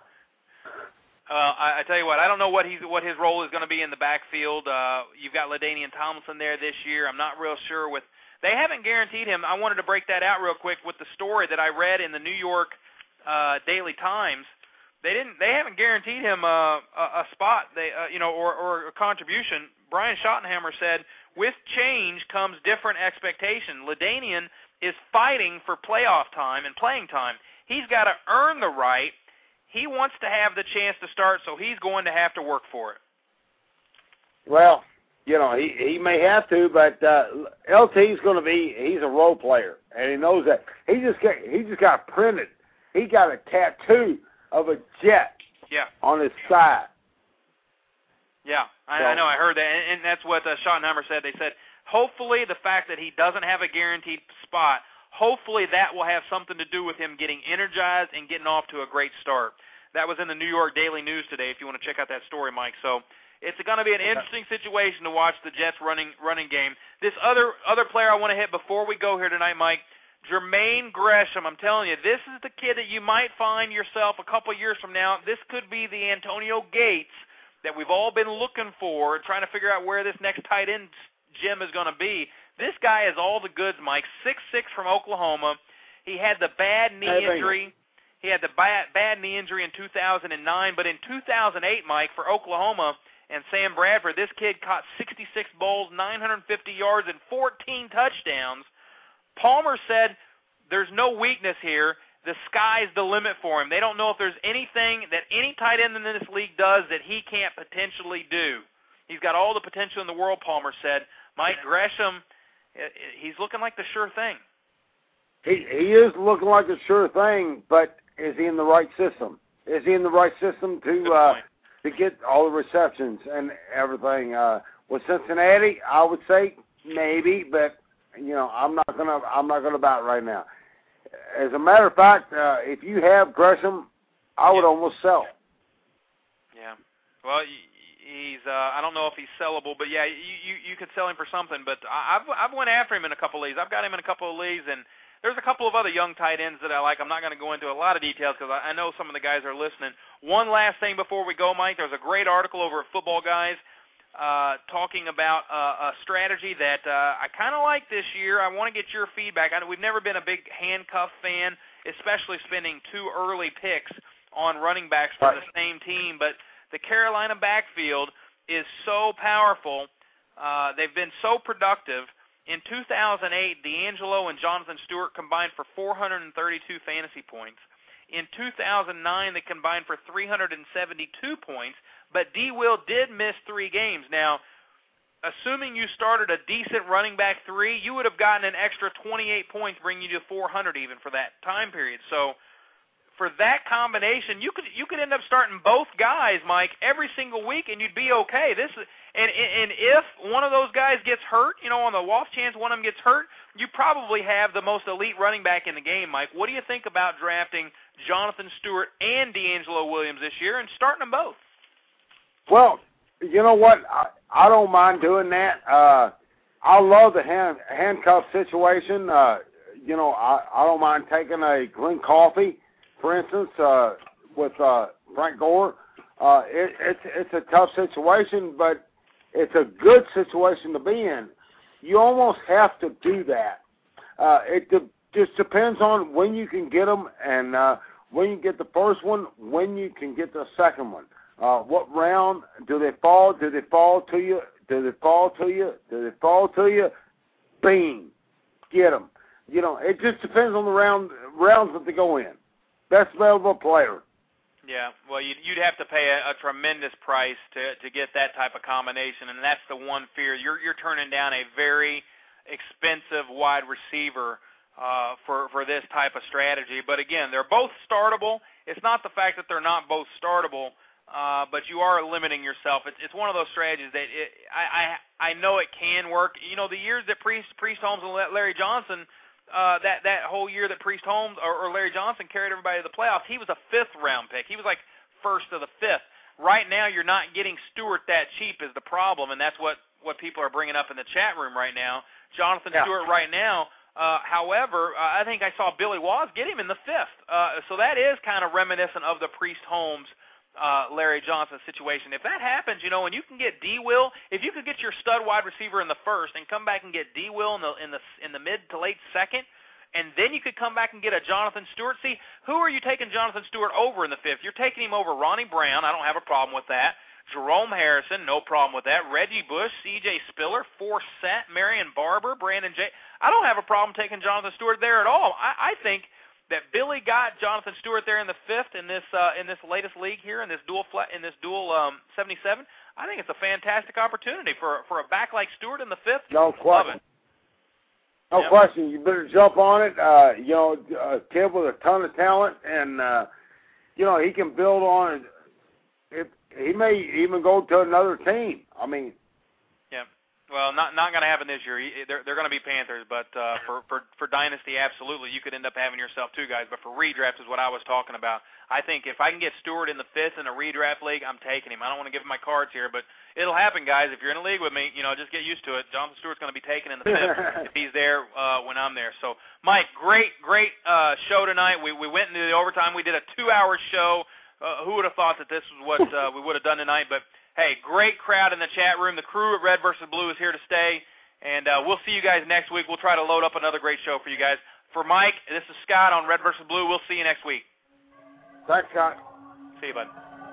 I tell you what, I don't know what his role is going to be in the backfield. You've got LaDainian Tomlinson there this year. I'm not real sure with. They haven't guaranteed him. I wanted to break that out real quick with the story that I read in the New York Daily Times. They haven't guaranteed him a spot. Or a contribution. Brian Schottenheimer said, with change comes different expectation. LaDainian is fighting for playoff time and playing time. He's got to earn the right. He wants to have the chance to start, so he's going to have to work for it. Well, he may have to, but LT's going to be. He's a role player, and he knows that. He just got printed. He got a tattoo of a jet on his side. Yeah, I know. I heard that, and that's what Schottenheimer said. They said, hopefully the fact that he doesn't have a guaranteed spot, hopefully that will have something to do with him getting energized and getting off to a great start. That was in the New York Daily News today, if you want to check out that story, Mike. So it's going to be an interesting situation to watch the Jets running game. This other player I want to hit before we go here tonight, Mike, Jermaine Gresham. I'm telling you, this is the kid that you might find yourself a couple years from now. This could be the Antonio Gates that we've all been looking for, trying to figure out where this next tight end gym is going to be. This guy has all the goods, Mike. 6'6" from Oklahoma. He had the bad knee injury. He had the bad knee injury in 2009, but in 2008, Mike, for Oklahoma and Sam Bradford, this kid caught 66 balls, 950 yards, and 14 touchdowns. Palmer said there's no weakness here. The sky's the limit for him. They don't know if there's anything that any tight end in this league does that he can't potentially do. He's got all the potential in the world, Palmer said. Mike Gresham, he's looking like the sure thing. He is looking like a sure thing, but is he in the right system? Is he in the right system to get all the receptions and everything? With Cincinnati, I would say maybe, but I'm not gonna bet right now. As a matter of fact, if you have Gresham, I would almost sell. Yeah. Well, he's I don't know if he's sellable, but yeah, you could sell him for something. But I've went after him in a couple of leagues. I've got him in a couple of leagues, and there's a couple of other young tight ends that I like. I'm not going to go into a lot of details because I know some of the guys are listening. One last thing before we go, Mike. There's a great article over at Football Guys talking about a strategy that I kind of like this year. I want to get your feedback. I know we've never been a big handcuff fan, especially spending 2 early picks on running backs from the same team. But the Carolina backfield is so powerful. They've been so productive. In 2008, D'Angelo and Jonathan Stewart combined for 432 fantasy points. In 2009, they combined for 372 points, but D. Will did miss 3 games. Now, assuming you started a decent running back 3, you would have gotten an extra 28 points, bringing you to 400 even for that time period. So for that combination, you could end up starting both guys, Mike, every single week, and you'd be okay. And if one of those guys gets hurt, on the off chance one of them gets hurt, you probably have the most elite running back in the game, Mike. What do you think about drafting Jonathan Stewart and D'Angelo Williams this year and starting them both? Well, you know what? I don't mind doing that. I love the handcuff situation. I don't mind taking a Glenn Coffey, for instance, with Frank Gore. It's a tough situation, but it's a good situation to be in. You almost have to do that. It just depends on when you can get them and when you get the first one, when you can get the second one. What round do they fall? Do they fall to you? Do they fall to you? Do they fall to you? Bing, get them. It just depends on the rounds that they go in. Best available player. Yeah, well, you'd have to pay a tremendous price to get that type of combination, and that's the one fear. You're turning down a very expensive wide receiver for this type of strategy. But again, they're both startable. It's not the fact that they're not both startable, but you are limiting yourself. It's one of those strategies that I know it can work. The years that Priest Holmes and Larry Johnson. That whole year that Priest Holmes or Larry Johnson carried everybody to the playoffs, he was a 5th-round pick. He was like first of the 5th. Right now, you're not getting Stewart that cheap is the problem, and that's what people are bringing up in the chat room right now. Jonathan Stewart right now, however, I think I saw Billy Waz get him in the 5th. So that is kind of reminiscent of the Priest Holmes Larry Johnson situation. If that happens, and you can get D. Will, if you could get your stud wide receiver in the 1st and come back and get D. Will in the mid to late 2nd, and then you could come back and get a Jonathan Stewart. See, who are you taking Jonathan Stewart over in the 5th? You're taking him over Ronnie Brown. I don't have a problem with that. Jerome Harrison, no problem with that. Reggie Bush, C.J. Spiller, Forsett, Marion Barber, Brandon J. I don't have a problem taking Jonathan Stewart there at all. I think that Billy got Jonathan Stewart there in the 5th in this latest league here in this dual 77. I think it's a fantastic opportunity for a back like Stewart in the 5th. No question. No question. You better jump on it. A kid with a ton of talent, and he can build on it. He may even go to another team. I mean. Well, not going to happen this year. They're going to be Panthers, but for Dynasty, absolutely, you could end up having yourself 2 guys. But for redraft is what I was talking about. I think if I can get Stewart in the 5th in a redraft league, I'm taking him. I don't want to give him my cards here, but it'll happen, guys. If you're in a league with me, just get used to it. Jonathan Stewart's going to be taken in the 5th if he's there when I'm there. So, Mike, great show tonight. We went into the overtime. We did a 2-hour show. Who would have thought that this was what we would have done tonight? But Hey, great crowd in the chat room. The crew at Red versus Blue is here to stay, and we'll see you guys next week. We'll try to load up another great show for you guys. For Mike, this is Scott on Red versus Blue. We'll see you next week. Thanks, Scott. See you, bud.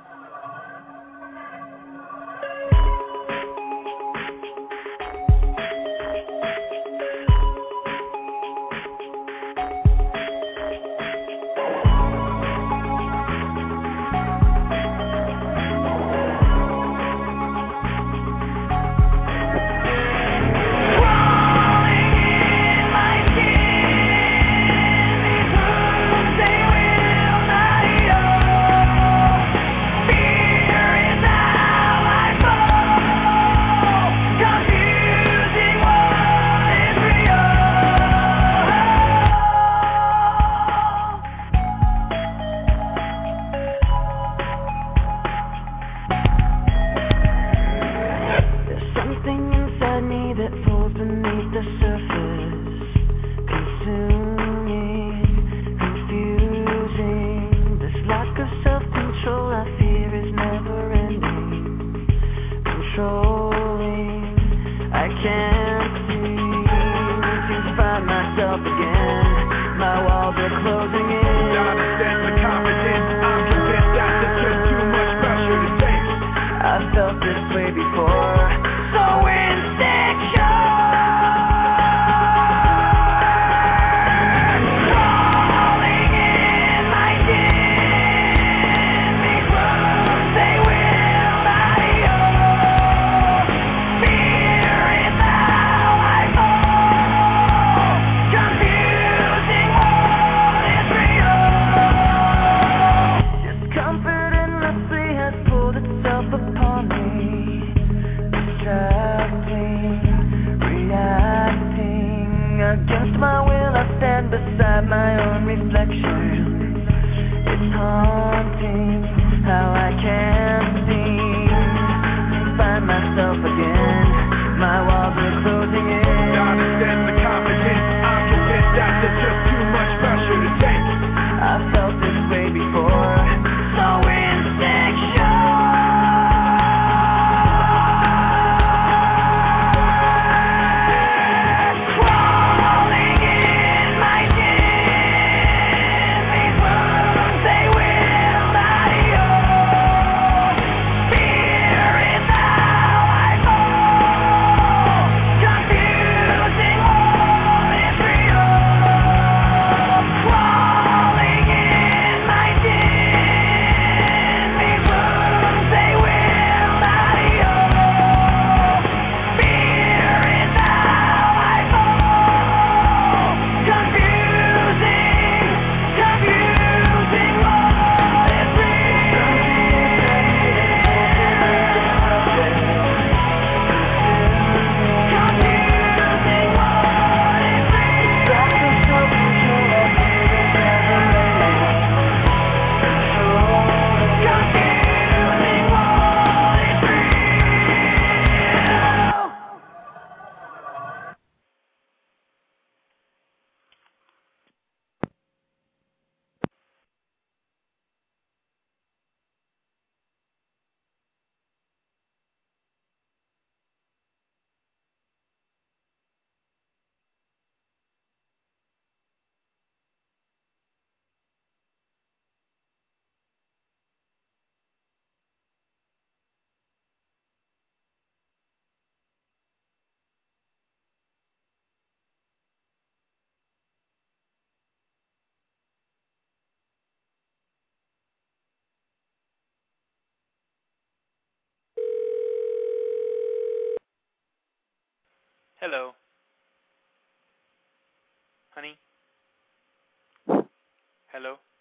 Hello. Honey? Hello?